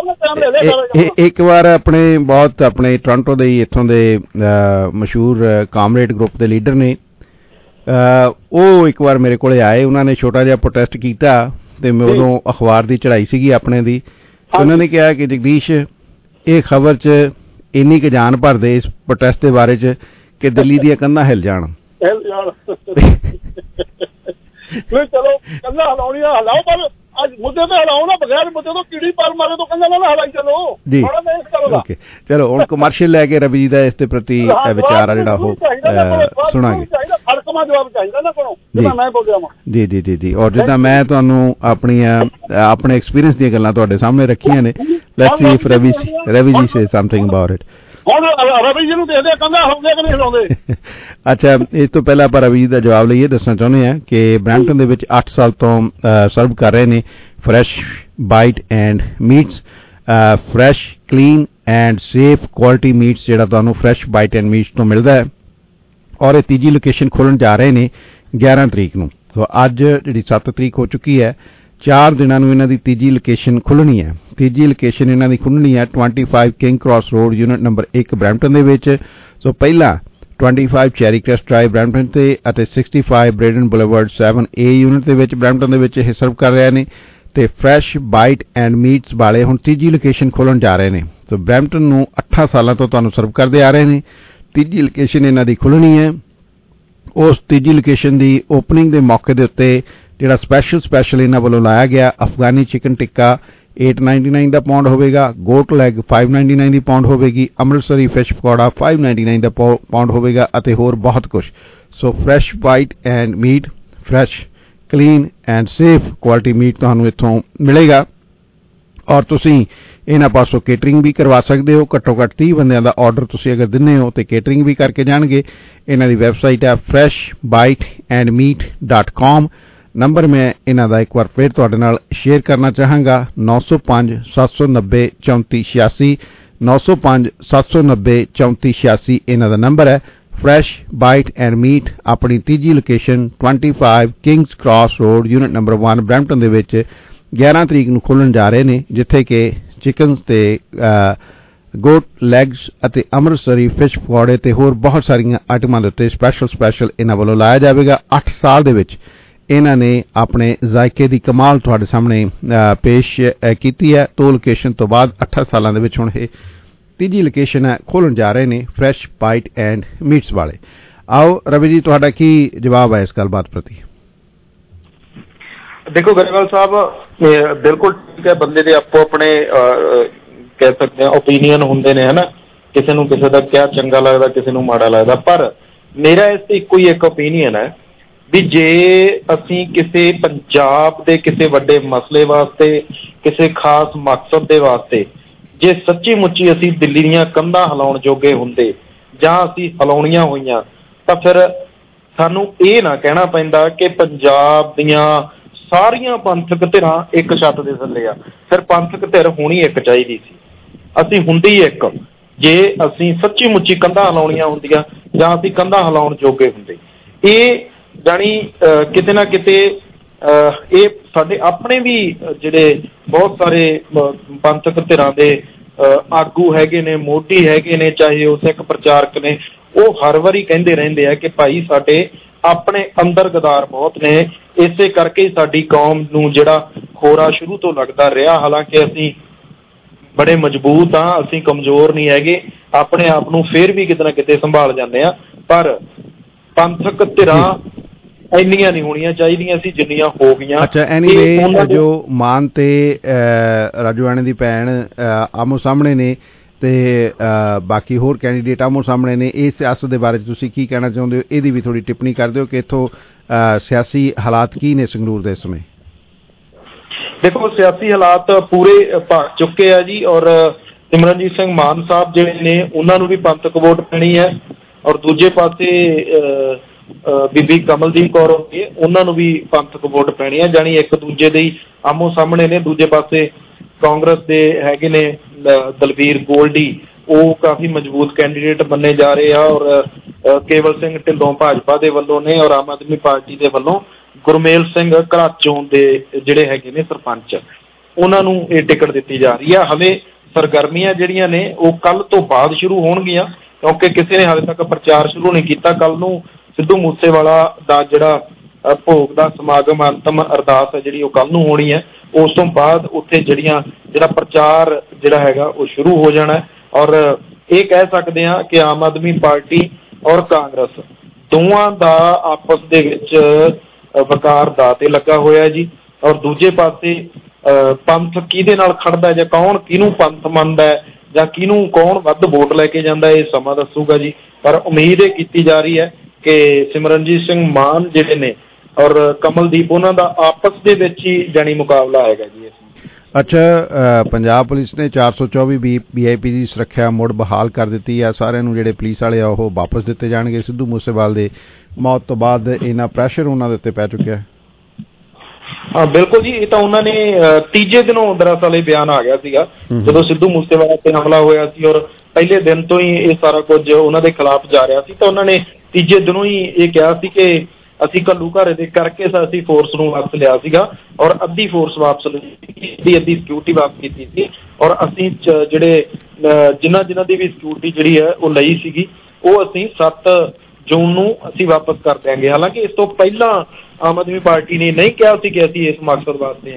ਗਏ। ਇੱਕ ਵਾਰ ਆਪਣੇ ਟੋਰਾਂਟੋ ਦੇ ਇੱਥੋਂ ਦੇ ਮਸ਼ਹੂਰ ਕਾਮਰੇਡ ਗਰੁੱਪ ਦੇ ਲੀਡਰ ਨੇ, ਉਹ ਇੱਕ ਵਾਰ ਮੇਰੇ ਕੋਲੇ ਆਏ। ਉਹਨਾਂ ਨੇ ਛੋਟਾ ਜਿਹਾ ਪ੍ਰੋਟੈਸਟ ਕੀਤਾ ਤੇ ਮੈਂ ਉਦੋਂ ਅਖਬਾਰ ਦੀ ਚੜਾਈ ਸੀਗੀ ਆਪਣੇ ਦੀ। ਉਹਨਾਂ ਨੇ ਕਿਹਾ ਕਿ ਜਗਦੀਸ਼ ਇਹ ਖਬਰ 'ਚ ਇੰਨੀ ਕੁ ਜਾਨ ਭਰ ਦੇ ਇਸ ਪ੍ਰੋਟੈਸਟ ਦੇ ਬਾਰੇ 'ਚ ਕਿ ਦਿੱਲੀ ਦੀਆਂ ਕੰਧਾਂ ਹਿਲ ਜਾਣ। ਚਲੋ ਕੰਧਾਂ ਹਿਲਾਉਣੀਆਂ ਹਿਲਾਓ, ਪਰ ਅੱਜ ਮੁੱਦੇ ਤੇ ਹਿਲਾਓ ਨਾ, ਬਗੈਰ ਮੁੱਦੇ ਤੋਂ ਕੀੜੀ ਪਰ ਮਾਰੇ ਤੋਂ ਕੰਧਾਂ ਨਾ ਹਿਲਾਈ ਚਲੋ ਜੀ। ਓਕੇ ਚਲੋ ਹੁਣ ਕਮਰਸ਼ੀਅਲ ਲੈ ਕੇ ਰਵੀ ਜੀ ਦਾ ਇਸ ਦੇ ਪ੍ਰਤੀ ਵਿਚਾਰ ਆ ਜਿਹੜਾ ਉਹ ਸੁਣਾਂਗੇ। ਜਵਾਬ ਚਾਹੀਦਾ ਨਾ ਕੋਲੋਂ ਜਿੱਦਾਂ ਮੈਂ ਬੋਲਿਆ ਵਾਂ। ਜੀ ਔਰ ਜਿੱਦਾਂ ਮੈਂ ਤੁਹਾਨੂੰ ਆਪਣੇ ਐਕਸਪੀਰੀਅੰਸ ਦੀਆਂ ਗੱਲਾਂ ਤੁਹਾਡੇ ਸਾਹਮਣੇ ਰੱਖੀਆਂ ਨੇ। ਲੈਟਸ ਸੀ ਇਫ ਰਵੀ ਜੀ ਸੇ ਸਮਥਿੰਗ ਅਬਾਊਟ ਇਟ। ਹੁਣ ਰਵੀ ਜੀ ਨੂੰ ਦੇਖਦੇ ਕੰਧਾਂ ਹਿਲਾਉਂਦੇ ਕਿ ਨਹੀਂ ਹਿਲਾਉਂਦੇ। ਅੱਛਾ, ਇਸ ਤੋਂ ਪਹਿਲਾਂ ਆਪਾਂ ਰਵੀ ਜੀ ਦਾ ਜਵਾਬ ਲਈਏ। ਦੱਸਣਾ ਚਾਹੁੰਦੇ ਹਾਂ ਕਿ ਬਰੈਂਪਟਨ ਦੇ ਵਿੱਚ 8 ਸਾਲ ਤੋਂ ਸਰਵ ਕਰ ਰਹੇ ਨੇ fresh bite and meats, fresh clean and safe quality meats ਜਿਹੜਾ ਤੁਹਾਨੂੰ ਫਰੈਸ਼ ਬਾਈਟ ਐਂਡ ਮੀਟਸ ਤੋਂ ਮਿਲਦਾ ਹੈ। ਔਰ ਇਹ ਤੀਜੀ ਲੋਕੇਸ਼ਨ ਖੋਲ੍ਹਣ ਜਾ ਰਹੇ ਨੇ 11 ਤਰੀਕ ਨੂੰ। ਸੋ ਅੱਜ ਜਿਹੜੀ 7 ਤਰੀਕ ਹੋ ਚੁੱਕੀ ਹੈ, 4 ਦਿਨਾਂ ਨੂੰ ਇਹਨਾਂ ਦੀ ਤੀਜੀ ਲੋਕੇਸ਼ਨ ਖੁੱਲ੍ਹਣੀ ਹੈ। ਤੀਜੀ ਲੋਕੇਸ਼ਨ ਇਹਨਾਂ ਦੀ ਖੁੱਲ੍ਹਣੀ ਹੈ 25 king cross road unit number 1 Brampton ਦੇ ਵਿੱਚ। ਸੋ ਪਹਿਲਾਂ 25 ਚੈਰੀ ਕ੍ਰੈਸਟ ਡਰਾਈਵ ਬਰੈਂਪਟਨ ਤੇ ਅਤੇ 65 ਬ੍ਰੇਡਨ ਬੁਲੇਵਰਡ 7A ਯੂਨਿਟ ਦੇ ਵਿੱਚ ਬਰੈਂਪਟਨ ਦੇ ਵਿੱਚ ਇਹ ਸਰਵ ਕਰ ਰਹੇ ਨੇ। ਤੇ ਫਰੈਸ਼ ਬਾਈਟ ਐਂਡ ਮੀਟਸ ਵਾਲੇ ਹੁਣ ਤੀਜੀ ਲੋਕੇਸ਼ਨ ਖੋਲ੍ਹਣ ਜਾ ਰਹੇ ਨੇ। ਸੋ ਬਰੈਂਪਟਨ ਨੂੰ 8 ਸਾਲਾਂ ਤੋਂ ਤੁਹਾਨੂੰ ਸਰਵ ਕਰਦੇ ਆ ਰਹੇ ਨੇ। ਤੀਜੀ ਲੋਕੇਸ਼ਨ ਇਹਨਾਂ ਦੀ ਖੁੱਲ੍ਹਣੀ ਹੈ। ਉਸ ਤੀਜੀ ਲੋਕੇਸ਼ਨ ਦੀ ਓਪਨਿੰਗ ਦੇ ਮੌਕੇ ਦੇ ਉੱਤੇ ਜਿਹੜਾ ਸਪੈਸ਼ਲ ਇਹਨਾਂ ਵੱਲੋਂ ਲਾਇਆ ਗਿਆ ਅਫਗਾਨੀ ਚਿਕਨ ਟਿੱਕਾ $8.99 ਦਾ ਪਾਉਂਡ ਹੋਵੇਗਾ, ਗੋਟ ਲੈਗ $5.99 ਦੀ ਪਾਉਂਡ ਹੋਵੇਗੀ, ਅੰਮ੍ਰਿਤਸਰੀ ਫਿਸ਼ ਪਕੌੜਾ $5.99 ਦਾ ਪਾਉਂਡ ਹੋਵੇਗਾ ਅਤੇ ਹੋਰ ਬਹੁਤ ਕੁਝ। So fresh bite and meat, fresh clean and safe quality meat ਤੁਹਾਨੂੰ ਇੱਥੋਂ ਮਿਲੇਗਾ ਔਰ ਤੁਸੀਂ ਇਹਨਾਂ ਪਾਸੋਂ ਕੇਟਰਿੰਗ ਵੀ ਕਰਵਾ ਸਕਦੇ ਹੋ। ਘੱਟੋ ਘੱਟ 30 ਬੰਦਿਆਂ ਦਾ ਆਰਡਰ ਤੁਸੀਂ ਅਗਰ ਦਿੰਦੇ ਹੋ ਤੇ ਕੇਟਰਿੰਗ ਵੀ ਕਰਕੇ ਜਾਣਗੇ। ਇਹਨਾਂ ਦੀ ਵੈਬਸਾਈਟ ਹੈ freshbiteandmeat.com। ਨੰਬਰ ਮੈਂ ਇਹਨਾਂ ਦਾ ਇੱਕ ਵਾਰ ਫਿਰ ਤੁਹਾਡੇ ਨਾਲ ਸ਼ੇਅਰ ਕਰਨਾ ਚਾਹਾਂਗਾ 905-790-3486 905-790-3486 ਇਹਨਾਂ ਦਾ ਨੰਬਰ ਹੈ। ਫਰੈਸ਼ ਬਾਈਟ ਐਂਡ ਮੀਟ ਆਪਣੀ ਤੀਜੀ location 25 kings cross road unit number 1 Brampton ਦੇ ਵਿੱਚ 11 ਤਰੀਕ ਨੂੰ ਖੋਲ੍ਹਣ ਜਾ ਰਹੇ ਨੇ, ਜਿੱਥੇ ਕਿ ਚਿਕਨਸ ਤੇ ਗੋਟ ਲੈਗਸ ਅਤੇ ਅੰਮ੍ਰਿਤਸਰੀ ਫਿਸ਼ ਪਕੌੜੇ ਤੇ ਹੋਰ ਬਹੁਤ ਸਾਰੀਆਂ ਆਈਟਮਾਂ ਦੇ ਉੱਤੇ ਸਪੈਸ਼ਲ ਇਹਨਾਂ ਵੱਲੋਂ ਲਾਇਆ ਜਾਵੇਗਾ। 8 ਸਾਲ ਦੇ ਵਿੱਚ ਇਹਨਾਂ ਨੇ ਆਪਣੇ ਜ਼ਾਇਕੇ ਦੀ ਕਮਾਲ ਤੁਹਾਡੇ ਸਾਹਮਣੇ ਪੇਸ਼ ਕੀਤੀ ਹੈ। 2 ਲੋਕੇਸ਼ਨ ਤੋਂ ਬਾਅਦ 8 ਸਾਲਾਂ ਦੇ ਵਿੱਚ ਹੁਣ ਇਹ ਤੀਜੀ ਲੋਕੇਸ਼ਨ ਹੈ ਖੋਲ੍ਹਣ ਜਾ ਰਹੇ ਨੇ ਫਰੈਸ਼ ਬਾਈਟ ਐਂਡ ਮੀਟਸ ਵਾਲੇ। ਆਓ ਰਵੀ ਜੀ, ਤੁਹਾਡਾ ਕੀ ਜਵਾਬ ਹੈ ਇਸ ਗੱਲਬਾਤ ਪ੍ਰਤੀ? ਦੇਖੋ ਗਰੇਵਾਲ ਸਾਹਿਬ, ਬਿਲਕੁਲ ਠੀਕ ਹੈ, ਬੰਦੇ ਦੇ ਆਪੋ ਆਪਣੇ ਕਹਿ ਸਕਦੇ ਹਾਂ ਓਪੀਨੀਅਨ ਹੁੰਦੇ ਨੇ, ਹਨਾ। ਕਿਸੇ ਨੂੰ ਕਿਸੇ ਦਾ ਕਿਆ ਚੰਗਾ ਲੱਗਦਾ, ਕਿਸੇ ਨੂੰ ਮਾੜਾ ਲੱਗਦਾ, ਪਰ ਮੇਰਾ ਇਸ ਤੇ ਇੱਕੋ ਹੀ ਇੱਕ ਓਪੀਨੀਅਨ ਹੈ ਵੀ ਜੇ ਅਸੀਂ ਕਿਸੇ ਪੰਜਾਬ ਦੇ ਕਿਸੇ ਵੱਡੇ ਮਸਲੇ ਵਾਸਤੇ, ਕਿਸੇ ਖਾਸ ਮਕਸਦ ਦੇ ਵਾਸਤੇ ਜੇ ਸੱਚੀ ਮੁੱਚੀ ਅਸੀਂ ਦਿੱਲੀ ਦੀਆਂ ਕੰਧਾਂ ਹਿਲਾਉਣ ਜੋਗੇ ਹੁੰਦੇ ਜਾਂ ਅਸੀਂ ਹਿਲਾਉਣੀਆਂ ਹੋਈਆਂ, ਤਾਂ ਫਿਰ ਸਾਨੂੰ ਇਹ ਨਾ ਕਹਿਣਾ ਪੈਂਦਾ ਕਿ ਪੰਜਾਬ ਦੀਆਂ ਸਾਰੀਆਂ ਪੰਥਕ ਧਿਰਾਂ ਇੱਕ ਛੱਤ ਦੇ ਥੱਲੇ ਆ। ਫਿਰ ਪੰਥਕ ਧਿਰ ਹੋਣੀ ਇੱਕ ਚਾਹੀਦੀ ਸੀ, ਅਸੀਂ ਹੁੰਦੀ ਇੱਕ। ਜੇ ਅਸੀਂ ਸੱਚੀ ਮੁੱਚੀ ਕੰਧਾਂ ਹਿਲਾਉਣੀਆਂ ਹੁੰਦੀਆਂ ਜਾਂ ਅਸੀਂ ਕੰਧਾਂ ਹਿਲਾਉਣ ਜੋਗੇ ਹੁੰਦੇ, ਇਹ ਜਾਣੀ ਕਿਤੇ ਨਾ ਕਿਤੇ ਇਹ ਸਾਡੇ ਆਪਣੇ ਵੀ ਜਿਹੜੇ ਬਹੁਤ ਸਾਰੇ ਪੰਥਕ ਧਿਰਾਂ ਦੇ ਆਗੂ ਹੈਗੇ ਨੇ, ਮੋਢੀ ਹੈਗੇ ਨੇ, ਚਾਹੇ ਉਹ ਸਿੱਖ ਪ੍ਰਚਾਰਕ ਨੇ, ਉਹ ਹਰ ਵਾਰੀ ਕਹਿੰਦੇ ਰਹਿੰਦੇ ਆ ਕਿ ਭਾਈ ਸਾਡੇ ਆਪਣੇ ਅੰਦਰ ਗਦਾਰ ਬਹੁਤ ਨੇ, ਇਸੇ ਕਰਕੇ ਸਾਡੀ ਕੌਮ ਨੂੰ ਜਿਹੜਾ ਖੋਰਾ ਸ਼ੁਰੂ ਤੋਂ ਲੱਗਦਾ ਰਿਹਾ। ਹਾਲਾਂਕਿ ਅਸੀਂ ਬੜੇ ਮਜ਼ਬੂਤ ਹਾਂ, ਅਸੀਂ ਕਮਜ਼ੋਰ ਨਹੀਂ ਹੈਗੇ, ਆਪਣੇ ਆਪ ਨੂੰ ਫਿਰ ਵੀ ਕਿਤੇ ਨਾ ਕਿਤੇ ਸੰਭਾਲ ਜਾਂਦੇ ਆ, ਪਰ ਪੰਥਕ ਧਿਰਾਂ ਇੰਨੀਆਂ ਨਹੀਂ ਹੋਣੀਆਂ ਚਾਹੀਦੀਆਂ ਸੀ ਜਿੰਨੀਆਂ ਹੋ ਗਈਆਂ। ਅੱਛਾ, ਐਨੀਵੇ ਜੋ ਮਾਨ ਤੇ ਰਾਜੂਆਣੇ ਦੀ ਭੈਣ ਆਮੋ ਸਾਹਮਣੇ ਨੇ ਤੇ ਬਾਕੀ ਹੋਰ ਕੈਂਡੀਡੇਟ ਆਮੋ ਸਾਹਮਣੇ ਨੇ, ਇਹ ਸਿਆਸਤ ਦੇ ਬਾਰੇ ਤੁਸੀਂ ਕੀ ਕਹਿਣਾ ਚਾਹੁੰਦੇ ਹੋ? ਇਹਦੀ ਵੀ ਥੋੜੀ ਟਿੱਪਣੀ ਕਰ ਦਿਓ ਕਿ ਇੱਥੋਂ ਸਿਆਸੀ ਹਾਲਾਤ ਕੀ ਨੇ ਸੰਗਰੂਰ ਦੇ ਇਸ ਸਮੇਂ। ਦੇਖੋ, ਸਿਆਸੀ ਹਾਲਾਤ ਪੂਰੇ ਭਖ ਚੁੱਕੇ ਆ ਜੀ, ਔਰ ਸਿਮਰਨਜੀਤ ਸਿੰਘ ਮਾਨ ਸਾਹਿਬ ਜਿਹੜੇ ਨੇ ਉਹਨਾਂ ਨੂੰ ਵੀ ਪੰਥਕ ਵੋਟ ਪੈਣੀ ਹੈ, ਔਰ ਦੂਜੇ ਪਾਸੇ ਬੀਬੀ ਕਮਲਦੀਪ ਕੌਰ ਹੋਣੀ, ਉਹਨਾਂ ਨੂੰ ਵੀ ਪੰਥਕ ਵੋਟ ਪੈਣੀ ਹੈ। ਜਾਣੀ ਇੱਕ ਦੂਜੇ ਦੇ ਹੀ ਆਮੋ ਸਾਹਮਣੇ ਨੇ। ਦੂਜੇ ਪਾਸੇ ਕਾਂਗਰਸ ਦੇ ਹੈਗੇ ਨੇ ਦਲਬੀਰ ਗੋਲਡੀ, ਉਹ ਕਾਫੀ ਮਜ਼ਬੂਤ ਕੈਂਡੀਡੇਟ ਮੰਨੇ ਜਾ ਰਹੇ ਆ, ਔਰ ਕੇਵਲ ਸਿੰਘ ਢਿੱਲੋਂ ਭਾਜਪਾ ਦੇ ਵੱਲੋਂ ਨੇ, ਔਰ ਆਮ ਆਦਮੀ ਪਾਰਟੀ ਦੇ ਵੱਲੋਂ ਗੁਰਮੇਲ ਸਿੰਘ ਘਰਾਚੋਂ ਦੇ ਜਿਹੜੇ ਹੈਗੇ ਨੇ ਸਰਪੰਚ, ਉਹਨਾਂ ਨੂੰ ਇਹ ਟਿਕਟ ਦਿੱਤੀ ਜਾ ਰਹੀ ਆ। ਹਲੇ ਸਰਗਰਮੀਆਂ ਜਿਹੜੀਆਂ ਨੇ ਉਹ ਕੱਲ ਤੋਂ ਬਾਅਦ ਸ਼ੁਰੂ ਹੋਣਗੀਆਂ, ਕਿਉਂਕਿ ਕਿਸੇ ਨੇ ਹਾਲੇ ਤੱਕ ਪ੍ਰਚਾਰ ਸ਼ੁਰੂ ਨਹੀਂ ਕੀਤਾ। ਕੱਲ ਨੂੰ ਸਿੱਧੂ ਮੂਸੇਵਾਲਾ ਦਾ ਜਿਹੜਾ ਭੋਗ ਦਾ ਸਮਾਗਮ, ਅੰਤਮ ਅਰਦਾਸ ਹੈ ਜਿਹੜੀ, ਉਹ ਕੱਲ ਨੂੰ ਹੋਣੀ ਹੈ। ਉਸ ਤੋਂ ਬਾਅਦ ਉੱਥੇ ਜਿਹੜਾ ਪ੍ਰਚਾਰ ਜਿਹੜਾ ਹੈਗਾ ਉਹ ਸ਼ੁਰੂ ਹੋ ਜਾਣਾ। ਔਰ ਇਹ ਕਹਿ ਸਕਦੇ ਹਾਂ ਕਿ ਆਮ ਆਦਮੀ ਪਾਰਟੀ ਔਰ ਕਾਂਗਰਸ ਦੋਵਾਂ ਦਾ ਆਪਸ ਦੇ ਵਿੱਚ ਵਕਾਰ ਦਾ ਤੇ ਲੱਗਾ ਹੋਇਆ ਜੀ। ਔਰ ਦੂਜੇ ਪਾਸੇ ਪੰਥ ਕਿਹਦੇ ਨਾਲ ਖੜਦਾ ਜਾਂ ਕੌਣ ਕਿਹਨੂੰ ਪੰਥ ਮੰਨਦਾ ਜਾਂ ਕਿਹਨੂੰ ਕੌਣ ਵੱਧ ਵੋਟ ਲੈ ਕੇ ਜਾਂਦਾ, ਇਹ ਸਮਾਂ ਦੱਸੂਗਾ ਜੀ। ਪਰ ਉਮੀਦ ਇਹ ਕੀਤੀ ਜਾ ਰਹੀ ਹੈ ਕਿ ਸਿਮਰਨਜੀਤ ਸਿੰਘ ਮਾਨ ਜਿਹੜੇ ਨੇ ਔਰ ਕਮਲਦੀਪ, ਉਹਨਾਂ ਦਾ ਆਪਸ ਦੇ ਵਿੱਚ ਹੀ ਜਾਣੀ ਮੁਕਾਬਲਾ ਹੈਗਾ ਜੀ ਇਸ। ਅੱਛਾ, ਪੰਜਾਬ ਪੁਲਿਸ ਨੇ 424 VIP ਦੀ ਸੁਰੱਖਿਆ ਮੁੜ ਬਹਾਲ ਕਰ ਦਿੱਤੀ ਹੈ। ਸਾਰਿਆਂ ਨੂੰ ਜਿਹੜੇ ਪੁਲਿਸ ਵਾਲੇ ਆ ਉਹ ਵਾਪਸ ਦਿੱਤੇ ਜਾਣਗੇ। ਸਿੱਧੂ ਮੂਸੇਵਾਲ ਦੇ ਮੌਤ ਤੋਂ ਬਾਅਦ ਇੰਨਾ ਪ੍ਰੈਸ਼ਰ ਉਹਨਾਂ ਦੇ ਉੱਤੇ ਪੈ ਚੁੱਕਿਆ। ਹਾਂ ਬਿਲਕੁਲ ਜੀ, ਇਹ ਤਾਂ ਉਹਨਾਂ ਨੇ ਤੀਜੇ ਦਿਨੋਂ ਦਰਅਸਲ ਇਹ ਬਿਆਨ ਆ ਗਿਆ ਸੀਗਾ ਜਦੋਂ ਸਿੱਧੂ ਮੂਸੇਵਾਲਾ ਤੇ ਹਮਲਾ ਹੋਇਆ ਸੀ, ਔਰ ਪਹਿਲੇ ਦਿਨ ਤੋਂ ਹੀ ਇਹ ਸਾਰਾ ਕੁਝ ਉਹਨਾਂ ਦੇ ਖਿਲਾਫ ਜਾ ਰਿਹਾ ਸੀ। ਤਾਂ ਉਹਨਾਂ ਨੇ ਤੀਜੇ ਦਿਨੋਂ ਹੀ ਇਹ ਕਿਹਾ ਸੀ ਕਿ ਅਸੀਂ ਘੱਲੂ ਘਾਰੇ ਦੇ ਕਰਕੇ ਅਸੀਂ ਫੋਰਸ ਨੂੰ ਵਾਪਸ ਲਿਆ ਸੀਗਾ, ਔਰ ਅੱਧੀ ਫੋਰਸ ਵਾਪਸ ਲਈ, ਅੱਧੀ ਸਿਕਿਉਰਿਟੀ ਵਾਪਸ ਕੀਤੀ ਸੀ, ਔਰ ਅਸੀਂ ਜਿਹੜੇ ਜਿਨ੍ਹਾਂ ਦੀ ਵੀ ਸਿਕਿਉਰਿਟੀ ਜਿਹੜੀ ਹੈ ਉਹ ਲਈ ਸੀਗੀ, ਉਹ ਅਸੀਂ 7 ਜੂਨ ਨੂੰ ਅਸੀਂ ਵਾਪਸ ਕਰ ਦਿਆਂਗੇ। ਹਾਲਾਂਕਿ ਇਸ ਤੋਂ ਪਹਿਲਾਂ ਆਮ ਆਦਮੀ ਪਾਰਟੀ ਨੇ ਨਹੀਂ ਕਿਹਾ ਸੀ ਕਿ ਅਸੀਂ ਇਸ ਮਕਸਦ ਵਾਸਤੇ ਹਾਂ।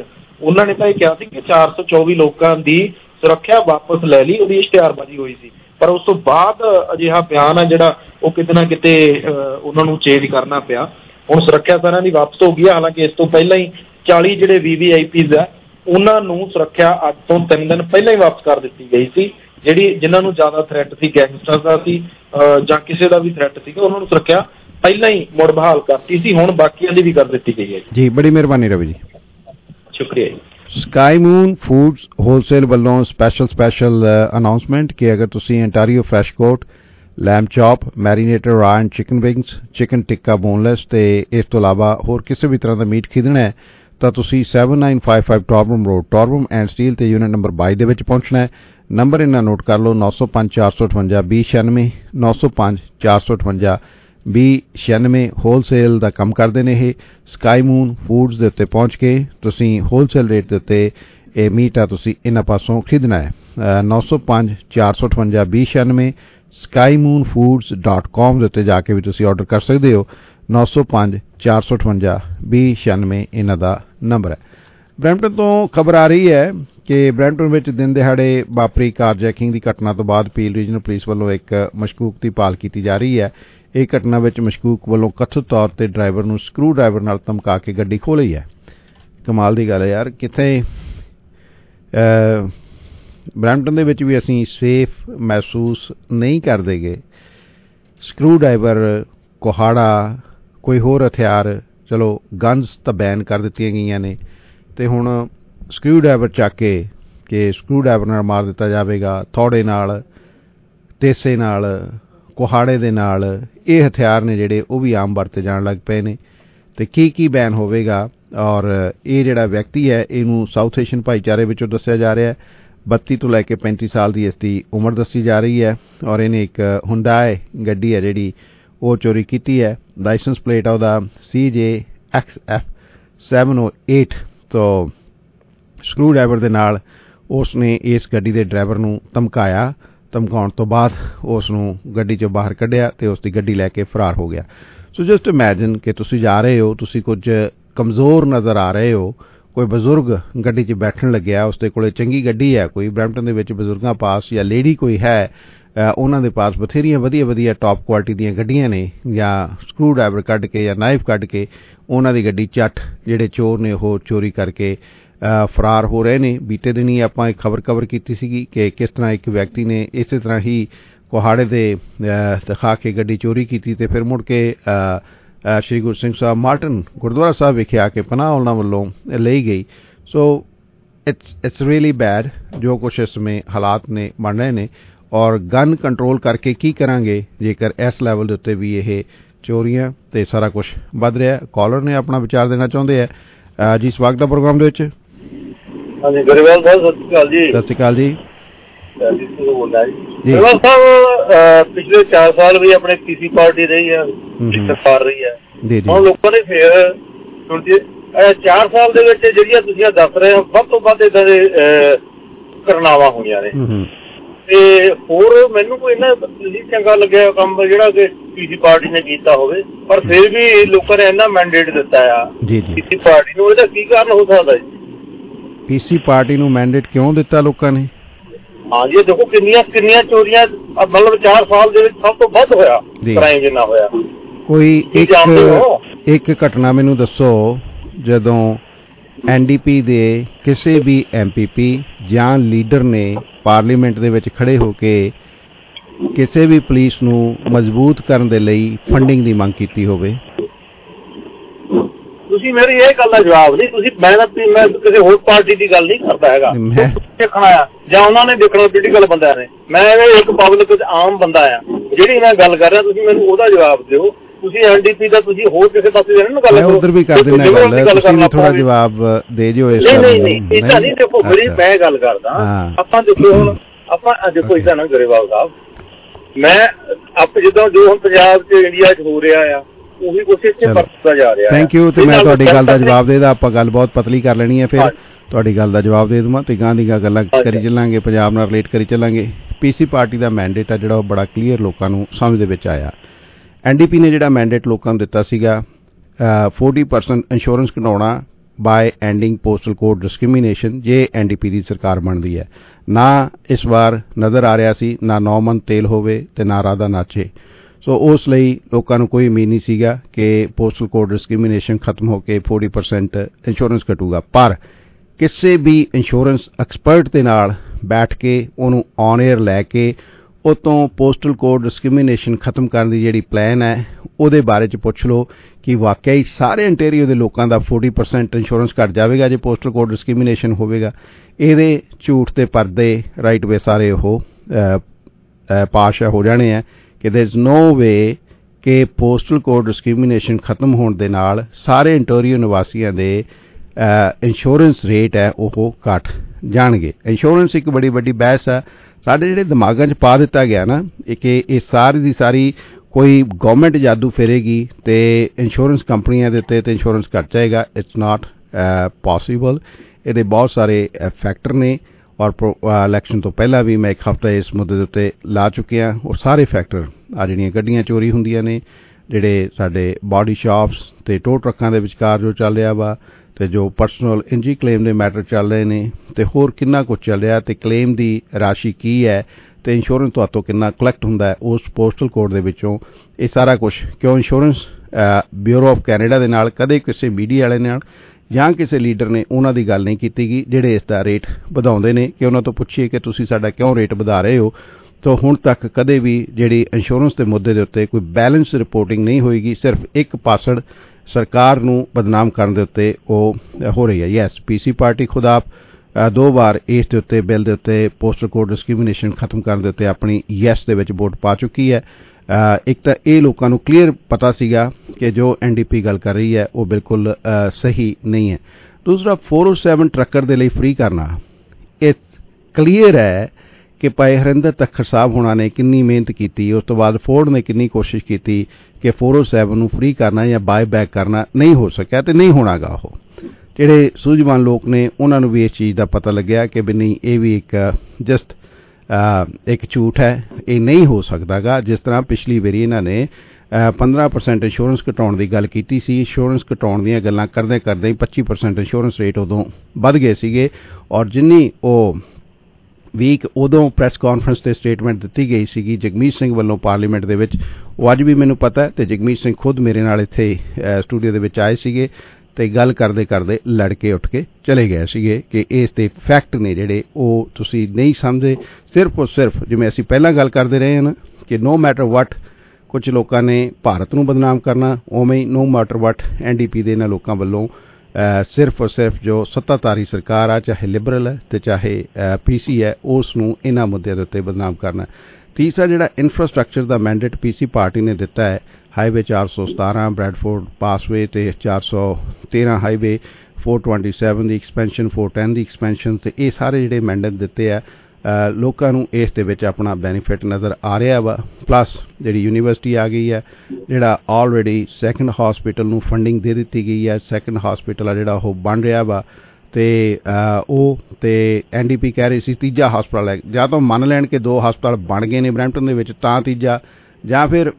ਉਹਨਾਂ ਨੇ ਤਾਂ ਇਹ ਕਿਹਾ ਸੀ ਕਿ 424 ਲੋਕਾਂ ਦੀ ਸੁਰੱਖਿਆ ਵਾਪਸ ਲੈ ਲਈ, ਉਹਦੀ ਇਸ਼ਤਿਹਾਰਬਾਜ਼ੀ ਹੋਈ ਸੀ। ਪਰ ਉਸ ਤੋਂ ਬਾਅਦ ਅਜਿਹਾ ਬਿਆਨ ਆ ਜਿਹੜਾ ਉਹ ਕਿਤੇ ਨਾ ਕਿਤੇ ਉਹਨਾਂ ਨੂੰ ਚੇਂਜ ਕਰਨਾ ਪਿਆ। ਹੁਣ ਸੁਰੱਖਿਆ ਸਾਰਿਆਂ ਦੀ ਵਾਪਸ ਹੋ ਗਈ ਹੈ। ਹਾਲਾਂਕਿ ਇਸ ਤੋਂ ਪਹਿਲਾਂ ਹੀ 40 ਜਿਹੜੇ VVIPs ਆ ਉਹਨਾਂ ਨੂੰ ਸੁਰੱਖਿਆ ਅੱਜ ਤੋਂ 3 ਦਿਨ ਪਹਿਲਾਂ ਹੀ ਵਾਪਸ ਕਰ ਦਿੱਤੀ ਗਈ ਸੀ। ਜਿਨ੍ਹਾਂ ਨੂੰ ਜ਼ਿਆਦਾ ਥ੍ਰੈਟ ਸੀ, ਗੈਂਗਸਟਰ ਦਾ ਸੀ ਜਾਂ ਕਿਸੇ ਦਾ ਵੀ ਥ੍ਰੈਟ ਸੀਗਾ, ਉਹਨਾਂ ਨੂੰ ਸੁਰੱਖਿਆ ਪਹਿਲਾਂ ਹੀ ਮੁੜ ਬਹਾਲ ਕਰਤੀ ਸੀ। ਹੁਣ ਬਾਕੀਆਂ ਦੀ ਵੀ ਕਰ ਦਿੱਤੀ ਗਈ ਹੈ ਜੀ। ਬੜੀ ਮਿਹਰਬਾਨੀ ਰਵੀ ਜੀ, ਸ਼ੁਕਰੀਆ ਜੀ। ਸਕਾਈ ਮੂਨ ਫੂਡਸ ਹੋਲਸੇਲ ਵੱਲੋਂ ਸਪੈਸ਼ਲ ਅਨਾਉਂਸਮੈਂਟ ਕਿ ਅਗਰ ਤੁਸੀਂ Ontario fresh goat, lamb chop, marinated raw and chicken wings, chicken tikka boneless ਤੇ ਇਸ ਤੋਂ ਇਲਾਵਾ ਹੋਰ ਕਿਸੇ ਵੀ ਤਰ੍ਹਾਂ ਦਾ ਮੀਟ ਖਰੀਦਣਾ ਹੈ ਤਾਂ ਤੁਸੀਂ 7955 Torbram road, Torbram and Steeles ਤੇ ਯੂਨਿਟ ਨੰਬਰ 22 ਦੇ ਵਿੱਚ ਪਹੁੰਚਣਾ ਹੈ। ਨੰਬਰ ਇਹਨਾਂ ਨੋਟ ਕਰ ਲਓ 905 458 2096, 905 458 2096। ਹੋਲਸੇਲ ਦਾ ਕੰਮ ਕਰਦੇ ਨੇ ਇਹ। ਸਕਾਈ ਮੂਨ ਫੂਡਸ ਦੇ ਉੱਤੇ ਪਹੁੰਚ ਕੇ ਤੁਸੀਂ ਹੋਲਸੇਲ ਰੇਟ ਦੇ ਉੱਤੇ ਇਹ ਮੀਟ ਆ ਤੁਸੀਂ ਇਹਨਾਂ ਪਾਸੋਂ ਖਰੀਦਣਾ ਹੈ। 905 458 2096 skymoonfoods.com ਦੇ ਉੱਤੇ ਜਾ ਕੇ ਵੀ ਤੁਸੀਂ ਆਰਡਰ ਕਰ ਸਕਦੇ ਹੋ। 905 458 2096 ਇਹਨਾਂ ਦਾ ਨੰਬਰ ਹੈ। ਬਰੈਂਪਟਨ ਤੋਂ ਖਬਰ ਆ ਰਹੀ ਹੈ ਕਿ ਬਰੈਂਪਟਨ ਵਿੱਚ ਦਿਨ ਦਿਹਾੜੇ ਵਾਪਰੀ ਕਾਰਜੈਕਿੰਗ ਦੀ ਘਟਨਾ ਤੋਂ ਬਾਅਦ ਪੀਲ ਰੀਜਨਲ ਪੁਲਿਸ ਵੱਲੋਂ ਇੱਕ ਮਸ਼ਕੂਕ ਦੀ ਭਾਲ ਕੀਤੀ ਜਾ ਰਹੀ ਹੈ। ਇਹ ਘਟਨਾ ਵਿੱਚ ਮਸ਼ਕੂਕ ਵੱਲੋਂ ਕਥਿਤ ਤੌਰ ਤੇ ਡਰਾਈਵਰ ਨੂੰ ਸਕਰੂ ਡਰਾਈਵਰ ਨਾਲ ਧਮਕਾ ਕੇ ਗੱਡੀ ਖੋਹ ਲਈ ਹੈ। ਕਮਾਲ ਦੀ ਗੱਲ ਹੈ ਯਾਰ, ਕਿੱਥੇ ਬਰੈਂਪਟਨ ਦੇ ਵਿੱਚ ਵੀ ਅਸੀਂ ਸੇਫ ਮਹਿਸੂਸ ਨਹੀਂ ਕਰਦੇਗੇ। ਸਕਰੂ ਡਰਾਈਵਰ, ਕੁਹਾੜਾ, ਕੋਈ ਹੋਰ ਹਥਿਆਰ, ਚਲੋ ਗਨਸ ਤਾਂ ਬੈਨ ਕਰ ਦਿੱਤੀਆਂ ਗਈਆਂ ਨੇ ਤੇ ਹੁਣ ਸਕਰੂ ਡਰਾਈਵਰ ਚੱਕ ਕੇ ਸਕਰੂ ਡਰਾਈਵਰ ਨਾਲ ਮਾਰ ਦਿੱਤਾ ਜਾਵੇਗਾ, ਥੋੜੇ ਨਾਲ, ਤੇਸੇ ਨਾਲ, ਕੁਹਾੜੇ ਦੇ ਨਾਲ। ਇਹ ਹਥਿਆਰ ਨੇ ਜਿਹੜੇ ਉਹ ਵੀ ਆਮ ਵਰਤੇ ਜਾਣ ਲੱਗ ਪਏ ਨੇ ਤੇ ਕੀ ਬੈਨ ਹੋਵੇਗਾ। ਔਰ ਇਹ ਜਿਹੜਾ ਵਿਅਕਤੀ ਹੈ ਇਹਨੂੰ ਸਾਊਥ ਏਸ਼ੀਅਨ ਭਾਈਚਾਰੇ ਵਿੱਚੋਂ ਦੱਸਿਆ ਜਾ ਰਿਹਾ ਹੈ। 32 ਤੋਂ ਲੈ ਕੇ 35 ਸਾਲ ਦੀ ਇਸ ਦੀ ਉਮਰ ਦੱਸੀ ਜਾ ਰਹੀ ਹੈ ਔਰ ਇਹਨੇ ਇੱਕ ਹੁੰਡਾਈ ਗੱਡੀ ਹੈ ਜਿਹੜੀ ਉਹ ਚੋਰੀ ਕੀਤੀ ਹੈ। ਲਾਇਸੈਂਸ ਪਲੇਟ ਆ ਉਹਦਾ CJXF 708 ਤੋਂ ਸਕਰੂ ਡਰਾਈਵਰ ਦੇ ਨਾਲ ਉਸ ਨੇ ਇਸ ਗੱਡੀ ਦੇ ਡਰਾਈਵਰ ਨੂੰ ਧਮਕਾਇਆ। ਧਮਕਾਉਣ ਤੋਂ ਬਾਅਦ ਉਸ ਨੂੰ ਗੱਡੀ 'ਚੋਂ ਬਾਹਰ ਕੱਢਿਆ ਤੇ ਉਸ ਦੀ ਗੱਡੀ ਲੈ ਕੇ ਫਰਾਰ ਹੋ ਗਿਆ। ਸੋ ਜਸਟ ਇਮੈਜਿਨ ਕਿ ਤੁਸੀਂ ਜਾ ਰਹੇ ਹੋ, ਤੁਸੀਂ ਕੁਝ ਕਮਜ਼ੋਰ ਨਜ਼ਰ ਆ ਰਹੇ ਹੋ, ਕੋਈ ਬਜ਼ੁਰਗ ਗੱਡੀ 'ਚ ਬੈਠਣ ਲੱਗਿਆ, ਉਸ ਦੇ ਕੋਲੇ ਚੰਗੀ ਗੱਡੀ ਹੈ, ਕੋਈ ਬਰੈਂਪਟਨ ਦੇ ਵਿੱਚ ਬਜ਼ੁਰਗਾਂ ਪਾਸ ਜਾਂ ਲੇਡੀ ਕੋਈ ਹੈ, ਉਹਨਾਂ ਦੇ ਪਾਸ ਬਥੇਰੀਆਂ ਵਧੀਆ ਟੌਪ ਕੁਆਲਿਟੀ ਦੀਆਂ ਗੱਡੀਆਂ ਨੇ, ਜਾਂ ਸਕਰੂ ਡਰਾਈਵਰ ਕੱਢ ਕੇ ਜਾਂ ਨਾਈਫ ਕੱਢ ਕੇ ਉਹਨਾਂ ਦੀ ਗੱਡੀ ਚੱਟ ਜਿਹੜੇ ਚੋਰ ਨੇ ਉਹ ਚੋਰੀ ਕਰਕੇ ਫਰਾਰ ਹੋ ਰਹੇ ਨੇ। ਬੀਤੇ ਦਿਨੀ ਆਪਾਂ ਇੱਕ ਖਬਰ ਕਵਰ ਕੀਤੀ ਸੀਗੀ ਕਿ ਕਿਸ ਤਰ੍ਹਾਂ ਇੱਕ ਵਿਅਕਤੀ ਨੇ ਇਸੇ ਤਰ੍ਹਾਂ ਹੀ ਕੁਹਾੜੇ ਦੇ ਦਿਖਾ ਕੇ ਗੱਡੀ ਚੋਰੀ ਕੀਤੀ ਤੇ ਫਿਰ ਮੁੜ ਕੇ ਸ਼੍ਰੀ ਗੁਰੂ ਸਿੰਘ ਸਾਹਿਬ ਮਾਰਟਨ ਗੁਰਦੁਆਰਾ ਸਾਹਿਬ ਵਿਖੇ ਆ ਕੇ ਪਨਾਹ ਉਹਨਾਂ ਵੱਲੋਂ ਲਈ ਗਈ। ਸੋ ਇਟਸ ਰੀਅਲੀ ਬੈਡ ਜੋ ਕੁਛ ਇਸ ਸਮੇਂ ਹਾਲਾਤ ਨੇ ਬਣ ਰਹੇ ਨੇ। ਔਰ ਗਨ ਕੰਟਰੋਲ ਕਰਕੇ ਕੀ ਕਰਾਂਗੇ ਜੇਕਰ ਇਸ ਲੈਵਲ ਦੇ ਉੱਤੇ ਵੀ ਇਹ ਚੋਰੀਆਂ ਤੇ ਸਾਰਾ ਕੁਝ ਵੱਧ ਰਿਹਾ। ਕਾਲਰ ਨੇ ਆਪਣਾ ਵਿਚਾਰ ਦੇਣਾ ਚਾਹੁੰਦੇ ਆ ਜੀ। ਸਵਾਗਤ ਹੈ ਪ੍ਰੋਗਰਾਮ ਦੇ ਵਿੱਚ। ਹਾਂਜੀ ਗਰੇਵਾਲ ਸਾਹਿਬ, ਸਤਿ ਸ਼੍ਰੀ ਅਕਾਲ ਜੀ। ਸਤਿ ਸ਼੍ਰੀ ਅਕਾਲ ਜੀ। ਗਰੇਵਾਲ ਸਾਹਿਬ ਪਿਛਲੇ 4 ਸਾਲ ਵੀ ਆਪਣੇ ਪੀਸੀ ਪਾਰਟੀ ਰਹੀ ਹੈ, ਸਰਕਾਰ ਰਹੀ ਹੈ। ਹੁਣ ਲੋਕਾਂ ਨੇ ਫੇਰ 4 ਸਾਲ ਦੇ ਵਿੱਚ ਜਿਹੜੀਆਂ ਤੁਸੀਂ ਦੱਸ ਰਹੇ ਹੋ ਵੱਧ ਤੋਂ ਵੱਧ ਏਦਾਂ ਦੇ ਘਟਨਾਵਾਂ ਹੋਈਆਂ ਨੇ ਤੇ ਹੋਰ ਮੈਨੂੰ ਕੋਈ ਇੰਨਾ ਨਹੀਂ ਚੰਗਾ ਲੱਗਿਆ ਕੰਮ ਜਿਹੜਾ ਕਿ ਪੀਸੀ ਪਾਰਟੀ ਨੇ ਕੀਤਾ ਹੋਵੇ, ਪਰ ਫਿਰ ਵੀ ਲੋਕਾਂ ਨੇ ਇੰਨਾ ਮੈਂਡੇਟ ਦਿੱਤਾ ਆ ਪੀਸੀ ਪਾਰਟੀ ਨੂੰ। ਇਹਦਾ ਕੀ ਕਾਰਨ ਹੋ ਸਕਦਾ ਜੀ? ਪੀਸੀ ਪਾਰਟੀ ਨੂੰ ਮੈਂਡੇਟ ਕਿਉਂ ਦਿੱਤਾ ਲੋਕਾਂ ਨੇ? ਹਾਂਜੀ, ਦੇਖੋ ਕਿੰਨੀਆਂ ਚੋਰੀਆਂ ਮਤਲਬ 4 ਸਾਲ ਦੇ ਵਿੱਚ ਸਭ ਤੋਂ ਵੱਧ ਹੋਇਆ ਕ੍ਰਾਈਮ ਜਿੰਨਾ ਹੋਇਆ। ਕੋਈ ਇੱਕ ਘਟਨਾ ਮੈਨੂੰ ਦੱਸੋ ਜਦੋਂ NDP ਦੇ ਕਿਸੇ ਵੀ MPP ਜਾਂ ਲੀਡਰ ਨੇ ਪਾਰਲੀਮੈਂਟ ਦੇ ਵਿੱਚ ਖੜੇ ਹੋ ਕੇ ਕਿਸੇ ਵੀ ਪੁਲਿਸ ਨੂੰ ਮਜ਼ਬੂਤ ਕਰਨ ਦੇ ਲਈ ਫੰਡਿੰਗ ਦੀ ਮੰਗ ਕੀਤੀ ਹੋਵੇ। ਤੁਸੀਂ ਮੇਰੀ ਇਹ ਗੱਲ ਦਾ ਜਵਾਬ ਨਹੀਂ, ਤੁਸੀਂ ਮੈਂ ਕਿਸੇ ਹੋਰ ਪਾਰਟੀ ਦੀ ਗੱਲ ਨਹੀਂ ਕਰਦਾ ਹੈਗਾ, ਦੇਖਣਾ ਆ ਜਾਂ ਉਹਨਾਂ ਨੇ ਦੇਖਣਾ ਪੋਲੀਟੀਕਲ ਬੰਦਿਆਂ ਨੇ। ਮੈਂ ਇੱਕ ਪਬਲਿਕ ਆਮ ਬੰਦਾ ਆ, ਜਿਹੜੀ ਮੈਂ ਗੱਲ ਕਰ ਰਿਹਾ ਤੁਸੀਂ ਮੈਨੂੰ ਉਹਦਾ ਜਵਾਬ ਦਿਓ। ਤੁਸੀਂ NDP ਦਾ ਤੁਸੀਂ ਹੋਰ ਕਿਸੇ ਪਾਸੇ ਦੇਣਾ ਨਾ ਗੱਲ, ਉਧਰ ਵੀ ਕਰ ਦੇਣਾ ਗੱਲ, ਤੁਸੀਂ ਵੀ ਥੋੜਾ ਜਵਾਬ ਦੇ ਦਿਓ ਇਸ ਗੱਲ ਨਹੀਂ ਇਦਾਂ ਨਹੀਂ। ਦੇਖੋ ਮੇਰੀ ਮੈਂ ਗੱਲ ਕਰਦਾ, ਆਪਾਂ ਦੇਖੋ ਹੁਣ ਆਪਾਂ ਦੇਖੋ ਇਦਾਂ ਨਾ ਗਰੇਵਾਲ ਸਾਹਿਬ, ਮੈਂ ਆਪ ਜਿੱਦਾਂ ਜੋ ਹੁਣ ਪੰਜਾਬ 'ਚ ਇੰਡੀਆ 'ਚ ਹੋ ਰਿਹਾ ਆ ਉਹੀ ਕੁਛ ਇੱਥੇ ਵਰਤਦਾ ਜਾ ਰਿਹਾ। Thank you. ਤੇ ਮੈਂ ਤੁਹਾਡੀ ਗੱਲ ਦਾ ਜਵਾਬ ਦੇਦਾ, ਆਪਾਂ ਗੱਲ ਬਹੁਤ ਪਤਲੀ ਕਰ ਲੈਣੀ ਹੈ, ਫਿਰ ਤੁਹਾਡੀ ਗੱਲ ਦਾ ਜਵਾਬ ਦੇ ਦਵਾਂ ਤੇ ਗਾਂ ਦੀ ਗੱਲਾਂ ਕਰੀ ਚੱਲਾਂਗੇ, ਪੰਜਾਬ ਨਾਲ ਰਿਲੇਟ ਕਰੀ ਚੱਲਾਂਗੇ। ਪੀਸੀ ਪਾਰਟੀ ਦਾ ਮੈਂਡੇਟ ਆ ਜਿਹੜਾ ਉਹ ਬੜਾ ਕਲੀਅਰ ਲੋਕਾਂ ਨੂੰ ਸਮਝ ਦੇ ਵਿੱਚ ਆਇਆ। NDP ਨੇ ਜਿਹੜਾ ਮੈਂਡੇਟ ਲੋਕਾਂ ਨੂੰ ਦਿੱਤਾ ਸੀਗਾ 40% ਇੰਸ਼ੋਰੈਂਸ ਕਢਾਉਣਾ by ending postal code discrimination जे NDP ਦੀ ਸਰਕਾਰ ਬਣਦੀ ਹੈ। ਨਾ ਇਸ ਵਾਰ ਨਜ਼ਰ ਆ ਰਿਹਾ ਸੀ ਨਾ 9 ਮਨ ਤੇਲ ਹੋਵੇ ਤੇ ਨਾ ਰਾਧਾ ਨਾਚੇ। ਸੋ ਉਸ ਲਈ ਲੋਕਾਂ ਨੂੰ ਕੋਈ ਉਮੀਦ ਨਹੀਂ ਸੀਗਾ ਕਿ ਪੋਸਟਲ ਕੋਡ ਡਿਸਕ੍ਰਿਮੀਨੇਸ਼ਨ ਖਤਮ ਹੋ ਕੇ 40% ਇੰਸ਼ੋਰੈਂਸ ਘਟੂਗਾ। ਪਰ ਕਿਸੇ ਵੀ ਇੰਸ਼ੋਰੈਂਸ ਐਕਸਪਰਟ ਦੇ ਨਾਲ ਬੈਠ ਕੇ ਉਹਨੂੰ ਔਨ ਏਅਰ ਲੈ ਕੇ ਉਤੋਂ ਪੋਸਟਲ ਕੋਡ ਡਿਸਕ੍ਰਿਮੀਨੇਸ਼ਨ ਖਤਮ ਕਰਨ ਦੀ ਜਿਹੜੀ ਪਲਾਨ ਹੈ ਉਹਦੇ ਬਾਰੇ 'ਚ ਪੁੱਛ ਲਓ ਕਿ ਵਾਕਿਆ ਹੀ ਸਾਰੇ ਇੰਟੀਰੀਅਰ ਦੇ ਲੋਕਾਂ ਦਾ 40% ਇੰਸ਼ੋਰੈਂਸ ਘੱਟ ਜਾਵੇਗਾ ਜੇ ਪੋਸਟਲ ਕੋਡ ਡਿਸਕ੍ਰਿਮੀਨੇਸ਼ਨ ਹੋਵੇਗਾ। ਇਹਦੇ ਝੂਠ ਤੇ ਪਰਦੇ ਰਾਈਟ ਵੇ ਸਾਰੇ ਉਹ ਪਾਸ਼ ਹੋ ਜਾਣੇ ਆ ਕਿ ਦੇयर इज नो ਵੇ ਕਿ ਪੋਸਟਲ ਕੋਡ ਡਿਸਕ੍ਰਿਮੀਨੇਸ਼ਨ ਖਤਮ ਹੋਣ ਦੇ ਨਾਲ ਸਾਰੇ ਇੰਟੀਰੀਅਰ ਨਿਵਾਸੀਆਂ ਦੇ ਇੰਸ਼ੋਰੈਂਸ ਰੇਟ ਹੈ ਉਹ ਘੱਟ ਜਾਣਗੇ। ਇੰਸ਼ੋਰੈਂਸ ਇੱਕ ਬੜੀ ਵੱਡੀ ਬਹਿਸ ਹੈ ਸਾਡੇ ਜਿਹੜੇ ਦਿਮਾਗਾਂ 'ਚ ਪਾ ਦਿੱਤਾ ਗਿਆ ਨਾ ਕਿ ਇਹ ਸਾਰੀ ਦੀ ਸਾਰੀ ਕੋਈ ਗਵਰਨਮੈਂਟ ਜਾਦੂ ਫੇਰੇਗੀ ਤੇ ਇੰਸ਼ੋਰੈਂਸ ਕੰਪਨੀਆਂ ਦੇ ਉੱਤੇ ਤੇ ਇੰਸ਼ੋਰੈਂਸ ਘੱਟ ਜਾਏਗਾ। It's not possible. ਇਹਦੇ ਬਹੁਤ ਸਾਰੇ ਫੈਕਟਰ ਨੇ ਔਰ ਇਲੈਕਸ਼ਨ ਤੋਂ ਪਹਿਲਾਂ ਵੀ ਮੈਂ ਇੱਕ ਹਫ਼ਤਾ ਇਸ ਮੁੱਦੇ ਦੇ ਉੱਤੇ ਲਾ ਚੁੱਕਿਆ ਔਰ ਸਾਰੇ ਫੈਕਟਰ ਆ ਜਿਹੜੀਆਂ ਗੱਡੀਆਂ ਚੋਰੀ ਹੁੰਦੀਆਂ ਨੇ, ਜਿਹੜੇ ਸਾਡੇ ਬਾਡੀ ਸ਼ਾਪਸ ਤੇ ਟੋ ਟਰੱਕਾਂ ਦੇ ਵਿਚਕਾਰ ਜੋ ਚੱਲ ਰਿਹਾ ਵਾ ਤੇ ਜੋ ਪਰਸਨਲ ਇੰਜਰੀ ਕਲੇਮ ਦੇ ਮੈਟਰ ਚੱਲ ਰਹੇ ਨੇ ਤੇ ਹੋਰ ਕਿੰਨਾ ਕੁਝ ਚੱਲ ਰਿਹਾ ਤੇ ਕਲੇਮ ਦੀ ਰਾਸ਼ੀ ਕੀ ਹੈ ਤੇ ਇੰਸ਼ੋਰੈਂਸ ਤੁਹਾਤੋਂ ਕਿੰਨਾ ਕਲੈਕਟ ਹੁੰਦਾ ਹੈ ਉਸ ਪੋਸਟਲ ਕੋਡ ਦੇ ਵਿੱਚੋਂ, ਇਹ ਸਾਰਾ ਕੁਝ ਕਿਉਂ ਇੰਸ਼ੋਰੈਂਸ ਬਿਊਰੋ ਆਫ ਕੈਨੇਡਾ ਦੇ ਨਾਲ ਕਦੇ ਕਿਸੇ ਮੀਡੀਆ ਵਾਲੇ ਨਾਲ ਜਾਂ ਕਿਸੇ ਲੀਡਰ ਨੇ ਉਹਨਾਂ ਦੀ ਗੱਲ ਨਹੀਂ ਕੀਤੀ ਗਈ ਜਿਹੜੇ ਇਸ ਦਾ ਰੇਟ ਵਧਾਉਂਦੇ ਨੇ ਕਿ ਉਹਨਾਂ ਤੋਂ ਪੁੱਛੀਏ ਕਿ ਤੁਸੀਂ ਸਾਡਾ ਕਿਉਂ ਰੇਟ ਵਧਾ ਰਹੇ ਹੋ। ਤਾਂ ਹੁਣ ਤੱਕ ਕਦੇ ਵੀ ਜਿਹੜੀ ਇੰਸ਼ੋਰੈਂਸ ਦੇ ਮੁੱਦੇ ਦੇ ਉੱਤੇ ਕੋਈ ਬੈਲੈਂਸ ਰਿਪੋਰਟਿੰਗ ਨਹੀਂ ਹੋਏਗੀ, ਸਿਰਫ ਇੱਕ ਪਾਸੜ ਸਰਕਾਰ ਨੂੰ ਬਦਨਾਮ ਕਰਨ ਦੇ ਉੱਤੇ ਉਹ ਹੋ ਰਹੀ ਹੈ। ਯੈਸ, ਪੀਸੀ ਪਾਰਟੀ ਖੁਦ ਆਪ 2 ਵਾਰ ਇਸ ਦੇ ਉੱਤੇ ਬਿੱਲ ਦੇ ਉੱਤੇ ਪੋਸਟਲ ਕੋਡ ਡਿਸਕ੍ਰਿਮੀਨੇਸ਼ਨ ਖਤਮ ਕਰਨ ਦੇ ਉੱਤੇ ਆਪਣੀ ਯੈਸ ਦੇ ਵਿੱਚ ਵੋਟ ਪਾ ਚੁੱਕੀ ਹੈ। ਇੱਕ ਤਾਂ ਇਹ ਲੋਕਾਂ ਨੂੰ ਕਲੀਅਰ ਪਤਾ ਸੀਗਾ ਕਿ ਜੋ NDP ਗੱਲ ਕਰ ਰਹੀ ਹੈ ਉਹ ਬਿਲਕੁਲ ਸਹੀ ਨਹੀਂ ਹੈ। ਦੂਸਰਾ 407 ਟਰੱਕਰ ਦੇ ਲਈ ਫ੍ਰੀ ਕਰਨਾ, ਇਹ ਕਲੀਅਰ ਹੈ ਕਿ ਭਾਈ ਹਰਿੰਦਰ ਤੱਖਰ ਸਾਹਿਬ ਹੋਣਾ ਨੇ ਕਿੰਨੀ ਮਿਹਨਤ ਕੀਤੀ, ਉਸ ਤੋਂ ਬਾਅਦ ਫੋਰਡ ਨੇ ਕਿੰਨੀ ਕੋਸ਼ਿਸ਼ ਕੀਤੀ ਕਿ 407 ਨੂੰ ਫ੍ਰੀ ਕਰਨਾ ਜਾਂ ਬਾਏ ਬੈਕ ਕਰਨਾ, ਨਹੀਂ ਹੋ ਸਕਿਆ ਤੇ ਨਹੀਂ ਹੋਣਾਗਾ। ਉਹ ਜਿਹੜੇ ਸੂਝਵਾਨ ਲੋਕ ਨੇ ਉਹਨਾਂ ਨੂੰ ਵੀ ਇਸ ਚੀਜ਼ ਦਾ ਪਤਾ ਲੱਗਿਆ ਕਿ ਵੀ ਨਹੀਂ, ਇਹ ਵੀ ਇੱਕ ਜਸਟ ਇੱਕ ਝੂਠ ਹੈ, ਇਹ ਨਹੀਂ ਹੋ ਸਕਦਾਗਾ। ਜਿਸ ਤਰ੍ਹਾਂ ਪਿਛਲੀ ਵਾਰੀ ਇਹਨਾਂ ਨੇ 15% ਇੰਸ਼ੋਰੈਂਸ ਘਟਾਉਣ ਦੀ ਗੱਲ ਕੀਤੀ ਸੀ, ਇੰਸ਼ੋਰੈਂਸ ਘਟਾਉਣ ਦੀਆਂ ਗੱਲਾਂ ਕਰਦੇ ਕਰਦੇ 25% ਇੰਸ਼ੋਰੈਂਸ ਰੇਟ ਉਦੋਂ ਵੱਧ ਗਏ ਸੀਗੇ ਔਰ ਜਿੰਨੀ ਉਹ ਵੀਕ ਉਦੋਂ ਪ੍ਰੈਸ ਕਾਨਫਰੰਸ ਤੇ ਸਟੇਟਮੈਂਟ ਦਿੱਤੀ ਗਈ ਸੀਗੀ ਜਗਮੀਤ ਸਿੰਘ ਵੱਲੋਂ ਪਾਰਲੀਮੈਂਟ ਦੇ ਵਿੱਚ, ਉਹ ਅੱਜ ਵੀ ਮੈਨੂੰ ਪਤਾ ਤੇ ਜਗਮੀਤ ਸਿੰਘ ਖੁਦ ਮੇਰੇ ਨਾਲ ਇੱਥੇ ਸਟੂਡੀਓ ਦੇ ਵਿੱਚ ਆਏ ਸੀਗੇ ਤੇ ਗੱਲ ਕਰਦੇ ਕਰਦੇ ਲੜ ਕੇ ਉੱਠ ਕੇ ਚਲੇ ਗਏ ਸੀਗੇ ਕਿ ਇਸ ਦੇ ਫੈਕਟ ਨੇ ਜਿਹੜੇ ਉਹ ਤੁਸੀਂ ਨਹੀਂ ਸਮਝਦੇ। ਸਿਰਫ ਔਰ ਸਿਰਫ ਜਿਵੇਂ ਅਸੀਂ ਪਹਿਲਾਂ ਗੱਲ ਕਰਦੇ ਰਹੇ ਹਾਂ ਨਾ ਕਿ ਨੋ ਮੈਟਰ ਵਾਟ ਕੁਝ ਲੋਕਾਂ ਨੇ ਭਾਰਤ ਨੂੰ ਬਦਨਾਮ ਕਰਨਾ, ਉਵੇਂ ਹੀ ਨੋ ਮੈਟਰ ਵਾਟ NDP ਦੇ ਇਹਨਾਂ ਲੋਕਾਂ ਵੱਲੋਂ ਸਿਰਫ ਔਰ ਸਿਰਫ ਜੋ ਸੱਤਾਧਾਰੀ ਸਰਕਾਰ ਆ, ਚਾਹੇ ਲਿਬਰਲ ਹੈ ਤੇ ਚਾਹੇ PC ਹੈ, ਉਸ ਨੂੰ ਇਹਨਾਂ ਮੁੱਦਿਆਂ ਦੇ ਉੱਤੇ ਬਦਨਾਮ ਕਰਨਾ। ਤੀਸਰਾ ਜਿਹੜਾ ਇਨਫਰਾਸਟ੍ਰਕਚਰ ਦਾ ਮੈਂਡੇਟ PC ਪਾਰਟੀ ਨੇ ਦਿੱਤਾ ਹੈ, ਹਾਈਵੇ 417 ਬ੍ਰੈਡਫੋਰਡ ਪਾਸਵੇ ਤੇ 413 ਹਾਈਵੇ 427 ਦੀ ਐਕਸਪੈਂਸ਼ਨ, 410 ਦੀ ਐਕਸਪੈਂਸ਼ਨ ਤੇ ਇਹ ਸਾਰੇ ਜਿਹੜੇ ਮੈਂਡੇਟ ਦਿੱਤੇ ਆ ਲੋਕਾਂ ਨੂੰ ਇਸ ਦੇ ਵਿੱਚ ਆਪਣਾ ਬੈਨੀਫਿਟ ਨਜ਼ਰ ਆ ਰਿਹਾ ਵਾ। ਪਲੱਸ ਜਿਹੜੀ ਯੂਨੀਵਰਸਿਟੀ ਆ ਗਈ ਹੈ, ਜਿਹੜਾ ਆਲਰੇਡੀ ਸੈਕੰਡ ਹਸਪੀਟਲ ਨੂੰ ਫੰਡਿੰਗ ਦੇ ਦਿੱਤੀ ਗਈ ਹੈ, ਸੈਕੰਡ ਹਸਪੀਟਲ ਆ ਜਿਹੜਾ ਉਹ ਬਣ ਰਿਹਾ ਵਾ ਤੇ ਉਹ ਤੇ NDP ਕਹਿ ਰਹੀ ਸੀ ਤੀਜਾ ਹਸਪਤਾਲ ਹੈ। ਜਾਂ ਤਾਂ ਮੰਨ ਲੈਣ ਕਿ 2 ਹਸਪਤਾਲ ਬਣ ਗਏ ਨੇ ਬਰੈਂਪਟਨ ਦੇ ਵਿੱਚ ਤਾਂ ਤੀਜਾ, ਜਾਂ ਫਿਰ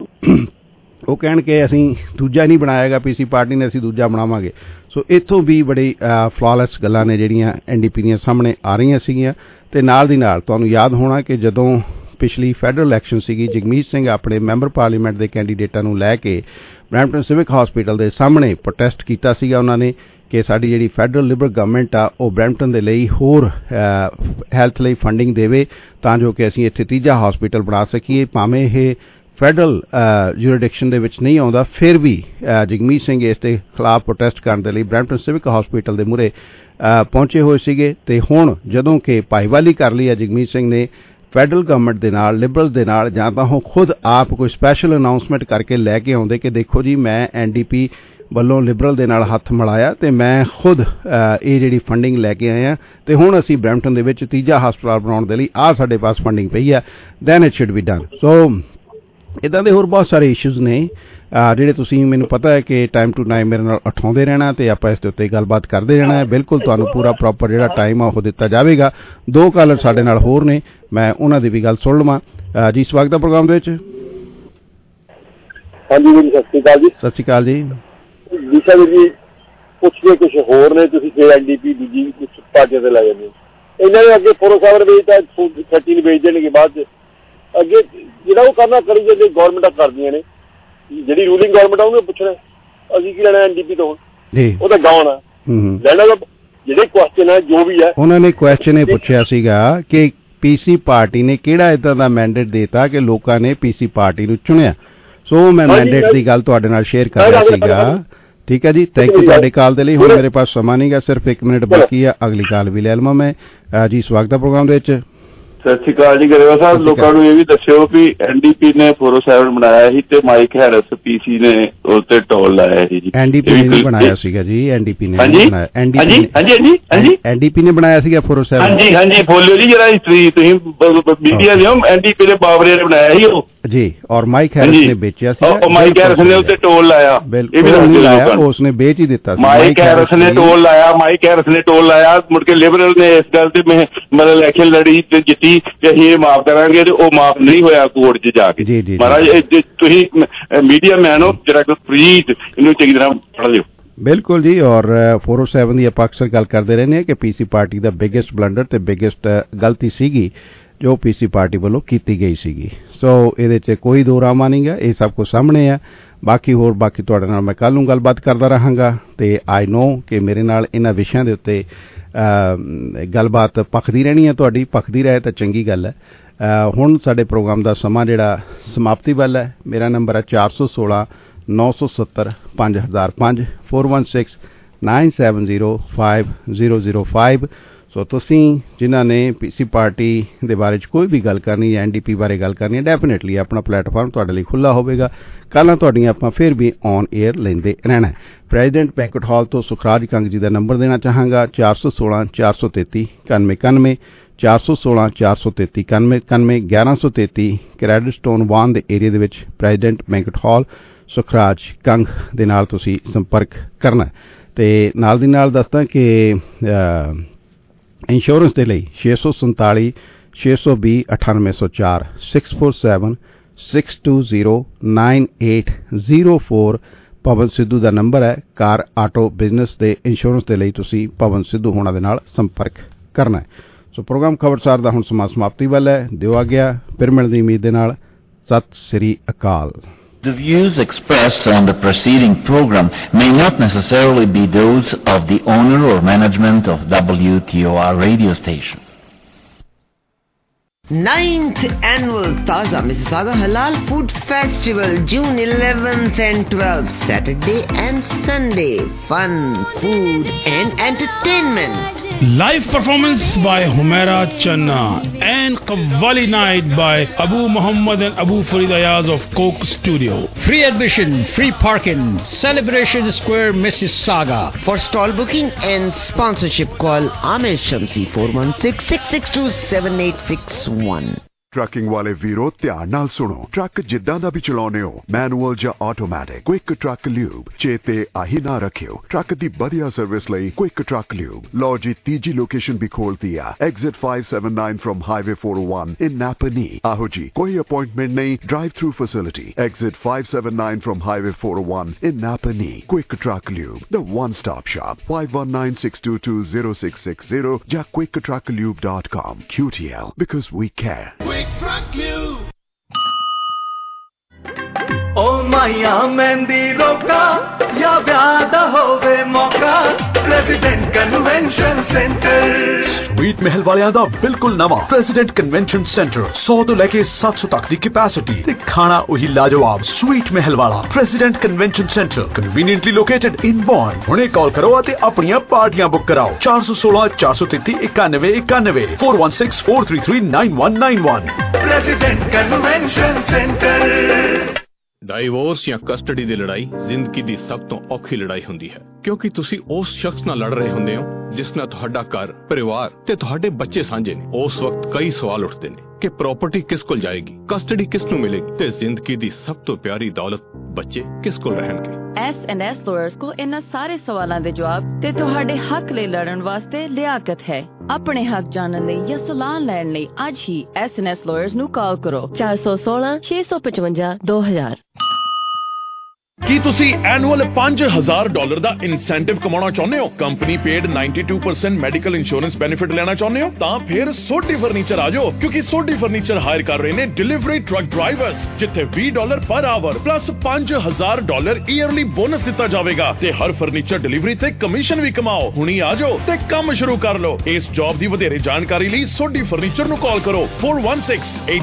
ਉਹ ਕਹਿਣ ਕਿ ਅਸੀਂ ਦੂਜਾ ਨਹੀਂ ਬਣਾਇਆਗਾ PC ਪਾਰਟੀ ਨੇ, ਅਸੀਂ ਦੂਜਾ ਬਣਾਵਾਂਗੇ। ਸੋ ਇੱਥੋਂ ਵੀ ਬੜੀ ਫਲॉलेस ਗੱਲਾਂ ਨੇ ਜਿਹੜੀਆਂ NDP ਦੀਆਂ ਸਾਹਮਣੇ ਆ ਰਹੀਆਂ ਸੀਗੀਆਂ। ਤੇ ਨਾਲ ਦੀ ਨਾਲ ਤੁਹਾਨੂੰ ਯਾਦ ਹੋਣਾ ਕਿ ਜਦੋਂ ਪਿਛਲੀ ਫੈਡਰਲ ਇਲੈਕਸ਼ਨ ਸੀਗੀ, ਜਗਮੀਤ ਸਿੰਘ ਆਪਣੇ ਮੈਂਬਰ ਪਾਰਲੀਮੈਂਟ ਦੇ ਕੈਂਡੀਡੇਟਾਂ ਨੂੰ ਲੈ ਕੇ ਬਰੈਂਪਟਨ ਸਿਵਿਕ ਹਸਪੀਟਲ ਦੇ ਸਾਹਮਣੇ ਪ੍ਰੋਟੈਸਟ ਕੀਤਾ ਸੀਗਾ ਉਹਨਾਂ ਨੇ ਕਿ ਸਾਡੀ ਜਿਹੜੀ ਫੈਡਰਲ ਲਿਬਰਲ ਗਵਰਨਮੈਂਟ ਆ ਉਹ ਬਰੈਂਪਟਨ ਦੇ ਲਈ ਹੋਰ ਹੈਲਥ ਲਈ ਫੰਡਿੰਗ ਦੇਵੇ ਤਾਂ ਜੋ ਕਿ ਅਸੀਂ ਇੱਥੇ ਤੀਜਾ ਹਸਪੀਟਲ ਬਣਾ ਸਕੀਏ। ਭਾਵੇਂ ਇਹ ਫੈਡਰਲ ਜੂਰਿਡਿਕਸ਼ਨ ਦੇ ਵਿੱਚ ਨਹੀਂ ਆਉਂਦਾ, ਫਿਰ ਵੀ ਜਗਮੀਤ ਸਿੰਘ ਇਸ ਦੇ ਖਿਲਾਫ ਪ੍ਰੋਟੈਸਟ ਕਰਨ ਦੇ ਲਈ ਬਰੈਂਪਟਨ ਸਿਵਿਕ ਹਸਪੀਟਲ ਦੇ ਮੂਹਰੇ ਪਹੁੰਚੇ ਹੋਏ ਸੀਗੇ। ਤੇ ਹੁਣ ਜਦੋਂ ਕਿ ਭਾਈਵਾਲੀ ਕਰ ਲਈ ਹੈ ਜਗਮੀਤ ਸਿੰਘ ਨੇ ਫੈਡਰਲ ਗਵਰਨਮੈਂਟ ਦੇ ਨਾਲ, ਲਿਬਰਲ ਦੇ ਨਾਲ, ਜਾਂ ਤਾਂ ਉਹ ਖੁਦ ਆਪ ਕੋਈ ਸਪੈਸ਼ਲ ਅਨਾਉਂਸਮੈਂਟ ਕਰਕੇ ਲੈ ਕੇ ਆਉਂਦੇ ਕਿ ਦੇਖੋ ਜੀ ਮੈਂ NDP ਵੱਲੋਂ ਲਿਬਰਲ ਦੇ ਨਾਲ ਹੱਥ ਮਿਲਾਇਆ ਤੇ ਮੈਂ ਖੁਦ ਇਹ ਜਿਹੜੀ ਫੰਡਿੰਗ ਲੈ ਕੇ ਆਏ ਆ ਤੇ ਹੁਣ ਅਸੀਂ ਬਰੈਂਪਟਨ ਦੇ ਵਿੱਚ ਤੀਜਾ ਹਸਪਤਾਲ ਬਣਾਉਣ ਦੇ ਲਈ ਸਾਡੇ ਪਾਸ ਫੰਡਿੰਗ ਪਈ ਆ, then it should be done. So ਇੱਦਾਂ ਦੇ ਹੋਰ ਬਹੁਤ ਸਾਰੇ ਇਸ਼ੂਜ਼ ਨੇ ਜਿਹੜੇ ਤੁਸੀਂ, ਮੈਨੂੰ ਪਤਾ ਹੈ ਕਿ ਟਾਈਮ ਟੂ ਟਾਈਮ ਮੇਰੇ ਨਾਲ ਉਠਾਉਂਦੇ ਰਹਿਣਾ ਤੇ ਆਪਾਂ ਇਸ ਦੇ ਉੱਤੇ ਗੱਲਬਾਤ ਕਰਦੇ ਰਹਿਣਾ ਹੈ। ਬਿਲਕੁਲ ਤੁਹਾਨੂੰ ਪੂਰਾ ਪ੍ਰੋਪਰ ਜਿਹੜਾ ਟਾਈਮ ਆ ਉਹ ਦਿੱਤਾ ਜਾਵੇਗਾ। 2 ਕਾਲਰ ਸਾਡੇ ਨਾਲ ਹੋਰ ਨੇ, ਮੈਂ ਉਹਨਾਂ ਦੀ ਵੀ ਗੱਲ ਸੁਣ ਲਵਾਂ। ਜੀ ਸਵਾਗਤ ਹੈ ਪ੍ਰੋਗਰਾਮ ਦੇ ਵਿੱਚ। ਹਾਂਜੀ ਜੀ, ਸਤਿ ਸ਼੍ਰੀ ਅਕਾਲ ਜੀ। ਸਤਿ ਸ਼੍ਰੀ ਅਕਾਲ ਜੀ। ਜੀ ਪੁੱਛਦੇ ਕੁਛ ਹੋਰ ਨੇ, ਤੁਸੀਂ ਫਿਰ NDP ਦੂਜੀ ਕੁਛ ਪਾਰਟੀਆਂ ਤੇ ਲੈ ਜਾਂਦੇ ਹੋ। ਇਹਨਾਂ ਨੇ ਅੱਗੇ 407 ਵੇਚਦਾ, 30 ਵੇਚ ਦੇਣਗੇ ਬਾਅਦ 'ਚ। ਅੱਗੇ ਜਿਹੜਾ ਉਹ ਕਰਨਾ ਕਰੀ ਜਾਂਦੇ, ਗੌਰਮੈਂਟਾਂ ਕਰਦੀਆਂ ਨੇ। ਜਿਹੜੀ ਰੂਲਿੰਗ ਗੌਰਮੈਂਟ ਆ ਉਹਨੂੰ ਪੁੱਛਣਾ ਅਸੀਂ ਕੀ ਲੈਣਾ NDP ਤੋਂ, ਉਹ ਤਾਂ ਗਾਉਣ ਆ ਲੈਣਾ। ਤਾਂ ਜਿਹੜੇ ਕੁਐਸਚਨ ਹੈ ਜੋ ਵੀ ਹੈ, ਉਹਨਾਂ ਨੇ ਕੁਐਸਚਨ ਇਹ ਪੁੱਛਿਆ ਸੀਗਾ ਕਿ PC ਪਾਰਟੀ ਨੇ ਕਿਹੜਾ ਏਦਾਂ ਦਾ ਮੈਂਡੇਟ ਦੇਤਾ ਕਿ ਲੋਕਾਂ ਨੇ PC ਪਾਰਟੀ ਨੂੰ ਚੁਣਿਆ। ਸੋ ਮੈਂ ਮੈਂਡੇਟ ਦੀ ਗੱਲ ਤੁਹਾਡੇ ਨਾਲ ਸ਼ੇਅਰ ਕਰ ਰਿਹਾ ਸੀਗਾ। ਠੀਕ ਹੈ ਜੀ, ਥੈਂਕ ਯੂ ਤੁਹਾਡੇ ਕਾਲ ਦੇ ਲਈ। ਹੁਣ ਮੇਰੇ ਪਾਸ ਸਮਾਂ ਨਹੀਂ ਗਾ, ਸਿਰਫ 1 ਮਿੰਟ ਬਾਕੀ ਆ, ਅਗਲੀ ਕਾਲ ਵੀ ਲੈ ਲਵਾਂ ਮੈਂ ਜੀ। ਸਵਾਗਤ ਹੈ ਪ੍ਰੋਗਰਾਮ ਦੇ ਵਿੱਚ। ਸਤਿ ਸ਼੍ਰੀ ਅਕਾਲ ਜੀ ਗਰੇਵਾਲ ਸਾਹਿਬ। ਲੋਕਾਂ ਨੂੰ ਇਹ ਵੀ ਦੱਸਿਓ ਵੀ NDP ਨੇ 407 ਬਣਾਇਆ ਸੀ ਤੇ ਮਾਈਕ ਹੈਰਿਸ PC ਨੇ ਉਹ ਤੇ ਟੋਲ ਲਾਇਆ ਸੀ ਜੀ। NDP ਨੇ ਬਣਾਇਆ ਸੀਗਾ ਜੀ, NDP ਨੇ ਬਣਾਇਆ। NDP ਨੇ ਬਣਾਇਆ ਸੀਗਾ 407। ਹਾਂਜੀ ਹਾਂਜੀ, ਬੋਲਿਓ ਜੀ ਜਰਾ ਹਿਸਟਰੀ, ਤੁਸੀਂ ਮੀਡੀਆ ਲਿਓ। NDP ਦੇ ਬਾਬਰੇ ਨੇ ਬਣਾਇਆ ਸੀ ਉਹ ਜੀ, ਔਰ ਮਾਈਕ ਹੈਰਿਸ ਨੇ ਵੇਚਿਆ ਸੀ। ਮਾਈਕ ਹੈਰਿਸ ਨੇ ਉੱਤੇ ਟੋਲ ਲਾਇਆ, ਇਹ ਵੀ ਨਹੀਂ ਲਾਇਆ, ਉਸਨੇ ਵੇਚ ਹੀ ਦਿੱਤਾ ਸੀ। ਮਾਈਕ ਹੈਰਿਸ ਨੇ ਟੋਲ ਲਾਇਆ, ਮਾਈਕ ਹੈਰਿਸ ਨੇ ਟੋਲ ਲਾਇਆ। ਮੁੜ ਕੇ ਲਿਬਰਲ ਨੇ ਇਸ ਗੱਲ ਤੇ ਮਤਲਬ ਇਲੈਕਸ਼ਨ ਲੜੀ ਤੇ ਜਿੱਤੀ ਤੇ ਅਸੀਂ ਇਹ ਮਾਫ ਕਰਾਂਗੇ, ਤੇ ਉਹ ਮਾਫ ਨਹੀਂ ਹੋਇਆ ਕੋਰਟ 'ਚ ਜਾ ਕੇ। ਮਹਾਰਾਜ ਤੁਸੀਂ ਮੀਡੀਆ ਮੈਨ ਹੋ, ਜਰਾ ਪਲੀਜ਼ ਇਹਨੂੰ ਚੰਗੀ ਤਰ੍ਹਾਂ ਪੜ੍ਹ ਲਿਓ। ਬਿਲਕੁਲ ਜੀ, ਔਰ 407 ਦੀ ਆਪਾਂ ਅਕਸਰ ਗੱਲ ਕਰਦੇ ਰਹਿੰਦੇ ਹਾਂ ਕਿ PC ਪਾਰਟੀ ਦਾ ਬਿਗੇਸਟ ਬਲੰਡਰ ਤੇ ਬਿਗੇਸਟ ਗਲਤੀ ਸੀਗੀ ਜੋ PC ਪਾਰਟੀ ਵੱਲੋਂ ਕੀਤੀ ਗਈ ਸੀਗੀ। ਸੋ ਇਹਦੇ 'ਚ ਕੋਈ ਦੋ ਰਾਮਾ ਨਹੀਂ ਗਾ, ਇਹ ਸਭ ਕੁਝ ਸਾਹਮਣੇ ਆ। ਬਾਕੀ ਤੁਹਾਡੇ ਨਾਲ ਮੈਂ ਕੱਲ੍ਹ ਨੂੰ ਗੱਲਬਾਤ ਕਰਦਾ ਰਹਾਂਗਾ ਤੇ ਆਈ ਨੋ ਕਿ ਮੇਰੇ ਨਾਲ ਇਹਨਾਂ ਵਿਸ਼ਿਆਂ ਦੇ ਉੱਤੇ ਗੱਲਬਾਤ ਪੱਖਦੀ ਰਹਿਣੀ ਹੈ, ਤੁਹਾਡੀ ਪੱਖਦੀ ਰਹੇ ਤਾਂ ਚੰਗੀ ਗੱਲ ਹੈ। ਹੁਣ ਸਾਡੇ ਪ੍ਰੋਗਰਾਮ ਦਾ ਸਮਾਂ ਜਿਹੜਾ ਸਮਾਪਤੀ ਵੱਲ ਹੈ। ਮੇਰਾ ਨੰਬਰ ਹੈ 416 970 5005 416 970 5005। ਸੋ ਤੁਸੀਂ ਜਿਨ੍ਹਾਂ ਨੇ PC ਪਾਰਟੀ ਦੇ ਬਾਰੇ 'ਚ ਕੋਈ ਵੀ ਗੱਲ ਕਰਨੀ ਹੈ, NDP ਬਾਰੇ ਗੱਲ ਕਰਨੀ ਹੈ, ਡੈਫੀਨੇਟਲੀ ਆਪਣਾ ਪਲੇਟਫਾਰਮ ਤੁਹਾਡੇ ਲਈ ਖੁੱਲ੍ਹਾ ਹੋਵੇਗਾ। ਕੱਲ੍ਹ ਤੁਹਾਡੀਆਂ ਆਪਾਂ ਫਿਰ ਵੀ ਔਨ 에ਅਰ ਲੈਂਦੇ ਰਹਿਣਾ। ਪ੍ਰੈਜ਼ੀਡੈਂਟ ਬੈਂਕਟ ਹਾਲ ਤੋਂ ਸੁਖਰਾਜ ਕੰਗ ਜੀ ਦਾ ਨੰਬਰ ਦੇਣਾ ਚਾਹਾਂਗਾ 416 433 9191 416 433 9191 1133 ਕ੍ਰੈਡਿਟ ਸਟੋਨ ਵਾਨ ਦੇ ਏਰੀਆ ਦੇ ਵਿੱਚ president banquet hall Sukhraj Kang ਦੇ ਨਾਲ ਤੁਸੀਂ ਸੰਪਰਕ ਕਰਨਾ। ਤੇ ਨਾਲ ਦੀ ਨਾਲ ਦੱਸਦਾ ਕਿ ਇੰਸ਼ੋਰੈਂਸ ਦੇ ਲਈ 647 620 9804 647 620 9804 ਪਵਨ ਸਿੱਧੂ ਦਾ ਨੰਬਰ ਹੈ। ਕਾਰ ਆਟੋ ਬਿਜ਼ਨਸ ਦੇ ਇੰਸ਼ੋਰੈਂਸ ਦੇ ਲਈ ਤੁਸੀਂ ਪਵਨ ਸਿੱਧੂ ਹੋਣਾ ਦੇ ਨਾਲ ਸੰਪਰਕ ਕਰਨਾ ਹੈ। ਸੋ ਪ੍ਰੋਗਰਾਮ ਖਬਰਸਾਰ ਦਾ ਹੁਣ ਸਮਾਂ ਸਮਾਪਤੀ ਵੱਲ ਹੈ। ਦਿਓ ਆ ਗਿਆ, ਫਿਰ ਮਿਲਣ ਦੀ ਉਮੀਦ ਦੇ ਨਾਲ। ਸਤਿ ਸ੍ਰੀ ਅਕਾਲ। The views expressed on the preceding program may not necessarily be those of the owner or management of WTOR radio station. 9th Annual Taza Mississauga Halal Food Festival, June 11th and 12th, Saturday and Sunday. Fun, food and entertainment. Live performance by Humaira Channa and Qawwali night by Abu Muhammad and Abu Farid Ayaz of Coke Studio. Free admission, free parking, Celebration Square, Mississauga. For stall booking and sponsorship, call Amir Shamsi 416-662-7861. Trucking ਵਾਲੇ ਵੀਰੋ ਧਿਆਨ ਨਾਲ ਸੁਣੋ। Truck ਜਿੱਦਾਂ ਦਾ ਵੀ ਚਲਾਉਨੇ ਹੋ, manual ਜਾਂ automatic, quick truck lube ਚੇਤੇ ਆਹੀ ਨਾ ਰੱਖਿਓ। ਟਰੱਕ ਦੀ ਵਧੀਆ ਸਰਵਿਸ ਲਈ ਕੁਇਕ ਟਰੱਕ ਲਿਊਬ। ਲਓ ਜੀ, ਤੀਜੀ ਲੋਕੇਸ਼ਨ ਵੀ ਖੋਲਤੀ ਆ, exit 579 from highway 401 in Napanee. ਆਹੋ ਜੀ, ਕੋਈ ਅਪਾਇੰਟਮੈਂਟ ਨਹੀਂ, drive thru facility. Exit 579 from highway 401 in Napanee. Quick truck lube, the one stop shop. 5196220660 ਜਾਂ quicktrucklube.com. QTL, because we care. ओ माया मेहंदी रोका या ब्याह होवे मौका, प्रेसिडेंट कन्वेंशन सेंटर। स्वीट महल वालियां दा बिल्कुल नवा प्रेसिडेंट कन्वेंशन सेंटर 100 तो लेके 700 तक दी कैपेसिटी ते खाना वही लाजवाब। स्वीट महल वाला president convention centre conveniently located in Bond. हुणे कॉल करो ते अपनियां पार्टियां बुक कराओ 416 433 91 91 416 433 9191। President convention centre. ਡਾਈਵੋਰਸ ਜਾਂ ਕਸਟਡੀ ਦੀ ਲੜਾਈ ਜ਼ਿੰਦਗੀ ਦੀ ਸਭ ਤੋਂ ਔਖੀ ਲੜਾਈ ਹੁੰਦੀ ਹੈ, ਕਿਉਂਕਿ ਤੁਸੀਂ ਉਸ ਸ਼ਖਸ ਨਾਲ ਲੜ ਰਹੇ ਹੁੰਦੇ ਹੋ ਜਿਸ ਨਾਲ ਤੁਹਾਡਾ ਘਰ, ਪਰਿਵਾਰ ਤੇ ਤੁਹਾਡੇ ਬੱਚੇ ਸਾਂਝੇ ਨੇ। ਉਸ ਵਕਤ ਕਈ ਸਵਾਲ ਉੱਠਦੇ ਨੇ ਕਿ ਪ੍ਰਾਪਰਟੀ ਕਿਸ ਕੋਲ ਜਾਏਗੀ, ਕਸਟਡੀ ਕਿਸ ਨੂੰ ਮਿਲੇਗੀ ਤੇ ਜ਼ਿੰਦਗੀ ਦੀ ਸਭ ਤੋਂ ਪਿਆਰੀ ਦੌਲਤ ਬੱਚੇ ਕਿਸ ਕੋਲ ਰਹਿਣਗੇ। S&S lawyers ਕੋ ਇਹਨਾਂ ਸਾਰੇ ਸਵਾਲਾਂ ਦੇ ਜਵਾਬ ਤੇ ਤੁਹਾਡੇ ਹੱਕ ਲਈ ਲੜਨ ਵਾਸਤੇ ਲਿਆਕਤ ਹੈ। ਆਪਣੇ ਹੱਕ ਜਾਣਨ ਲਈ ਜਾਂ ਸਲਾਹ ਲੈਣ ਲਈ ਅੱਜ ਹੀ S&S lawyers ਨੂੰ ਕਾਲ ਕਰੋ 416 655 2000। ਕੀ ਤੁਸੀਂ ਐਨੂਅਲ $5,000 ਦਾ ਇਨਸੈਂਟਿਵ ਕਮਾਉਣਾ ਚਾਹੁੰਦੇ ਹੋ? Company paid 92% medical insurance benefit ਲੈਣਾ ਚਾਹੁੰਦੇ ਹੋ? ਤਾਂ ਫਿਰ ਸੋਢੀ ਫਰਨੀਚਰ ਆ ਜਾਓ, ਕਿਉਂਕਿ ਸੋਢੀ ਫਰਨੀਚਰ ਹਾਇਰ ਕਰ ਰਹੇ ਨੇ ਡਿਲੀਵਰੀ ਟਰੱਕ ਡਰਾਈਵਰਸ, ਜਿੱਥੇ $20 ਪਰ ਆਵਰ ਪਲੱਸ $5,000 ਈਅਰਲੀ ਬੋਨਸ ਦਿੱਤਾ ਜਾਵੇਗਾ ਤੇ ਹਰ ਫਰਨੀਚਰ ਡਿਲੀਵਰੀ ਤੇ ਕਮਿਸ਼ਨ ਵੀ ਕਮਾਓ। ਹੁਣੀ ਆ ਜਾਓ ਤੇ ਕੰਮ ਸ਼ੁਰੂ ਕਰ ਲਓ। ਇਸ ਜੌਬ ਦੀ ਵਧੇਰੇ ਜਾਣਕਾਰੀ ਲਈ ਸੋਢੀ ਫਰਨੀਚਰ ਨੂੰ ਕਾਲ ਕਰੋ 4168